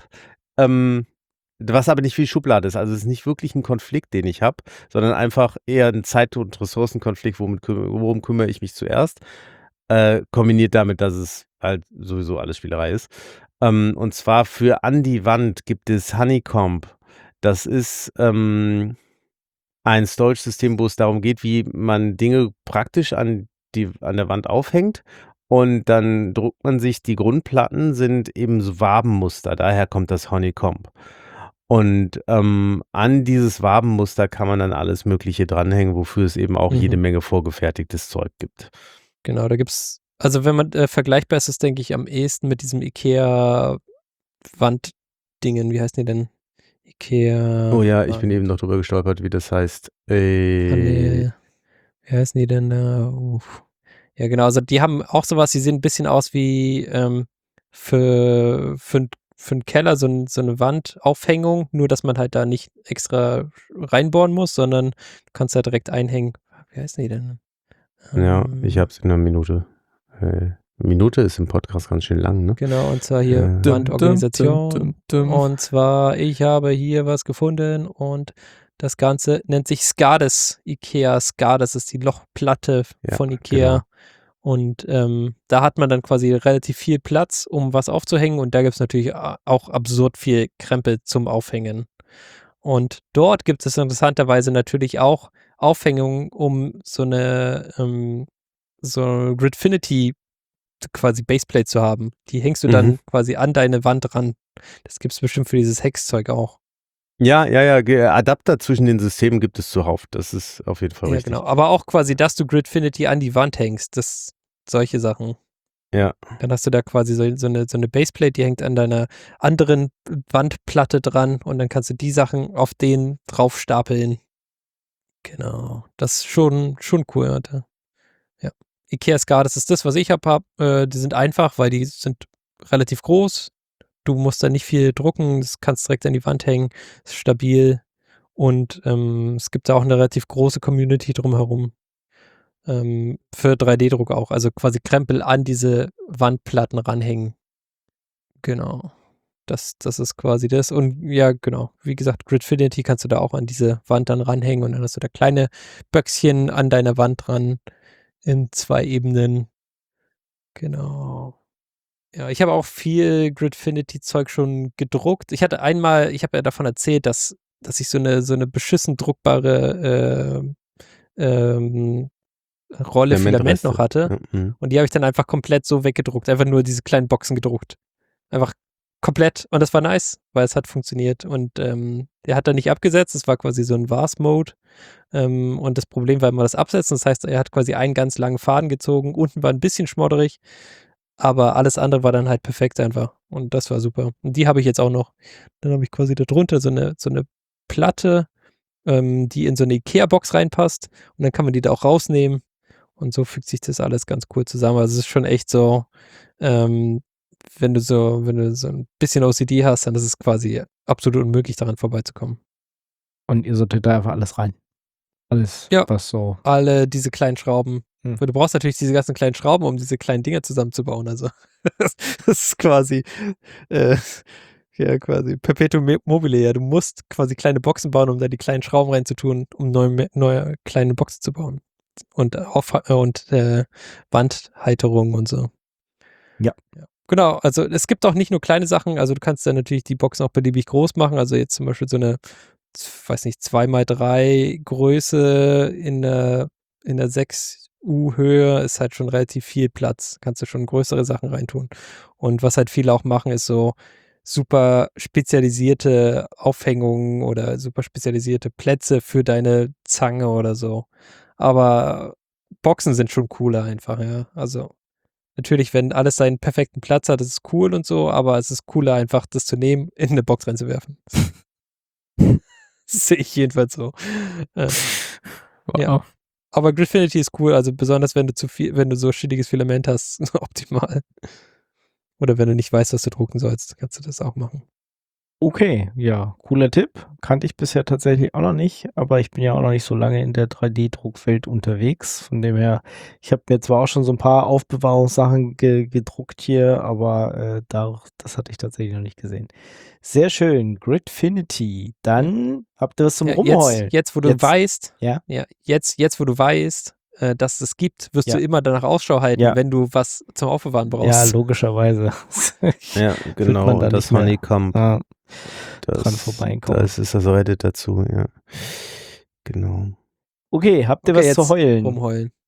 was aber nicht wie Schublade ist. Also es ist nicht wirklich ein Konflikt, den ich habe, sondern einfach eher ein Zeit- und Ressourcenkonflikt, worum kümmere ich mich zuerst, kombiniert damit, dass es halt sowieso alles Spielerei ist. Und zwar für an die Wand gibt es Honeycomb. Das ist ein Storage-System, wo es darum geht, wie man Dinge praktisch an der Wand aufhängt Und dann druckt man sich, die Grundplatten sind eben so Wabenmuster, daher kommt das Honeycomb. Und an dieses Wabenmuster kann man dann alles Mögliche dranhängen, wofür es eben auch jede Menge vorgefertigtes Zeug gibt. Genau, da gibt's, also wenn man vergleichbar ist es, denke ich, am ehesten mit diesem IKEA-Wanddingen. Wie heißen die denn? IKEA. Oh ja, ich bin eben noch drüber gestolpert, wie das heißt. Nee. Wie heißen die denn da? Ja, genau, also die haben auch sowas, die sehen ein bisschen aus wie für einen Keller so eine Wandaufhängung, nur dass man halt da nicht extra reinbohren muss, sondern du kannst da direkt einhängen. Wie heißen die denn? Ja, ich hab's in einer Minute. Minute ist im Podcast ganz schön lang, ne? Genau, und zwar hier Wandorganisation. Und zwar, ich habe hier was gefunden und das Ganze nennt sich Skades, IKEA Skades, ist die Lochplatte von IKEA. Genau. Und da hat man dann quasi relativ viel Platz, um was aufzuhängen. Und da gibt es natürlich auch absurd viel Krempel zum Aufhängen. Und dort gibt es interessanterweise natürlich auch Aufhängungen, um so eine Gridfinity quasi Baseplate zu haben. Die hängst du dann quasi an deine Wand ran. Das gibt es bestimmt für dieses Hexzeug auch. Ja, Adapter zwischen den Systemen gibt es zuhauf. Das ist auf jeden Fall richtig. Ja, genau. Aber auch quasi, dass du Gridfinity an die Wand hängst. Solche Sachen. Ja. Dann hast du da quasi so eine Baseplate, die hängt an deiner anderen Wandplatte dran und dann kannst du die Sachen auf den drauf stapeln. Genau. Das ist schon cool, Alter. Ja. IKEA Skades ist das, was ich habe. Die sind einfach, weil die sind relativ groß. Du musst da nicht viel drucken, das kannst direkt an die Wand hängen, ist stabil und es gibt da auch eine relativ große Community drumherum. Für 3D-Druck auch, also quasi Krempel an diese Wandplatten ranhängen. Genau. Das ist quasi das. Und ja, genau. Wie gesagt, Gridfinity kannst du da auch an diese Wand dann ranhängen und dann hast du da kleine Böckchen an deiner Wand dran in 2 Ebenen. Genau. Ja, ich habe auch viel Gridfinity-Zeug schon gedruckt. Ich habe ja davon erzählt, dass ich so eine beschissen druckbare Rolle Filament noch hatte. Und die habe ich dann einfach komplett so weggedruckt. Einfach nur diese kleinen Boxen gedruckt. Einfach komplett. Und das war nice, weil es hat funktioniert. Und der hat dann nicht abgesetzt. Es war quasi so ein VARS-Mode. Und das Problem war immer das Absetzen. Das heißt, er hat quasi einen ganz langen Faden gezogen. Unten war ein bisschen schmodderig. Aber alles andere war dann halt perfekt einfach. Und das war super. Und die habe ich jetzt auch noch. Dann habe ich quasi da drunter so eine Platte, die in so eine Ikea-Box reinpasst. Und dann kann man die da auch rausnehmen. Und so fügt sich das alles ganz cool zusammen. Also es ist schon echt so, wenn du so ein bisschen OCD hast, dann ist es quasi absolut unmöglich, daran vorbeizukommen. Und ihr sortiert da einfach alles rein. Alles, ja, was so. Alle diese kleinen Schrauben. Weil du brauchst natürlich diese ganzen kleinen Schrauben, um diese kleinen Dinger zusammenzubauen. Also das ist quasi quasi Perpetuum mobile. Ja, du musst quasi kleine Boxen bauen, um da die kleinen Schrauben reinzutun, um neue kleine Boxen zu bauen. Und Wandhalterung und so. Ja. Genau, also es gibt auch nicht nur kleine Sachen, also du kannst dann natürlich die Boxen auch beliebig groß machen, also jetzt zum Beispiel so eine, weiß nicht, 2x3 Größe in der 6U Höhe ist halt schon relativ viel Platz, kannst du schon größere Sachen reintun. Und was halt viele auch machen, ist so super spezialisierte Aufhängungen oder super spezialisierte Plätze für deine Zange oder so. Aber Boxen sind schon cooler einfach, ja. Also natürlich, wenn alles seinen perfekten Platz hat, ist es cool und so, aber es ist cooler einfach, das zu nehmen, in eine Box reinzuwerfen. Das sehe ich jedenfalls so. Wow. Ja. Aber Gridfinity ist cool, also besonders wenn du so shittiges Filament hast, optimal. Oder wenn du nicht weißt, was du drucken sollst, kannst du das auch machen. Okay, ja, cooler Tipp. Kannte ich bisher tatsächlich auch noch nicht, aber ich bin ja auch noch nicht so lange in der 3D-Druckwelt unterwegs. Von dem her, ich habe mir zwar auch schon so ein paar Aufbewahrungssachen gedruckt hier, aber das hatte ich tatsächlich noch nicht gesehen. Sehr schön, Gridfinity. Dann habt ihr was zum Rumheulen. Jetzt, wo du weißt, jetzt, wo du weißt, dass es gibt, wirst du immer danach Ausschau halten, wenn du was zum Aufbewahren brauchst. Ja, logischerweise. Ja, genau, das Honeycomb. Dran vorbeikommen. Das ist das Reddit dazu, ja. Genau. Okay, habt ihr was zu heulen? Rumheulen.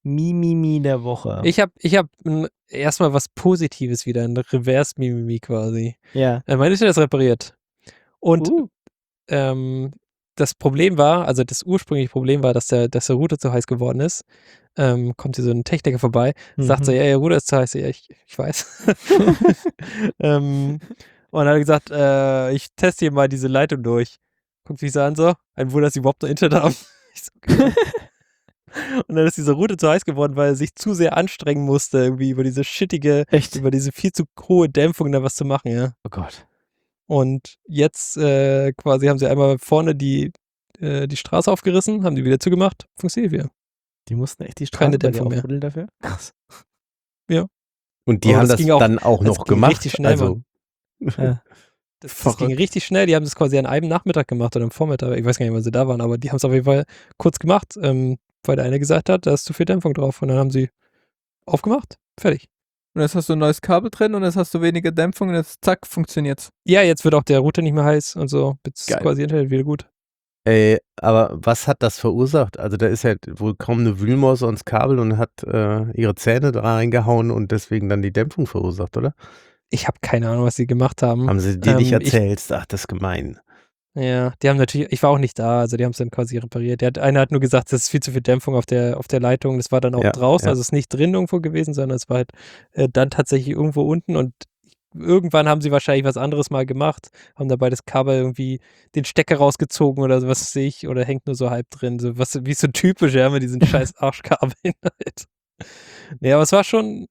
Mimimi der Woche. Ich hab erstmal was Positives wieder, ein Reverse-Mimimi quasi. Ja. Mein Internet ist repariert. Und das Problem war, also das ursprüngliche Problem war, dass der Router zu heiß geworden ist. Kommt hier so ein Techniker vorbei, sagt so, ja, der Router ist zu heiß. Ja, ich weiß. Und dann hat er gesagt, ich teste hier mal diese Leitung durch. Guckt mich so an, so, ein Wunder, dass sie überhaupt noch Internet haben. Ich so, okay. Und dann ist dieser Router zu heiß geworden, weil er sich zu sehr anstrengen musste, irgendwie über diese über diese viel zu hohe Dämpfung da was zu machen, ja. Oh Gott. Und jetzt quasi haben sie einmal vorne die Straße aufgerissen, haben die wieder zugemacht, funktioniert wieder. Die mussten echt die Keine Straße bei dir Dämpfung mehr. aufbuddeln dafür? Krass. Und die Aber haben das das ging auch- dann auch das noch ging gemacht. richtig schnell, Also, Ja. Das ging richtig schnell, die haben das quasi an einem Nachmittag gemacht oder am Vormittag, ich weiß gar nicht, wann sie da waren, aber die haben es auf jeden Fall kurz gemacht, weil der eine gesagt hat, da ist zu viel Dämpfung drauf und dann haben sie aufgemacht, fertig. Und jetzt hast du ein neues Kabel drin und jetzt hast du weniger Dämpfung und jetzt zack, funktioniert's. Ja, jetzt wird auch der Router nicht mehr heiß und so, jetzt Geil. ist quasi Internet wieder gut. aber was hat das verursacht? Also da ist ja wohl kaum eine Wühlmaus ans Kabel und hat ihre Zähne da reingehauen und deswegen dann die Dämpfung verursacht, oder? Ich habe keine Ahnung, was sie gemacht haben. Haben sie dir nicht ich- erzählt? Ach, das ist gemein. Ja, die haben natürlich, ich war auch nicht da, also die haben es dann quasi repariert. Einer hat nur gesagt, das ist viel zu viel Dämpfung auf der Leitung. Das war dann auch Ja, draußen, ja. also es ist nicht drin irgendwo gewesen, sondern es war halt dann tatsächlich irgendwo unten und irgendwann haben sie wahrscheinlich was anderes mal gemacht, haben dabei das Kabel irgendwie den Stecker rausgezogen oder so, was sehe ich, oder hängt nur so halb drin, so was, wie so typisch, ja, mit diesen scheiß Arschkabeln halt. Nee, aber es war schon,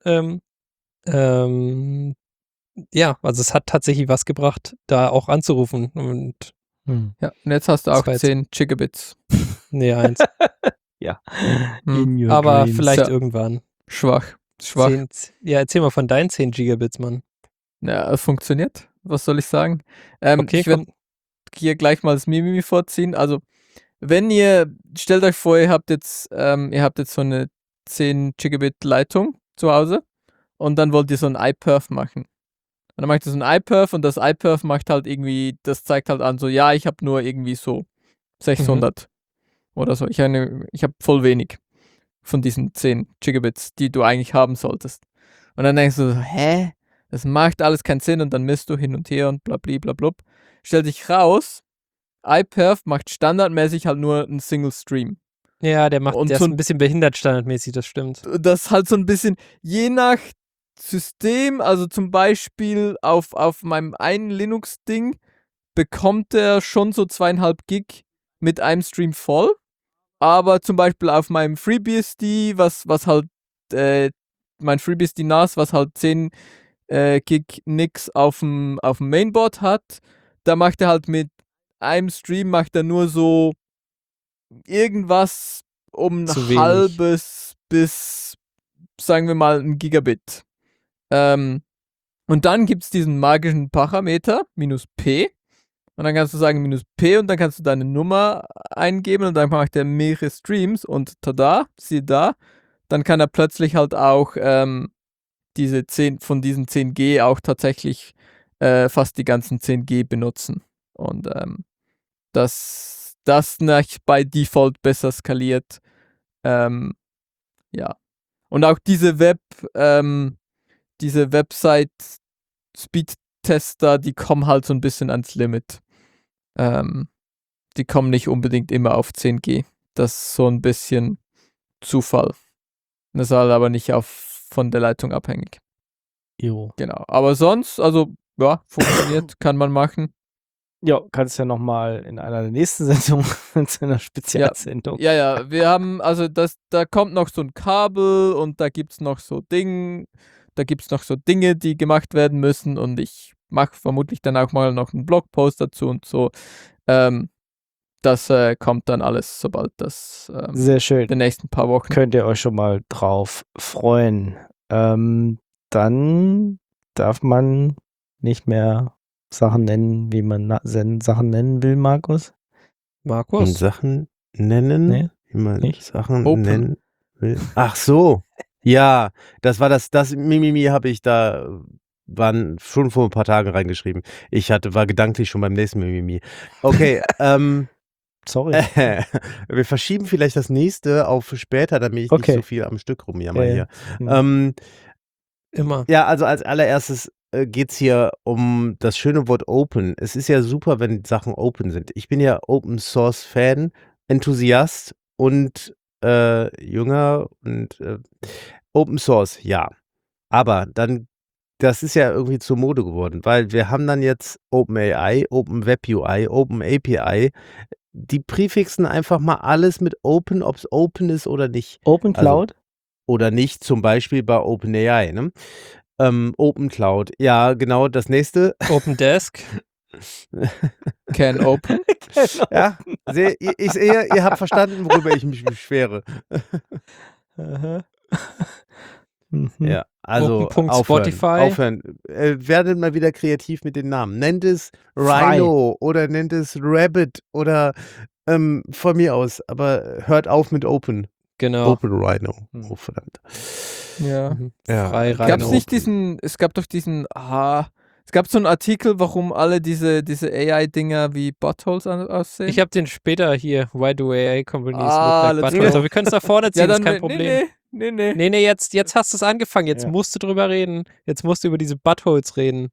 ja, also es hat tatsächlich was gebracht, da auch anzurufen und Ja, und jetzt hast du Das auch war jetzt- 10 Gigabits. nee, eins. Hm. In your Aber dreams. vielleicht Ja. irgendwann. Schwach. 10, ja, erzähl mal von deinen 10 Gigabits, Mann. Ja, es funktioniert. Was soll ich sagen? Okay, ich werde hier gleich mal das Mimimi vorziehen. Also, wenn ihr, stellt euch vor, ihr habt jetzt so eine 10 Gigabit Leitung zu Hause und dann wollt ihr so ein iPerf machen. Und dann macht ihr so ein iPerf und das iPerf macht halt irgendwie, das zeigt halt an, so, ja, ich habe nur irgendwie so 600 oder so. Ich habe voll wenig von diesen 10 Gigabits, die du eigentlich haben solltest. Und dann denkst du so, hä? Das macht alles keinen Sinn und dann misst du hin und her und blablablub. Stellt sich raus, iPerf macht standardmäßig halt nur einen Single Stream. Ja, der Und ist so ein bisschen behindert standardmäßig, das stimmt. Das halt so ein bisschen, je nach System, also zum Beispiel auf meinem einen Linux-Ding bekommt er schon so 2,5 Gig mit einem Stream voll. Aber zum Beispiel auf meinem FreeBSD, was halt, mein FreeBSD NAS, was halt 10 Gig nix auf dem Mainboard hat, da macht er halt mit einem Stream macht er nur so irgendwas um Zu ein wenig. halbes bis, sagen wir mal, ein Gigabit. Und dann gibt es diesen magischen Parameter, -p. Und dann kannst du sagen -p und dann kannst du deine Nummer eingeben und dann macht er mehrere Streams und tada, siehe da, dann kann er plötzlich halt auch diese 10 von diesen 10G auch tatsächlich fast die ganzen 10G benutzen. Und das nicht bei Default besser skaliert. Ja. Und auch diese Website Speed-Tester, die kommen halt so ein bisschen ans Limit. Die kommen nicht unbedingt immer auf 10G. Das ist so ein bisschen Zufall. Das ist halt aber nicht von der Leitung abhängig. Jo. Genau. Aber sonst, also, ja, funktioniert, kann man machen. Ja, kannst ja nochmal in einer der nächsten Sendungen zu einer Spezialsendung. Ja, wir haben, also da kommt noch so ein Kabel und da gibt's noch so Dinge, die gemacht werden müssen und ich mache vermutlich dann auch mal noch einen Blogpost dazu und so. Das kommt dann alles, sobald das Sehr schön. in den nächsten paar Wochen. Könnt ihr euch schon mal drauf freuen. Dann darf man nicht mehr Sachen nennen, wie man Sachen nennen will, Markus. Und Markus? Sachen nennen, Nee, wie man nicht. Sachen Open. nennen will. Ach so. Ja, das war das Mimimi habe ich da waren schon vor ein paar Tagen reingeschrieben. War gedanklich schon beim nächsten Mimimi. Okay, Sorry. Wir verschieben vielleicht das nächste auf später, damit ich nicht Okay. so viel am Stück rumjammer hier. Hm. Immer. Ja, also als allererstes geht es hier um das schöne Wort Open. Es ist ja super, wenn Sachen open sind. Ich bin ja Open Source Fan, Enthusiast und Jünger und Open Source, ja. Aber dann, das ist ja irgendwie zur Mode geworden, weil wir haben dann jetzt OpenAI, Open Web UI, Open API. Die präfixen einfach mal alles mit Open, ob es Open ist oder nicht. Open Also, Cloud? oder nicht, zum Beispiel bei OpenAI, ne? Open Cloud. Ja, genau, das nächste. Open Desk. Can open. Genau. Ja, ich sehe, ihr habt verstanden, worüber ich mich beschwere. Aha. Mhm. Ja, also Open.Spotify. aufhören. Werdet mal wieder kreativ mit den Namen. Nennt es Frei. Rhino oder nennt es Rabbit oder von mir aus, aber hört auf mit Open. Genau. Open Rhino. Hm. Oh, verdammt. Ja. Ja. Frei Gab's rein. Gab's nicht es gab doch es gab so einen Artikel, warum alle diese AI-Dinger wie Buttholes aussehen. Ich habe den später hier. Why do AI companies Ah, look like let's buttholes? go. Aber wir können es nach vorne ziehen, das ist kein Problem. Nee. Nee, jetzt hast du es angefangen. Jetzt Ja. musst du drüber reden. Jetzt musst du über diese Buttholes reden.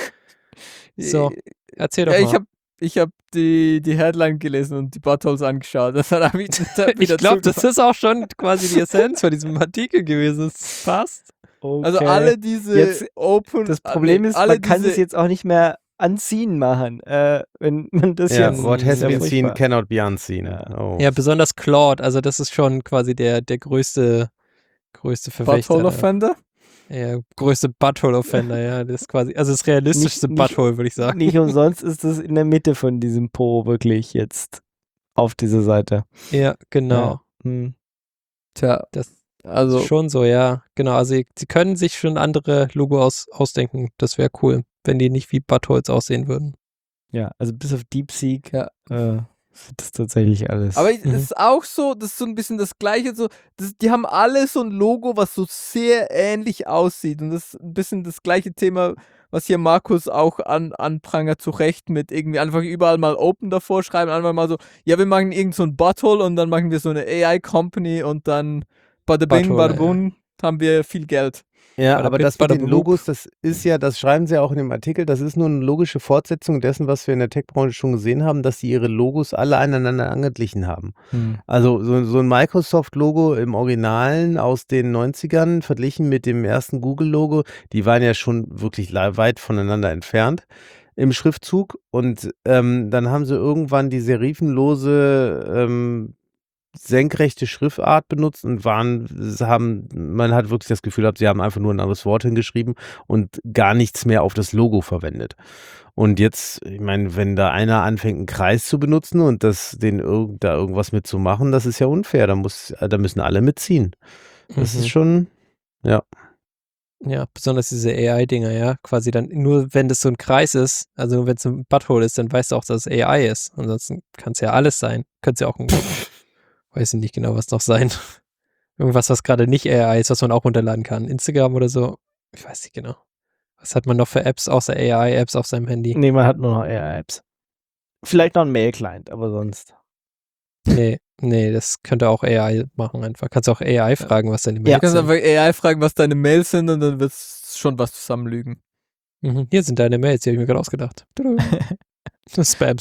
So, erzähl doch Ja, mal. ich hab die Headline gelesen und die Buttholes angeschaut. Das hat wieder Ich glaube, das ist auch schon quasi die Essenz von diesem Artikel gewesen. Es passt. Okay. Also alle diese Jetzt- Open... Das Problem ist, alle man kann es diese- jetzt auch nicht mehr anziehen machen. Wenn man das Ja, jetzt. what has sehr been seen furchtbar. cannot be unseen. Ja. Oh. Ja, besonders Claude. Also das ist schon quasi der größte Verfechter. Butthole-Offender? Ja, größte Butthole-Offender, ja. Das ist quasi, also das realistischste Nicht- Butthole, würde ich sagen. Nicht umsonst ist es in der Mitte von diesem Po wirklich jetzt auf dieser Seite. Ja, genau. Hm. Tja, Das also... ist schon so, ja. Genau, also sie können sich schon andere Logos ausdenken. Das wäre cool, wenn die nicht wie Buttholes aussehen würden. Ja, also bis auf DeepSeek Ja. sind das tatsächlich alles. Aber es ist auch so, das ist so ein bisschen das Gleiche, so, die haben alle so ein Logo, was so sehr ähnlich aussieht. Und das ist ein bisschen das gleiche Thema, was hier Markus auch anprangert, zu Recht, mit irgendwie einfach überall mal Open davor schreiben, einfach mal so, ja, wir machen irgend so ein Butthole und dann machen wir so eine AI-Company und dann bada bing, Butthole, bada boom, haben wir viel Geld. Ja, Bada aber bip, das mit bada den boop. Logos, das ist ja, das schreiben sie ja auch in dem Artikel, das ist nur eine logische Fortsetzung dessen, was wir in der Tech-Branche schon gesehen haben, dass sie ihre Logos alle aneinander angeglichen haben. Hm. Also so ein Microsoft-Logo im Originalen aus den 90ern verglichen mit dem ersten Google-Logo, die waren ja schon wirklich weit voneinander entfernt im Schriftzug und dann haben sie irgendwann die serifenlose senkrechte Schriftart benutzt und man hat wirklich das Gefühl gehabt, sie haben einfach nur ein anderes Wort hingeschrieben und gar nichts mehr auf das Logo verwendet. Und jetzt, ich meine, wenn da einer anfängt, einen Kreis zu benutzen und da irgendwas mitzumachen, das ist ja unfair. Da müssen alle mitziehen. Das ist schon, ja. Ja, besonders diese AI-Dinger, ja. Quasi dann, nur wenn das so ein Kreis ist, also nur wenn es ein Butthole ist, dann weißt du auch, dass es AI ist. Ansonsten kann es ja alles sein. Könnte es ja auch ein, weiß ich nicht genau, was noch sein. Irgendwas, was gerade nicht AI ist, was man auch runterladen kann. Instagram oder so. Ich weiß nicht genau. Was hat man noch für Apps außer AI-Apps auf seinem Handy? Nee, man hat nur noch AI-Apps. Vielleicht noch ein Mail-Client, aber sonst. Nee, das könnte auch AI machen einfach. Kannst du auch AI fragen, was deine Du Mails kannst sind. einfach AI fragen, was deine Mails sind und dann wird es schon was zusammenlügen. Mhm. Hier sind deine Mails, die habe ich mir gerade ausgedacht. Spam.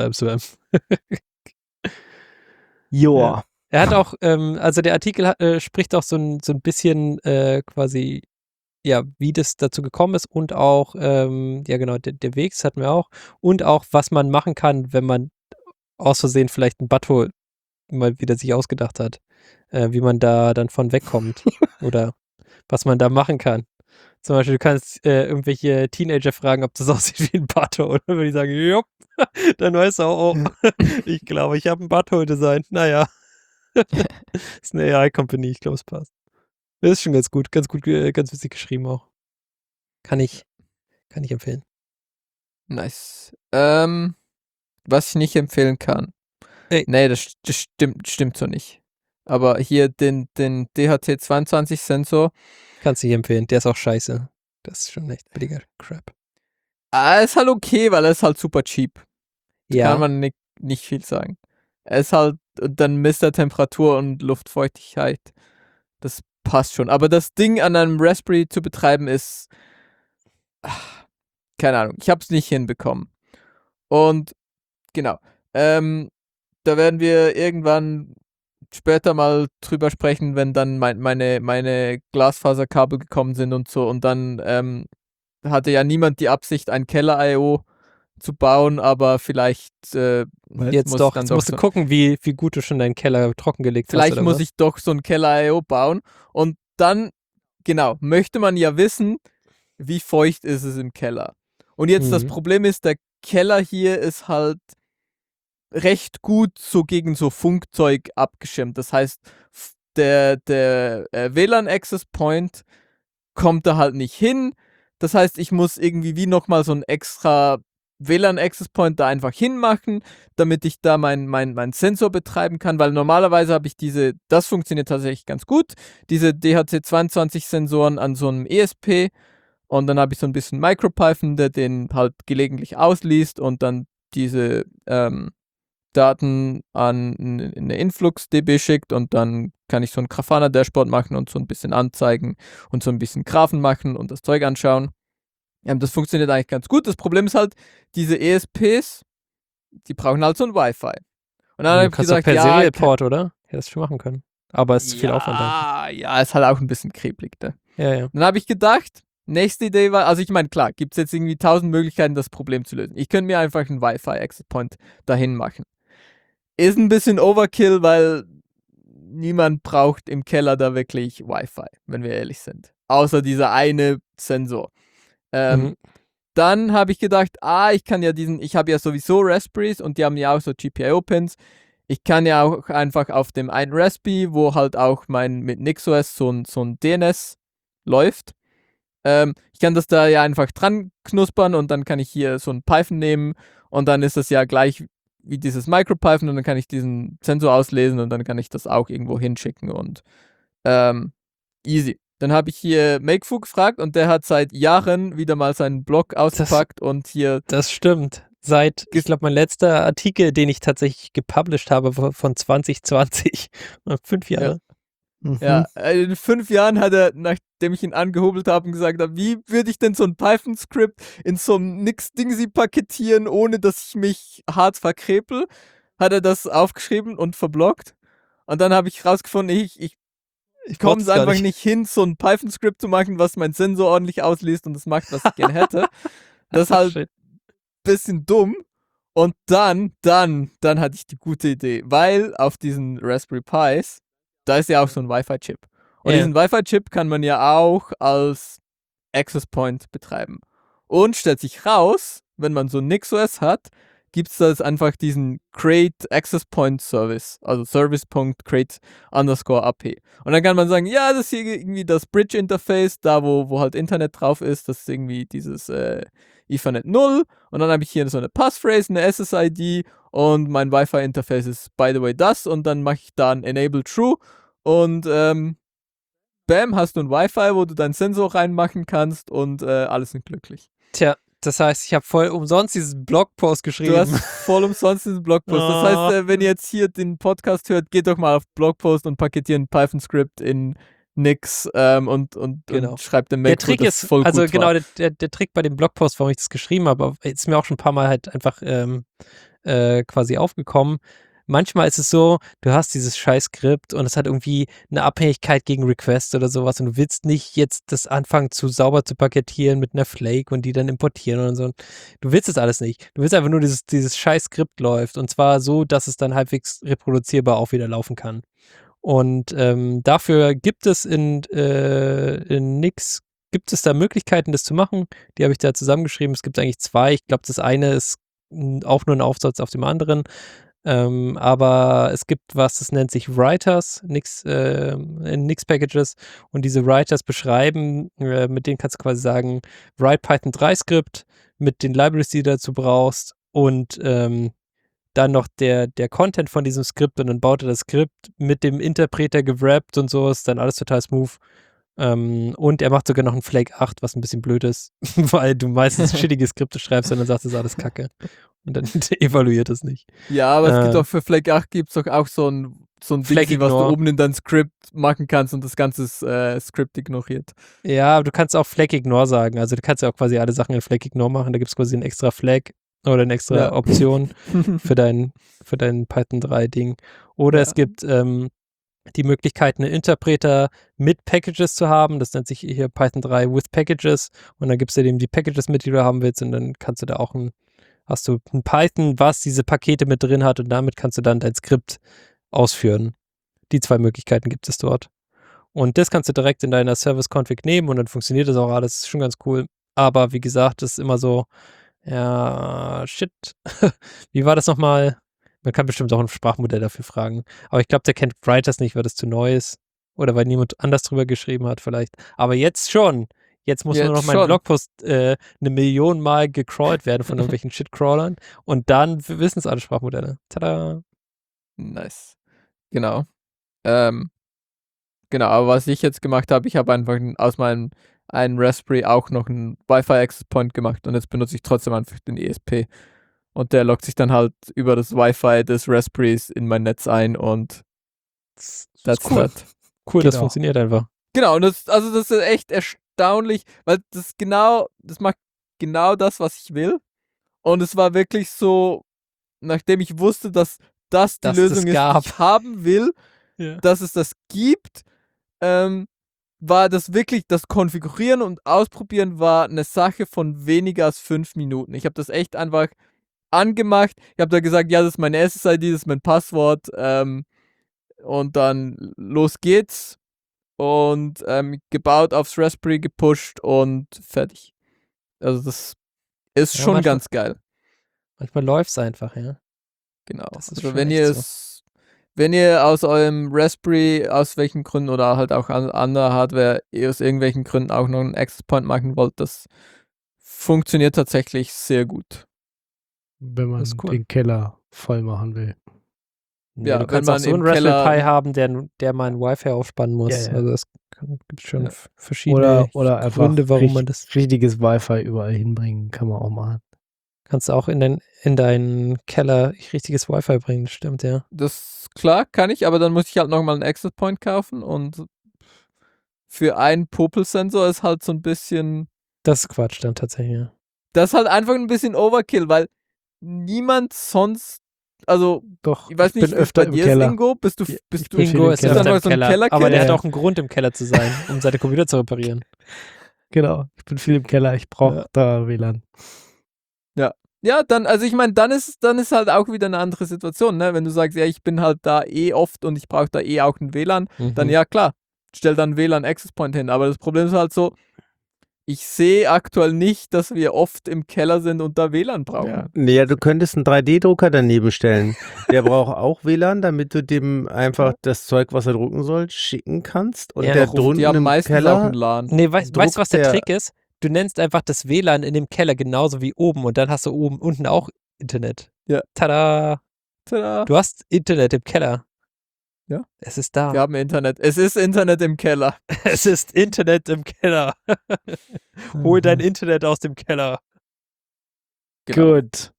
Joa. Er hat auch, also der Artikel spricht auch so ein bisschen quasi, ja, wie das dazu gekommen ist und auch, ja genau, der Weg, das hatten wir auch. Und auch, was man machen kann, wenn man aus Versehen vielleicht ein Butthole mal wieder sich ausgedacht hat. Wie man da dann von wegkommt. Oder was man da machen kann. Zum Beispiel, du kannst irgendwelche Teenager fragen, ob das aussieht wie ein Butthole. Und wenn die sagen, jupp, dann weißt du auch, oh, ich glaube, ich habe ein Butthole designt. Naja. Das ist eine AI-Company, ich glaube, es passt. Das ist schon ganz gut, ganz witzig geschrieben auch. Kann ich empfehlen. Nice. Was ich nicht empfehlen kann. Ey. Nee, das stimmt so nicht. Aber hier den DHT22-Sensor, Kannst du nicht empfehlen, der ist auch scheiße. Das ist schon echt billiger Crap. ist halt okay, weil er ist halt super cheap. Ja, Kann man nicht viel sagen. Es halt, und dann misst er Temperatur und Luftfeuchtigkeit. Das passt schon. Aber das Ding an einem Raspberry zu betreiben ist, keine Ahnung, ich habe es nicht hinbekommen. Und genau, da werden wir irgendwann später mal drüber sprechen, wenn dann meine Glasfaserkabel gekommen sind und so. Und dann hatte ja niemand die Absicht, ein Keller-I.O. zu bauen, aber vielleicht Jetzt muss doch, ich dann jetzt doch musst du gucken, wie gut du schon deinen Keller trockengelegt hast. vielleicht oder muss was? ich doch so ein Keller-I.O. bauen. Und dann, genau, möchte man ja wissen, wie feucht ist es im Keller. Und jetzt das Mhm. Problem ist, der Keller hier ist halt recht gut so gegen so Funkzeug abgeschirmt. Das heißt, der WLAN-Access Point kommt da halt nicht hin. Das heißt, ich muss irgendwie wie nochmal so ein extra WLAN-Access Point da einfach hinmachen, damit ich da mein Sensor betreiben kann, weil normalerweise habe ich das funktioniert tatsächlich ganz gut, diese DHC22-Sensoren an so einem ESP und dann habe ich so ein bisschen MicroPython, der den halt gelegentlich ausliest und dann diese Daten an eine Influx-DB schickt und dann kann ich so ein Grafana-Dashboard machen und so ein bisschen anzeigen und so ein bisschen Graphen machen und das Zeug anschauen. Das funktioniert eigentlich ganz gut. Das Problem ist halt, diese ESPs, die brauchen halt so ein Wi-Fi. Und dann habe Du ich kannst doch gesagt, per ja, Serial-Port, oder? Hätte das schon machen können. Aber es ist zu viel Aufwand dann. ja, ist halt auch ein bisschen kreblig, ne? Ja. Dann habe ich gedacht, nächste Idee war, also ich meine, klar, gibt es jetzt irgendwie 1000 Möglichkeiten, das Problem zu lösen. Ich könnte mir einfach einen Wi-Fi-Access-Point dahin machen. Ist ein bisschen Overkill, weil niemand braucht im Keller da wirklich Wi-Fi, wenn wir ehrlich sind. Außer dieser eine Sensor. Mhm. Dann habe ich gedacht, ich habe ja sowieso Raspberries und die haben ja auch so GPIO-Pins. Ich kann ja auch einfach auf dem einen Raspberry, wo halt auch mit NixOS so ein DNS läuft. Ich kann das da ja einfach dran knuspern und dann kann ich hier so ein Python nehmen und dann ist das ja gleich wie dieses MicroPython und dann kann ich diesen Sensor auslesen und dann kann ich das auch irgendwo hinschicken und easy. Dann habe ich hier Makefu gefragt und der hat seit Jahren wieder mal seinen Blog ausgepackt und hier. Das stimmt. Ich glaube, mein letzter Artikel, den ich tatsächlich gepublished habe, war von 2020. 5 Jahre. Ja, in 5 Jahren hat er, nachdem ich ihn angehobelt habe und gesagt habe, wie würde ich denn so ein Python-Skript in so einem Nix-Dingsy paketieren, ohne dass ich mich hart verkrepel, hat er das aufgeschrieben und verblockt. Und dann habe ich rausgefunden, ich komme es einfach nicht hin, so ein Python-Skript zu machen, was mein Sensor ordentlich ausliest und das macht, was ich gerne hätte. Das ist halt ein bisschen dumm. Und dann hatte ich die gute Idee, weil auf diesen Raspberry Pis, da ist ja auch so ein Wi-Fi-Chip. Und diesen Wi-Fi-Chip kann man ja auch als Access Point betreiben. Und stellt sich raus, wenn man so NixOS hat, gibt es da einfach diesen Create Access Point Service, also service.create_ap. Und dann kann man sagen, ja, das ist hier irgendwie das Bridge-Interface, da wo halt Internet drauf ist, das ist irgendwie dieses Ethernet 0. Und dann habe ich hier so eine Passphrase, eine SSID und mein Wi-Fi-Interface ist by the way das und dann mache ich da ein Enable True und bam, hast du ein Wi-Fi, wo du deinen Sensor reinmachen kannst und alle sind glücklich. Tja, das heißt, ich habe voll umsonst diesen Blogpost geschrieben. Du hast voll umsonst diesen Blogpost. Das heißt, wenn ihr jetzt hier den Podcast hört, geht doch mal auf Blogpost und paketiert ein Python-Skript in Nix und schreibt den Make. Der Trick ist, voll also gut genau, der Trick bei dem Blogpost, warum ich das geschrieben habe, ist mir auch schon ein paar Mal halt einfach quasi aufgekommen. Manchmal ist es so, du hast dieses Scheiß-Skript und es hat irgendwie eine Abhängigkeit gegen Request oder sowas und du willst nicht jetzt das anfangen sauber zu paketieren mit einer Flake und die dann importieren und so. Du willst das alles nicht. Du willst einfach nur, dieses Scheiß-Skript läuft und zwar so, dass es dann halbwegs reproduzierbar auch wieder laufen kann. Und dafür gibt es in Nix, gibt es da Möglichkeiten, das zu machen. Die habe ich da zusammengeschrieben. Es gibt eigentlich 2. Ich glaube, das eine ist auch nur ein Aufsatz auf dem anderen. Aber es gibt was, das nennt sich Writers, in Nix-Packages und diese Writers beschreiben, mit denen kannst du quasi sagen, write Python 3 Skript mit den Libraries, die du dazu brauchst und dann noch der Content von diesem Skript und dann baut er das Skript mit dem Interpreter gewrappt und so, ist dann alles total smooth. Und er macht sogar noch ein Flake 8, was ein bisschen blöd ist, weil du meistens shittige Skripte schreibst und dann sagst du, es ist alles Kacke. Und dann evaluiert es nicht. Ja, aber es gibt auch für Flake 8 gibt's doch auch so ein Flag Ding, was du Ignore. oben in dein Skript machen kannst und das ganze Skript ignoriert. Ja, aber du kannst auch Flag Ignore sagen. Also du kannst ja auch quasi alle Sachen in Flag Ignore machen. Da gibt es quasi einen extra Flag oder eine extra Ja. Option für dein Python 3 Ding. Oder Ja. es gibt die Möglichkeit, einen Interpreter mit Packages zu haben. Das nennt sich hier Python 3 with Packages. Und dann gibst du dem die Packages mit, die du haben willst. Und dann kannst du da auch hast du ein Python, was diese Pakete mit drin hat. Und damit kannst du dann dein Skript ausführen. Die 2 Möglichkeiten gibt es dort. Und das kannst du direkt in deiner Service-Config nehmen und dann funktioniert das auch alles. Ist schon ganz cool. Aber wie gesagt, das ist immer so, ja, shit. Wie war das nochmal? Man kann bestimmt auch ein Sprachmodell dafür fragen. Aber ich glaube, der kennt Writers nicht, weil das zu neu ist. Oder weil niemand anders drüber geschrieben hat vielleicht. Aber jetzt schon. Jetzt muss nur Jetzt noch mein schon. Blogpost 1 Million Mal gecrawlt werden von irgendwelchen Shit-Crawlern. Und dann wissen es alle Sprachmodelle. Tada. Nice. Genau. Genau, aber was ich jetzt gemacht habe, ich habe einfach aus meinem einen Raspberry auch noch einen Wi-Fi Access Point gemacht und jetzt benutze ich trotzdem einfach den ESP. Und der loggt sich dann halt über das Wi-Fi des Raspberries in mein Netz ein und that's cool. that. Cool, das Genau. funktioniert einfach. Genau, und das ist echt erstaunlich, weil das macht genau das, was ich will. Und es war wirklich so, nachdem ich wusste, dass das die Dass Lösung es ist, gab. die ich haben will, dass es das gibt, war das wirklich, das Konfigurieren und Ausprobieren war eine Sache von weniger als 5 Minuten. Ich habe das echt einfach angemacht. Ich habe da gesagt, ja, das ist meine SSID, das ist mein Passwort. Und dann los geht's. Und gebaut aufs Raspberry, gepusht und fertig. Also das ist Ja, schon manchmal- ganz geil. Manchmal läuft es einfach, ja. Genau. Das ist Also schon wenn echt ihr so. wenn ihr aus eurem Raspberry aus welchen Gründen oder halt auch an anderer Hardware aus irgendwelchen Gründen auch noch einen Access Point machen wollt, das funktioniert tatsächlich sehr gut. Wenn man Das ist cool. den Keller voll machen will. Nee, Ja, du wenn kannst auch man so einen im Raspberry Keller- Pi haben, der mal ein Wi-Fi aufspannen muss. Ja, ja. Also es gibt schon Ja. verschiedene Oder einfach Gründe, warum man das. richtiges Wi-Fi überall hinbringen, kann man auch machen. Kannst du auch in deinen Keller richtiges Wi-Fi bringen, das stimmt, ja. Das klar kann ich, aber dann muss ich halt nochmal einen Access Point kaufen und für einen Popel-Sensor ist halt so ein bisschen, Das ist Quatsch dann tatsächlich, ja. das ist halt einfach ein bisschen Overkill, weil niemand sonst, also Doch, ich weiß nicht, bin wie es öfter bei im dir Keller. ist, Ingo, bist du ich bist du bin viel Ingo im ist Keller. Ist da öfter noch im so ein Keller, Kellerkind? aber der Ja, hat ja. auch einen Grund, im Keller zu sein, um seine Computer zu reparieren. Genau, ich bin viel im Keller, ich brauche Ja. da WLAN. Ja, dann, also ich meine, dann ist halt auch wieder eine andere Situation, ne? Wenn du sagst, ja, ich bin halt da oft und ich brauche da auch ein WLAN, dann Mhm. ja klar, stell dann WLAN Access Point hin. Aber das Problem ist halt so, ich sehe aktuell nicht, dass wir oft im Keller sind und da WLAN brauchen. Ja. Naja, du könntest einen 3D-Drucker daneben stellen. Der braucht auch WLAN, damit du dem einfach das Zeug, was er drucken soll, schicken kannst. Und Ja, der die drunten Die haben im meistens auch Keller, einen LAN. Nee, weißt du, was der druckt Trick ist? Du nennst einfach das WLAN in dem Keller genauso wie oben und dann hast du unten auch Internet. Ja. Tada! Tada. Du hast Internet im Keller. Ja. Es ist da. Wir haben Internet. Es ist Internet im Keller. Es ist Internet im Keller. Hol dein Internet aus dem Keller. Genau. Gut.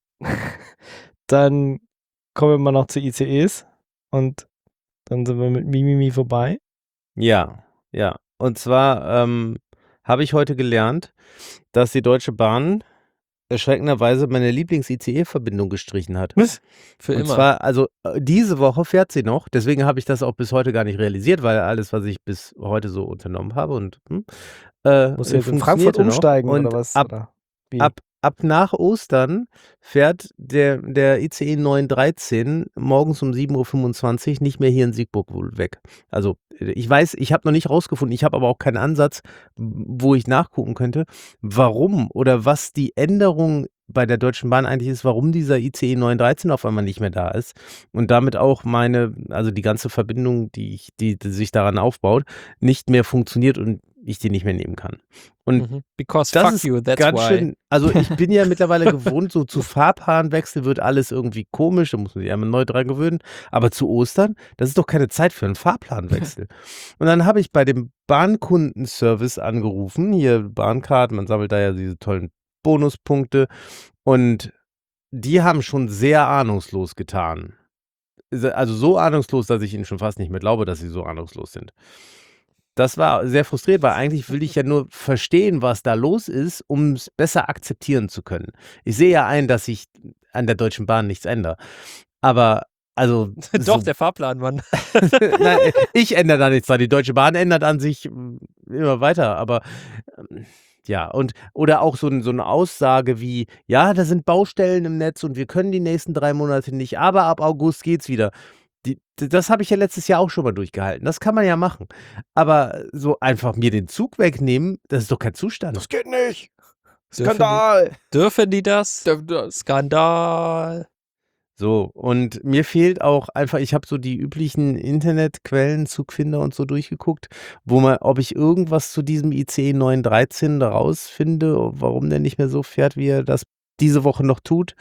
Dann kommen wir mal noch zu ICEs und dann sind wir mit Mimimi vorbei. Ja. Und zwar habe ich heute gelernt, dass die Deutsche Bahn erschreckenderweise meine Lieblings-ICE-Verbindung gestrichen hat. Was? Für Und immer. zwar, also diese Woche fährt sie noch, deswegen habe ich das auch bis heute gar nicht realisiert, weil alles, was ich bis heute so unternommen habe und Muss jetzt in Frankfurt funktionierte noch. umsteigen Und oder was? Ab, Oder wie? ab nach Ostern fährt der ICE 913 morgens um 7:25 Uhr nicht mehr hier in Siegburg wohl weg. Also ich weiß, ich habe noch nicht rausgefunden, ich habe aber auch keinen Ansatz, wo ich nachgucken könnte, warum oder was die Änderung bei der Deutschen Bahn eigentlich ist, warum dieser ICE 913 auf einmal nicht mehr da ist und damit auch also die ganze Verbindung, die sich daran aufbaut, nicht mehr funktioniert und ich die nicht mehr nehmen kann. Und Because das fuck ist you, that's ganz why. schön, also ich bin ja mittlerweile gewohnt, so zu Fahrplanwechsel wird alles irgendwie komisch, da muss man sich einmal neu dran gewöhnen, aber zu Ostern, das ist doch keine Zeit für einen Fahrplanwechsel. Und dann habe ich bei dem Bahnkundenservice angerufen, hier Bahncard, man sammelt da ja diese tollen Bonuspunkte und die haben schon sehr ahnungslos getan. Also so ahnungslos, dass ich ihnen schon fast nicht mehr glaube, dass sie so ahnungslos sind. Das war sehr frustrierend, weil eigentlich will ich ja nur verstehen, was da los ist, um es besser akzeptieren zu können. Ich sehe ja ein, dass sich an der Deutschen Bahn nichts ändert. Aber, also. Doch, so, der Fahrplan, Mann. nein, ich ändere da nichts dran. Die Deutsche Bahn ändert an sich immer weiter. Aber, ja, oder auch so eine Aussage wie: Ja, da sind Baustellen im Netz und wir können die nächsten 3 Monate nicht, aber ab August geht's wieder. Das habe ich ja letztes Jahr auch schon mal durchgehalten. Das kann man ja machen. Aber so einfach mir den Zug wegnehmen, das ist doch kein Zustand. Das geht nicht. Dürfen Skandal. Dürfen die das? Darf das? Skandal. So, und mir fehlt auch einfach, ich habe so die üblichen Internetquellen, Zugfinder und so durchgeguckt, ob ich irgendwas zu diesem ICE 913 da rausfinde, warum der nicht mehr so fährt, wie er das diese Woche noch tut.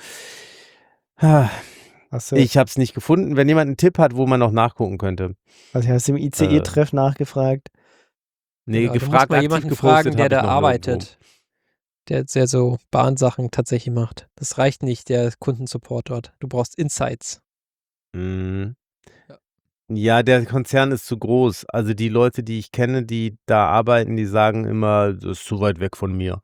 Ich habe es nicht gefunden. Wenn jemand einen Tipp hat, wo man noch nachgucken könnte. Also hast du im ICE-Treff nachgefragt? Nee, Genau, du musst gefragt, mal aktiv jemanden gepostet fragen, der habe ich da noch arbeitet. Der so Bahnsachen tatsächlich macht. Das reicht nicht, der Kundensupport dort. Du brauchst Insights. Mhm. Ja, der Konzern ist zu groß. Also die Leute, die ich kenne, die da arbeiten, die sagen immer, das ist zu weit weg von mir.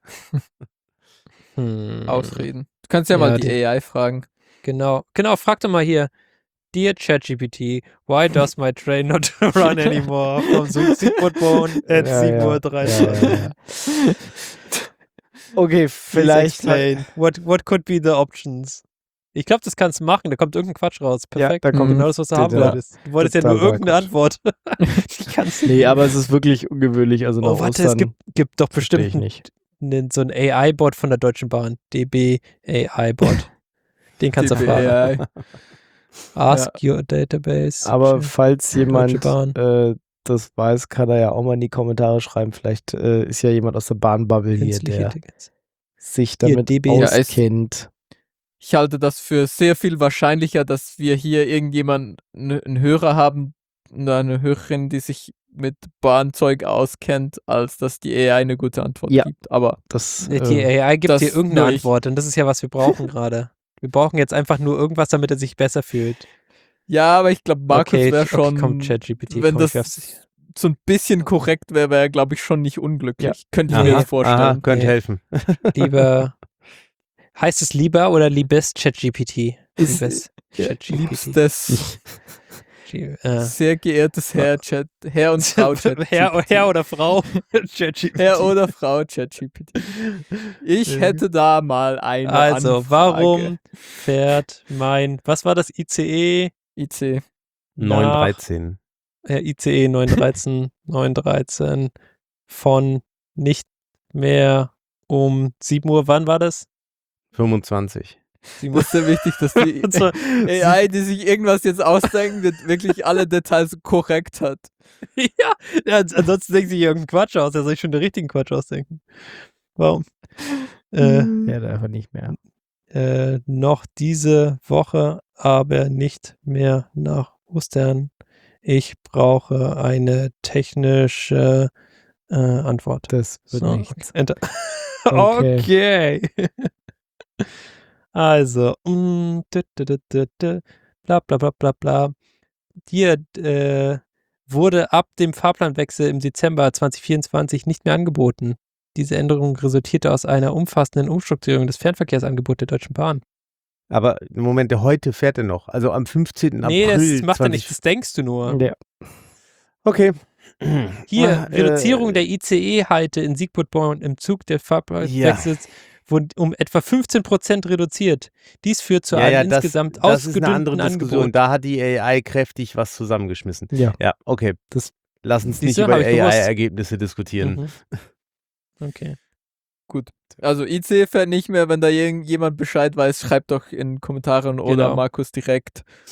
Ausreden. Du kannst ja mal die AI fragen. Genau, frag doch mal hier. Dear ChatGPT, why does my train not run anymore from Sigmundborn at 7:30 Uhr? Okay, vielleicht. What could be the options? Ich glaube, das kannst du machen. Da kommt irgendein Quatsch raus. Perfekt. da kommt genau das, was du haben wolltest. Du wolltest ja nur totaler irgendeine Quatsch. Antwort. Ich kann's Nee, aber es ist wirklich ungewöhnlich. Also nach warte, Ostern es gibt doch verstehe bestimmt ich nicht. So ein AI-Bot von der Deutschen Bahn. DB AI-Bot. Den kannst du DB fragen. AI. Ask your database. Aber falls jemand Bahn. das weiß, kann er ja auch mal in die Kommentare schreiben. Vielleicht ist ja jemand aus der Bahnbubble hier, der sich damit DB. auskennt. Ich halte das für sehr viel wahrscheinlicher, dass wir hier irgendjemand, einen Hörer haben, eine Hörerin, die sich mit Bahnzeug auskennt, als dass die AI eine gute Antwort gibt. Aber die AI gibt dir irgendeine Antwort und das ist ja, was wir brauchen gerade. Wir brauchen jetzt einfach nur irgendwas, damit er sich besser fühlt. Ja, aber ich glaube, Markus wäre schon, komm, ChatGPT, wenn das so ein bisschen korrekt wäre, wäre er, glaube ich, schon nicht unglücklich. Ja. Könnte ich mir das vorstellen. Könnte helfen. Lieber, heißt es lieber oder liebes ChatGPT? Liebstes. Sehr geehrtes Herr und Frau ChatGPT. Herr oder Frau ChatGPT. Herr oder Frau ChatGPT. Ich hätte da mal eine Anfrage. Warum fährt was war das, ICE? IC 913. ICE 913 von nicht mehr um 7 Uhr, wann war das? 25. Das ist sehr wichtig, dass die AI, die sich irgendwas jetzt ausdenken, wirklich alle Details korrekt hat. Ja, ansonsten denkt sich irgendeinen Quatsch aus. Er soll sich schon den richtigen Quatsch ausdenken. Warum? Ja, einfach nicht mehr. Noch diese Woche, aber nicht mehr nach Ostern. Ich brauche eine technische Antwort. Das wird nichts. Enter. Okay. Okay. Also, bla bla bla bla bla. Hier wurde ab dem Fahrplanwechsel im Dezember 2024 nicht mehr angeboten. Diese Änderung resultierte aus einer umfassenden Umstrukturierung des Fernverkehrsangebots der Deutschen Bahn. Aber im Moment, heute fährt er noch. Also am 15. Nee, April. das macht er nicht, das denkst du nur. Ja. Okay. Hier, Reduzierung der ICE-Halte in Sigmundborn im Zug der Fahrplanwechsels wurden um etwa 15% reduziert. Dies führt zu einem insgesamt ausgedünnten Angebot. Das ist eine andere Diskussion. Da hat die AI kräftig was zusammengeschmissen. Ja, okay. Lass uns nicht über AI-Ergebnisse diskutieren. Okay. Gut. Also IC fährt nicht mehr, wenn da jemand Bescheid weiß, schreibt doch in Kommentaren oder Markus direkt.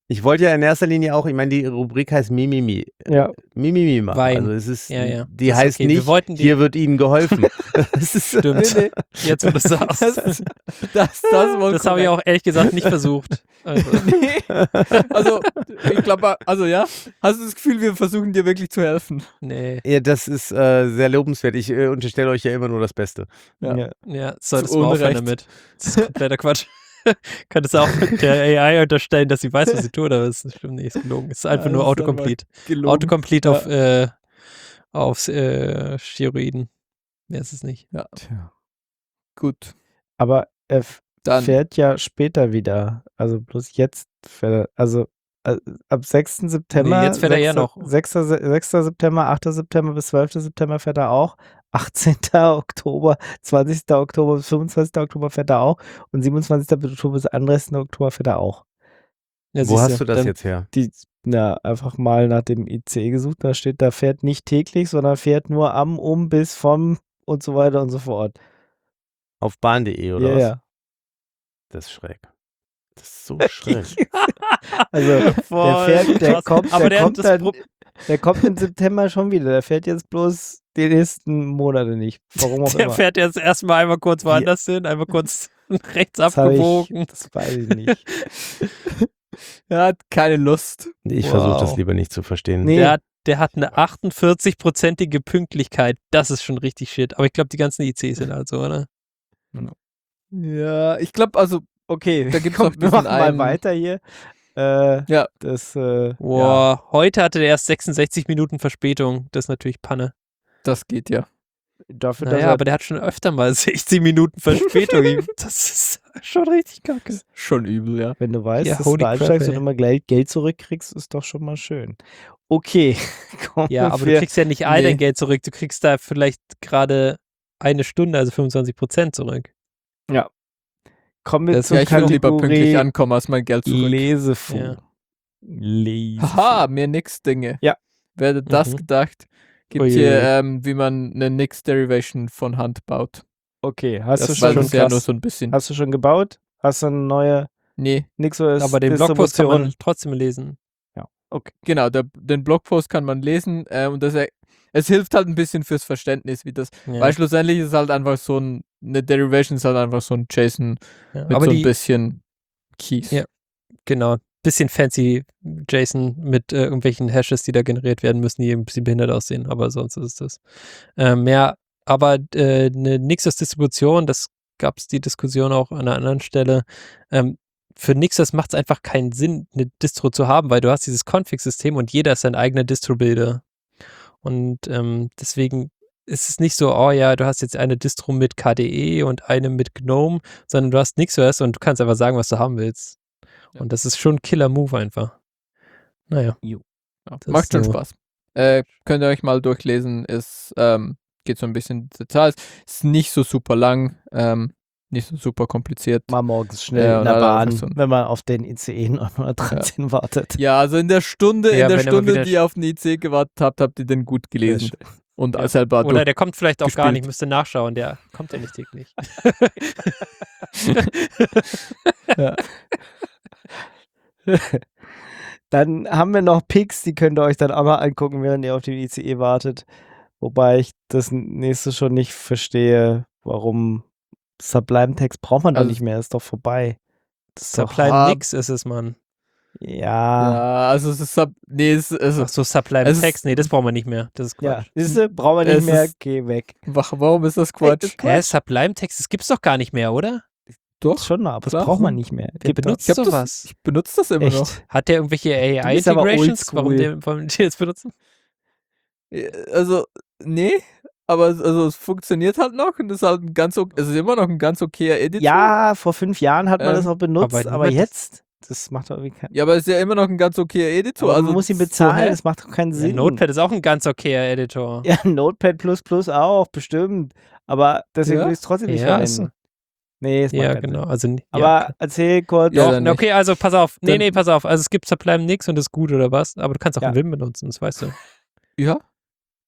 Ich wollte ja in erster Linie auch, ich meine, die Rubrik heißt Mimimi. Ja. Mimimi machen. Wein. Also es ist, Ja. die Das ist heißt okay. Wir nicht, wollten die- hier wird Ihnen geholfen. Das ist, Stimmt. Jetzt, wo du sagst. Das wohl Das habe ich auch ehrlich gesagt nicht versucht. Also, Also, ich glaube, also ja, hast du das Gefühl, wir versuchen dir wirklich zu helfen? nee. ja, das ist sehr lobenswert. Ich unterstelle euch ja immer nur das Beste. Ja. Ja, solltest Zu du aufhören Unrecht. damit. Das ist kompletter Quatsch. Könntest du auch der AI unterstellen, dass sie weiß, was sie tut, aber das stimmt nicht, ist gelogen. Es ist einfach Ja, nur das ist Autocomplete. Gelogen. Autocomplete auf Steroiden. Mehr ist es nicht. Tja. Gut, Aber er dann. fährt ja später wieder. Also bloß jetzt fährt er, also ab 6. September. Nee, jetzt fährt er ja noch. 6. September, 8. September bis 12. September fährt er auch. 18. Oktober, 20. Oktober bis 25. Oktober fährt er auch. Und 27. Oktober bis 31. Oktober fährt er auch. Ja, Wo siehste. hast du das dann- jetzt her? Einfach mal nach dem ICE gesucht. Da steht, da fährt nicht täglich, sondern fährt nur am, bis, vom und so weiter und so fort. Auf bahn.de oder Ja, was? ja. Das ist schräg. Das ist so schräg. Also Voll der krass. kommt, Aber der der- kommt das dann, Pro- der kommt im September schon wieder. Der fährt jetzt bloß die nächsten Monate nicht. Warum auch Der immer. fährt jetzt erstmal einmal kurz woanders hin, einmal kurz rechts Das hab abgebogen. das weiß ich nicht. Er hat keine Lust. Ich Wow. versuche das lieber nicht zu verstehen. Nee. Der hat eine 48-prozentige Pünktlichkeit. Das ist schon richtig shit. Aber ich glaube, die ganzen ICs sind halt so, oder? Ja, ich glaube, also, Okay, Da gibt's komm, noch ein wir bisschen machen mal einen- weiter hier. Ja. Das, Boah, heute hatte der erst 66 Minuten Verspätung. Das ist natürlich Panne. das geht ja. dafür, dass Naja, er aber der hat schon öfter mal 60 Minuten Verspätung. Das ist schon richtig kacke. Schon übel, ja. wenn du weißt, Ja, dass holy du crap, einsteigst und ey. immer gleich Geld zurückkriegst, ist doch schon mal schön. Okay, kommen Ja, aber du wir. kriegst ja nicht all Nee. dein Geld zurück. Du kriegst da vielleicht gerade eine Stunde, also 25% zurück. Kommen wir Das- zur Ja, ich will lieber Kategorie pünktlich ankommen als mein Geld zurück. Lesefu. Ja. Lesefu. Haha, mir nix Dinge. Ja. Wer hätte das Mhm. gedacht? Gibt Ui, hier, ui. wie man eine Nix-Derivation von Hand baut. Okay, hast du Das war schon bisher nur krass, so ein bisschen. hast du schon gebaut? Hast du eine neue Nee, NixOS Aber den Blogpost kann Distribution? man trotzdem lesen. Okay. genau, den Blogpost kann man lesen und es hilft halt ein bisschen fürs Verständnis, wie das, Ja. weil schlussendlich ist es halt einfach so eine Derivation ist halt einfach so ein JSON Ja. mit Aber so ein die, bisschen Keys. Ja. genau, bisschen fancy JSON mit irgendwelchen Hashes, die da generiert werden müssen, die ein bisschen behindert aussehen, aber sonst ist es das. Ja, aber eine Nixos-Distribution, das gab es die Diskussion auch an einer anderen Stelle, für Nixos macht es einfach keinen Sinn, eine Distro zu haben, weil du hast dieses Config-System und jeder ist sein eigener Distro-Builder. Und deswegen ist es nicht so, oh ja, du hast jetzt eine Distro mit KDE und eine mit GNOME, sondern du hast NixOS und du kannst einfach sagen, was du haben willst. Ja. Und das ist schon ein Killer-Move einfach. Naja. Ja, Das macht ist schon so. Spaß. Könnt ihr euch mal durchlesen, es geht so ein bisschen in Details, ist nicht so super lang, nicht so super kompliziert. Mal morgens schnell Ja, in und der halt Bahn, einfach so ein- wenn man auf den ICE 913 wartet. Ja, also in der Stunde, Ja, wenn er mal wieder die ihr auf den IC gewartet habt, habt ihr den gut gelesen. Und Ja. selber Oder der kommt vielleicht auch gar gespielt. nicht, müsste nachschauen, der kommt ja nicht täglich. Dann haben wir noch Picks, die könnt ihr euch dann auch mal angucken, während ihr auf den ICE wartet. Wobei ich das nächste schon nicht verstehe, warum Sublime Text braucht man doch Also- nicht mehr, ist doch vorbei. Das ist doch, Sublime Ah. nix ist es, Mann. ja. Ja, also es ist Ach so, Sublime Es ist- Text, nee, das brauchen wir nicht mehr. Das ist Ja, Quatsch. siehste, brauchen wir Es nicht mehr, ist- geh weg. warum ist das Quatsch? Hä, Sublime Text, das gibt's doch gar nicht mehr, oder? Doch, Schon, aber das klar. braucht man nicht mehr. Wer Gibt benutzt ich hab sowas? ich benutze das immer noch. echt. Hat der irgendwelche bist aber AI-Integrations? Warum oldschool. wollen die jetzt benutzen? Also, nee, aber es funktioniert halt noch und ist halt es ist immer noch ein ganz okayer Editor. Ja, vor 5 Jahren hat man das auch benutzt, aber aber niemand- jetzt, das macht doch irgendwie keinen Ja, aber es ist ja immer noch ein ganz okayer Editor. Aber Also man muss ihn so, bezahlen, hä? das macht doch keinen Ja, Sinn. Notepad ist auch ein ganz okayer Editor. Ja, Notepad auch, bestimmt. Aber deswegen Ja? will ich es trotzdem nicht Ja, verwenden. ist- Nee, es macht Ja, keinen genau. Sinn. Also, ja, Aber klar. erzähl kurz. Ja, Doch, dann na, okay, also pass auf. Dann- Nee, pass auf. Also es gibt Sublime nix und das ist gut oder was, aber du kannst auch Ja. einen Vim benutzen, das weißt du. Ja,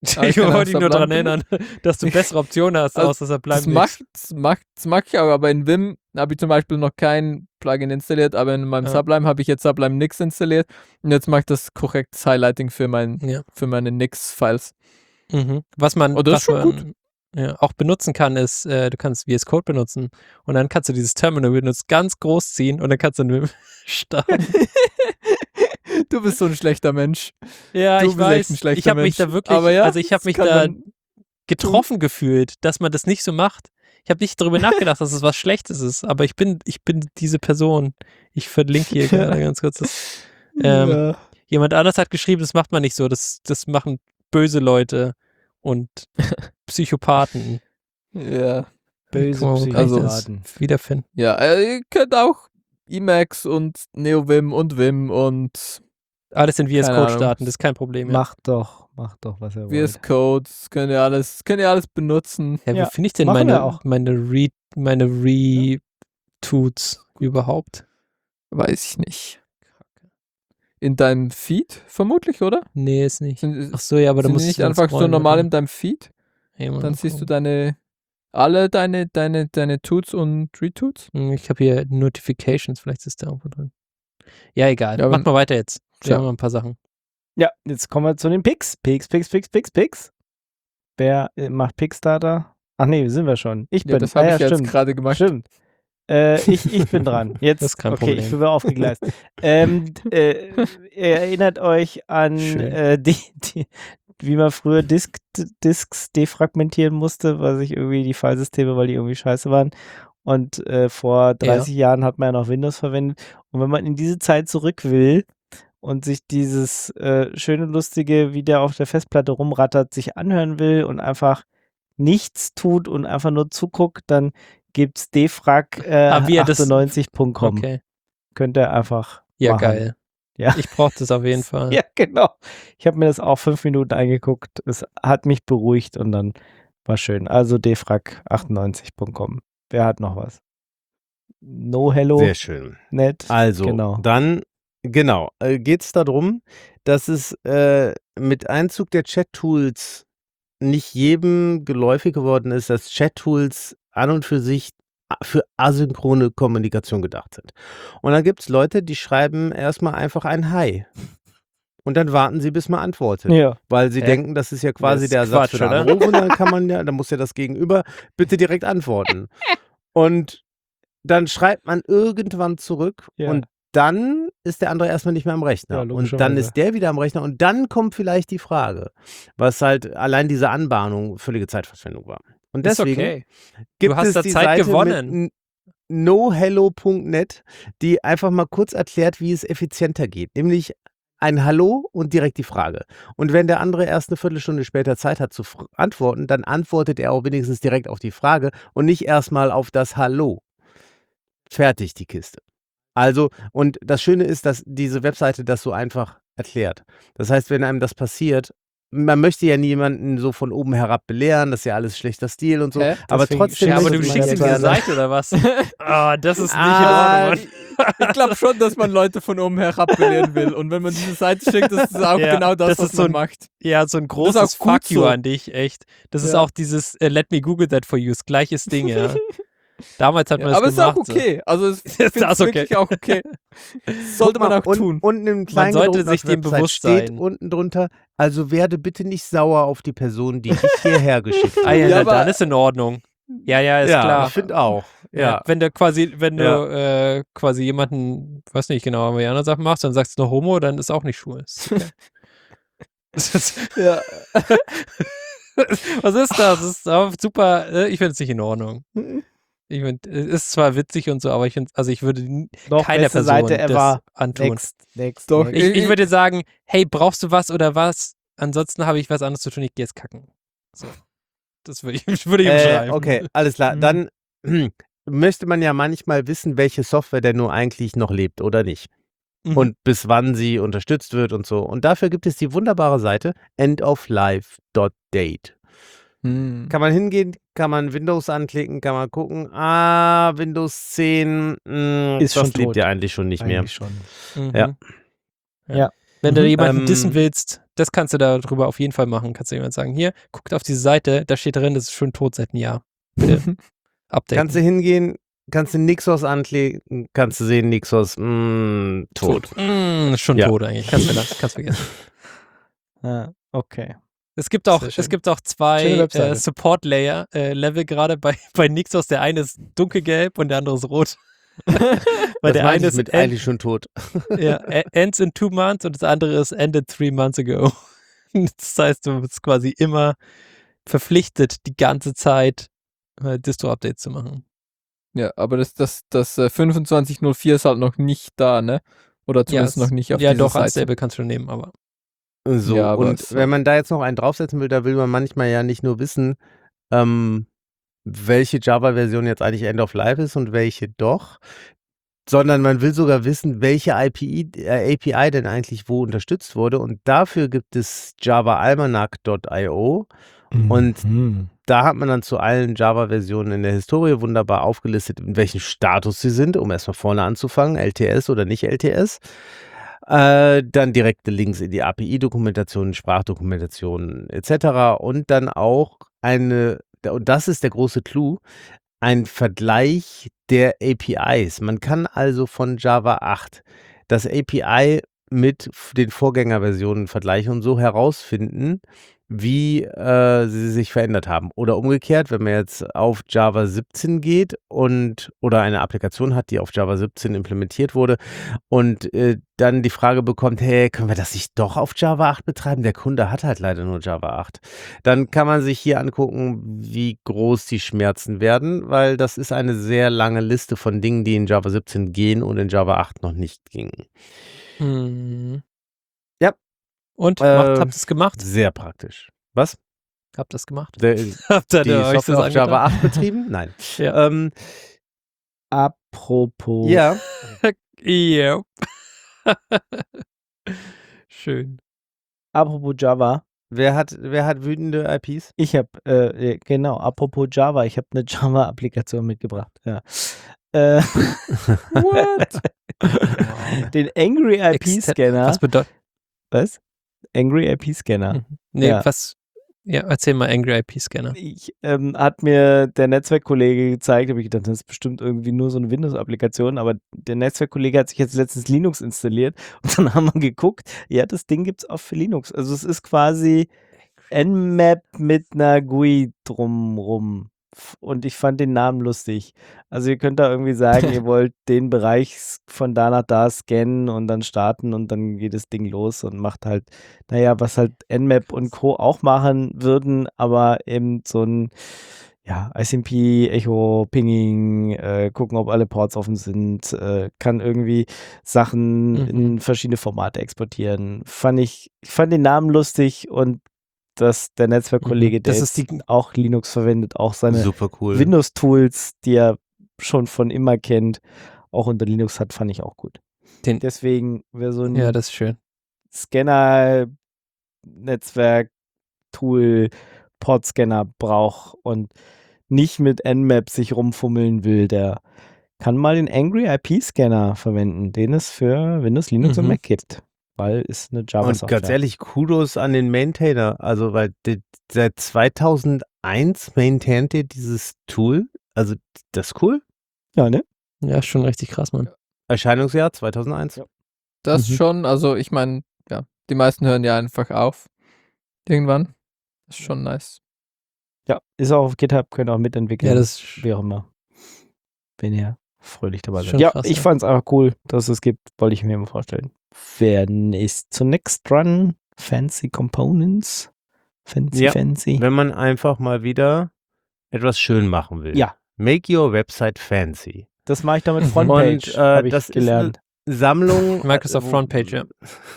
Ich wollte dich nur daran erinnern, dass du bessere Optionen hast, Also, außer Sublime Das mag ich auch, aber in Vim habe ich zum Beispiel noch kein Plugin installiert, aber in meinem Ja. Sublime habe ich jetzt Sublime Nix installiert und jetzt mache ich das korrektes Highlighting für Ja. meine Nix-Files. Mhm. Was man, Oh, das ist schon gut. auch benutzen kann, ist, du kannst VS Code benutzen und dann kannst du dieses Terminal benutzen, ganz groß ziehen und dann kannst du einen starten. Du bist so ein schlechter Mensch. Ja, Du ich bist echt ein weiß. schlechter Ich habe mich Mensch. da wirklich, Aber ja, also ich habe das mich kann da man getroffen gefühlt, dass man das nicht so macht. Ich habe nicht darüber nachgedacht, dass es was Schlechtes ist, aber ich bin diese Person. Ich verlinke hier gerade ganz kurz das. Ja. Jemand anders hat geschrieben, das macht man nicht so. Das machen böse Leute und Psychopathen. Ja, Böse Guck mal, wo kann ich das Psychopathen. wiederfinden? ja, ihr könnt auch Emacs und NeoVim und Vim und Alles in VS Keine Code Ahnung. starten, das ist kein Problem. Ja. Macht doch, was er VS wollt. Code, das könnt ihr alles benutzen. Ja, Ja, wo finde ich denn machen wir meine auch. Retoots überhaupt? Weiß ich nicht. In deinem Feed vermutlich, oder? Nee, ist nicht. Sind, Ach so, ja, aber da sind muss die ich nicht einfach so normal in deinem Feed? Dann siehst du deine Toots und Retoots. Ich habe hier Notifications, vielleicht ist der irgendwo drin. Ja, egal. Ja, Mach wenn- mal weiter jetzt. Wir Tja. haben noch ein paar Sachen. Ja, jetzt kommen wir zu den Picks. Picks. Wer macht Pickstarter? Ach nee, sind wir schon. Ich Ja, bin. das habe ich jetzt stimmt. gerade gemacht. Stimmt. Ich bin dran. Jetzt, Das ist kein okay, Problem. ich bin wieder aufgegleist. Ihr erinnert euch an Schön. wie man früher Disks defragmentieren musste, weil sich irgendwie die Filesysteme, weil die irgendwie scheiße waren. Und vor 30 Jahren hat man ja noch Windows verwendet. Und wenn man in diese Zeit zurück will und sich dieses schöne, lustige, wie der auf der Festplatte rumrattert, sich anhören will und einfach nichts tut und einfach nur zuguckt, dann gibt's defrag wie er das- 98.com. Okay. Könnt ihr einfach Ja, machen. geil. Ja. Ich brauche das auf jeden Fall. Ja, genau. Ich habe mir das auch 5 Minuten angeguckt. Es hat mich beruhigt und dann war schön. Also defrag98.com. Wer hat noch was? No Hello, Sehr schön. nett. Also, Genau. dann geht es darum, dass es mit Einzug der Chat-Tools nicht jedem geläufig geworden ist, dass Chat-Tools an und für sich für asynchrone Kommunikation gedacht sind. Und dann gibt es Leute, die schreiben erstmal einfach ein Hi. Und dann warten sie, bis man antwortet. Ja. Weil sie Hä? denken, das ist ja quasi Das ist der Ersatz für Quatsch, den oder? Anruf. Und dann muss ja das Gegenüber bitte direkt antworten. Und dann schreibt man irgendwann zurück Ja. und dann ist der andere erstmal nicht mehr am Ja, Rechner. Und logischerweise. dann ist der wieder am Rechner und dann kommt vielleicht die Frage, was halt allein diese Anbahnung völlige Zeitverschwendung war. Und Ist deswegen okay. gibt hast es da die Zeit Seite gewonnen. mit nohello.net, die einfach mal kurz erklärt, wie es effizienter geht. Nämlich ein Hallo und direkt die Frage. Und wenn der andere erst eine Viertelstunde später Zeit hat zu antworten, dann antwortet er auch wenigstens direkt auf die Frage und nicht erstmal auf das Hallo. Fertig, die Kiste. Also, und das Schöne ist, dass diese Webseite das so einfach erklärt. Das heißt, wenn einem das passiert, man möchte ja niemanden so von oben herab belehren, das ist ja alles schlechter Stil und so, Hä? aber Deswegen trotzdem Ja, aber das du ist schickst meine ihm diese Webseite. Seite oder was? Ah, das ist nicht Ah, in Ordnung. Mann. Ich glaube schon, dass man Leute von oben herab belehren will. Und wenn man diese Seite schickt, das ist auch Ja, genau das, das was ist so man ein- macht. Ja, so ein ist großes auch gut Fuck you so. an dich, echt. Das ist Ja. auch dieses Let me Google that for you, das gleiches Ding, ja. Damals hat man Ja, das aber es ist auch gemacht. okay. Also ich Ist finde das es wirklich auch okay. Sollte man auch tun. Und im kleinen sollte sich dem bewusst steht sein. unten drunter, also werde bitte nicht sauer auf die Person, die dich hierher geschickt Ah hat. ja, Ja, na, aber- dann ist in Ordnung. Ja, ist ja, klar. ich finde auch. Ja. Wenn du quasi jemanden, weiß nicht genau, aber die anderen Sachen machst, dann sagst du noch Homo, dann ist auch nicht schwul. Ist okay. Das ist- Ja. Was ist das? Das ist auch super, ich finde es nicht in Ordnung. Ich finde, es ist zwar witzig und so, aber ich finde, also ich würde Doch, keiner beste Person Seite ever. das antun. Next. Doch, next. Ich würde sagen, hey, brauchst du was oder was? Ansonsten habe ich was anderes zu tun, ich gehe jetzt kacken. So. Das würde ich beschreiben. Okay, alles klar. Mhm. Dann möchte man ja manchmal wissen, welche Software denn nur eigentlich noch lebt oder nicht. Mhm. Und bis wann sie unterstützt wird und so. Und dafür gibt es die wunderbare Seite endoflife.date. Hm. Kann man hingehen, kann man Windows anklicken, kann man gucken, Windows 10 Ist das schon lebt tot. ja eigentlich schon nicht mehr. Eigentlich schon. Mhm. Ja. Ja. Wenn du Mhm. jemanden dissen willst, das kannst du darüber auf jeden Fall machen. Kannst du jemand sagen, hier, guckt auf diese Seite, da steht drin, das ist schon tot seit einem Jahr. Bitte updaten. Kannst du hingehen, kannst du Nixos anklicken, kannst du sehen, Nixos, tot. Schon Ja. tot eigentlich. Kannst vergessen. Okay. Es gibt auch Sehr schön. Schöne zwei Webseite. Support-Level gerade bei Nixos. Der eine ist dunkelgelb und der andere ist rot. Weil Das der meinte eine ich ist mit eigentlich schon tot. ends in 2 months und das andere ist ended 3 months ago. Das heißt, du bist quasi immer verpflichtet, die ganze Zeit Distro-Updates zu machen. Ja, aber das 2504 ist halt noch nicht da, ne? Oder zumindest noch nicht auf ja, dieser doch, als Seite. Stable kannst du nehmen, aber So, Ja, aber und so. wenn man da jetzt noch einen draufsetzen will, da will man manchmal ja nicht nur wissen, welche Java-Version jetzt eigentlich End of Life ist und welche doch, sondern man will sogar wissen, welche API denn eigentlich wo unterstützt wurde. Und dafür gibt es javaalmanac.io und da hat man dann zu allen Java-Versionen in der Historie wunderbar aufgelistet, in welchem Status sie sind, um erstmal vorne anzufangen, LTS oder nicht LTS. Dann direkte Links in die API-Dokumentation, Sprachdokumentation etc. Und dann auch und das ist der große Clou, ein Vergleich der APIs. Man kann also von Java 8 das API mit den Vorgängerversionen vergleichen und so herausfinden, wie sie sich verändert haben. Oder umgekehrt, wenn man jetzt auf Java 17 geht oder eine Applikation hat, die auf Java 17 implementiert wurde und dann die Frage bekommt, hey, können wir das nicht doch auf Java 8 betreiben? Der Kunde hat halt leider nur Java 8. Dann kann man sich hier angucken, wie groß die Schmerzen werden, weil das ist eine sehr lange Liste von Dingen, die in Java 17 gehen und in Java 8 noch nicht gingen. Ja. Und habt ihr es gemacht? Sehr praktisch. Was? Habt ihr es gemacht? Habt ihr die euch das Software auf angetan? Java 8 betrieben? Nein. Ja. Apropos. Ja. Ja. Schön. Apropos Java. Wer hat wütende IPs? Ich habe, genau, apropos Java, ich habe eine Java-Applikation mitgebracht. Ja. What? Den Angry IP-Scanner. Was bedeutet? Was? Angry IP-Scanner. Nee, Ja. was? Ja, erzähl mal Angry IP-Scanner. Hat mir der Netzwerkkollege gezeigt, habe ich gedacht, das ist bestimmt irgendwie nur so eine Windows-Applikation, aber der Netzwerkkollege hat sich jetzt letztens Linux installiert und dann haben wir geguckt, ja, das Ding gibt's auch für Linux. Also es ist quasi Nmap mit einer GUI drumrum. Und ich fand den Namen lustig. Also ihr könnt da irgendwie sagen, ihr wollt den Bereich von da nach da scannen und dann starten und dann geht das Ding los und macht halt, naja, was halt Nmap und Co. auch machen würden, aber eben so ein ICMP, Echo, Pinging, gucken, ob alle Ports offen sind, kann irgendwie Sachen in verschiedene Formate exportieren. Ich fand den Namen lustig und dass der Netzwerkkollege, der Das ist jetzt auch Linux verwendet, auch seine Super cool. Windows-Tools, die er schon von immer kennt, auch unter Linux hat, fand ich auch gut. Deswegen, wer so ein Ja, das ist schön. Scanner, Netzwerk-Tool, Port-Scanner braucht und nicht mit Nmap sich rumfummeln will, der kann mal den Angry IP-Scanner verwenden, den es für Windows, Linux und Mac gibt. Weil ist eine Java-Software. Und ganz ehrlich, Kudos an den Maintainer. Also, weil seit 2001 maintaint ihr dieses Tool. Also, das ist cool. Ja, ne? Ja, schon richtig krass, Mann. Erscheinungsjahr 2001. Ja. Das schon, also ich meine, ja, die meisten hören ja einfach auf. Irgendwann. Das ist schon nice. Ja, ist auch auf GitHub, könnt auch mitentwickeln. Ja, das ist wie auch immer. Wenn ihr fröhlich dabei seid. Schon Ja, krass, ich ja. fand's einfach cool, dass es gibt. Wollte ich mir mal vorstellen. Wer ist zunächst dran? Fancy Components? Fancy. Wenn man einfach mal wieder etwas schön machen will. Ja. Make your website fancy. Das mache ich damit Frontpage, Und habe ich das gelernt. ist eine Sammlung. Microsoft Frontpage, ja.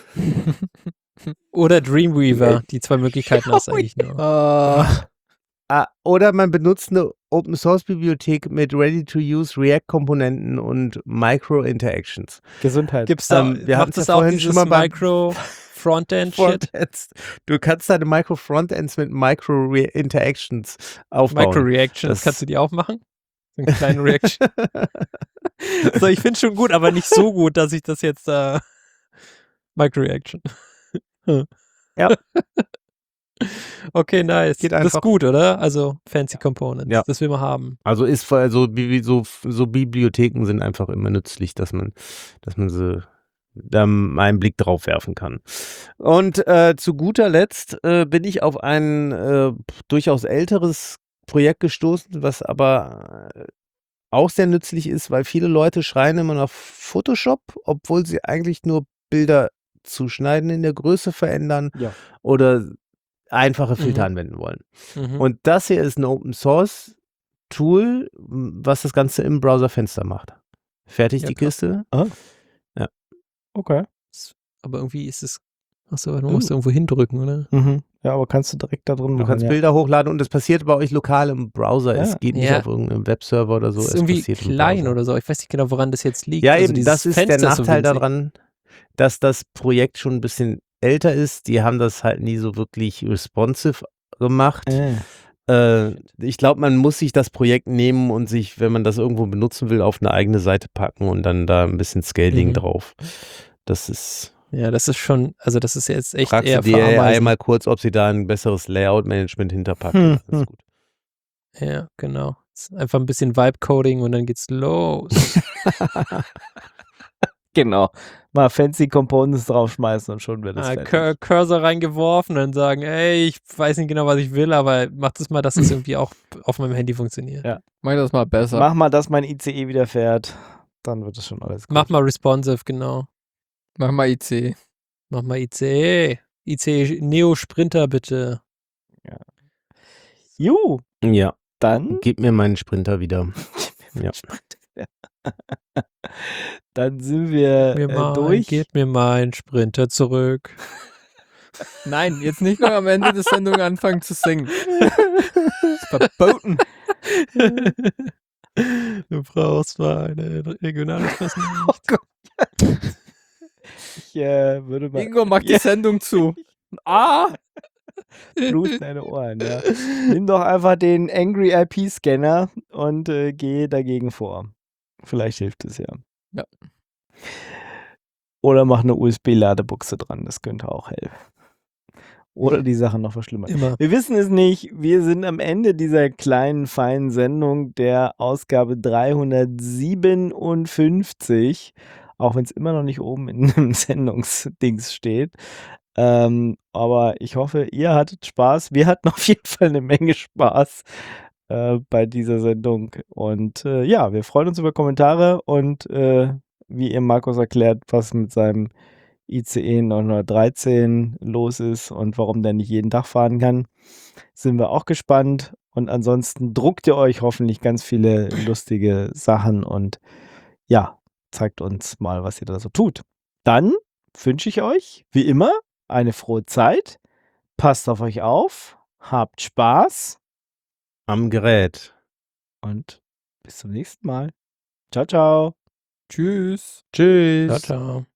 Oder Dreamweaver. Die zwei Möglichkeiten hast du eigentlich nur. Oder man benutzt eine Open-Source-Bibliothek mit Ready-to-Use React-Komponenten und Micro-Interactions. Gesundheit. Gibt's da, wir hatten macht es das ja auch vorhin dieses schon mal beim Micro-Frontend-Shit? Frontends. Du kannst deine Micro-Frontends mit Micro-Interactions aufbauen. Micro-Reactions, Das- kannst du die auch machen? So eine kleine Reaction. So, ich finde schon gut, aber nicht so gut, dass ich das jetzt Micro-Reaction. Ja. Okay, nice. Geht Das ist einfach. gut, oder? Also Fancy Components. Ja. Das will man haben. Also ist so Bibliotheken sind einfach immer nützlich, dass man sie da mal einen Blick drauf werfen kann. Und zu guter Letzt bin ich auf ein durchaus älteres Projekt gestoßen, was aber auch sehr nützlich ist, weil viele Leute schreien immer nach Photoshop, obwohl sie eigentlich nur Bilder zuschneiden, in der Größe verändern Ja. oder einfache Filter Mhm. anwenden wollen. Mhm. Und das hier ist ein Open Source Tool, was das Ganze im Browserfenster macht. Fertig Ja, die krass. Kiste. Okay. Aber irgendwie ist es. Achso, du musst irgendwo hindrücken, oder? Ja, aber kannst du direkt da drin Du machen. kannst Ja. Bilder hochladen und das passiert bei euch lokal im Browser. Ja. Es geht nicht Ja. auf irgendeinem Webserver oder so. Das ist Es irgendwie passiert im klein Browser. oder so. Ich weiß nicht genau, woran das jetzt liegt. Ja, Also eben, dieses das ist der Fenster ist so Nachteil winzig. daran, dass das Projekt schon ein bisschen älter ist. Die haben das halt nie so wirklich responsive gemacht. Ich glaube, man muss sich das Projekt nehmen und sich, wenn man das irgendwo benutzen will, auf eine eigene Seite packen und dann da ein bisschen Scaling Mhm. drauf. Das ist. Ja, das ist schon, also das ist jetzt echt Fragst eher du die AI Verameisen. mal kurz, ob sie da ein besseres Layout-Management hinterpackt. Und dann ist gut. Ja, genau. Ist einfach ein bisschen Vibe-Coding und dann geht's los. Genau. Mal fancy Components draufschmeißen und schon wird es fertig. Cursor reingeworfen und dann sagen, ey, ich weiß nicht genau, was ich will, aber mach das mal, dass das irgendwie auch auf meinem Handy funktioniert. Ja. Mach das mal besser. Mach mal, dass mein ICE wieder fährt. Dann wird es schon alles gut. Mach mal responsive, genau. Mach mal IC. Mach mal ICE. ICE Neo Sprinter, bitte. Ju, Ja, dann. gib mir meinen Sprinter wieder. Ja. Dann sind wir durch. Gebt mir meinen Sprinter zurück. Nein, jetzt nicht noch am Ende der Sendung anfangen zu singen. Das ist verboten. Du brauchst mal eine regionale Fassung. Oh Gott. Ich würde mal. Ingo, mach die Sendung zu. Bluten deine Ohren, ja. Nimm doch einfach den Angry IP Scanner und geh dagegen vor. Vielleicht hilft es ja. Ja. Oder mach eine USB-Ladebuchse dran, das könnte auch helfen. Oder die Sache noch verschlimmern. Immer. Wir wissen es nicht. Wir sind am Ende dieser kleinen, feinen Sendung der Ausgabe 357, auch wenn es immer noch nicht oben in einem Sendungsdings steht. Aber ich hoffe, ihr hattet Spaß. Wir hatten auf jeden Fall eine Menge Spaß bei dieser Sendung. Und ja, wir freuen uns über Kommentare und wie ihr Markus erklärt, was mit seinem ICE 913 los ist und warum der nicht jeden Tag fahren kann, sind wir auch gespannt. Und ansonsten druckt ihr euch hoffentlich ganz viele lustige Sachen und ja, zeigt uns mal, was ihr da so tut. Dann wünsche ich euch, wie immer, eine frohe Zeit. Passt auf euch auf, habt Spaß Am Gerät. und bis zum nächsten Mal. Ciao, ciao. Tschüss. Tschüss. Ciao, ciao.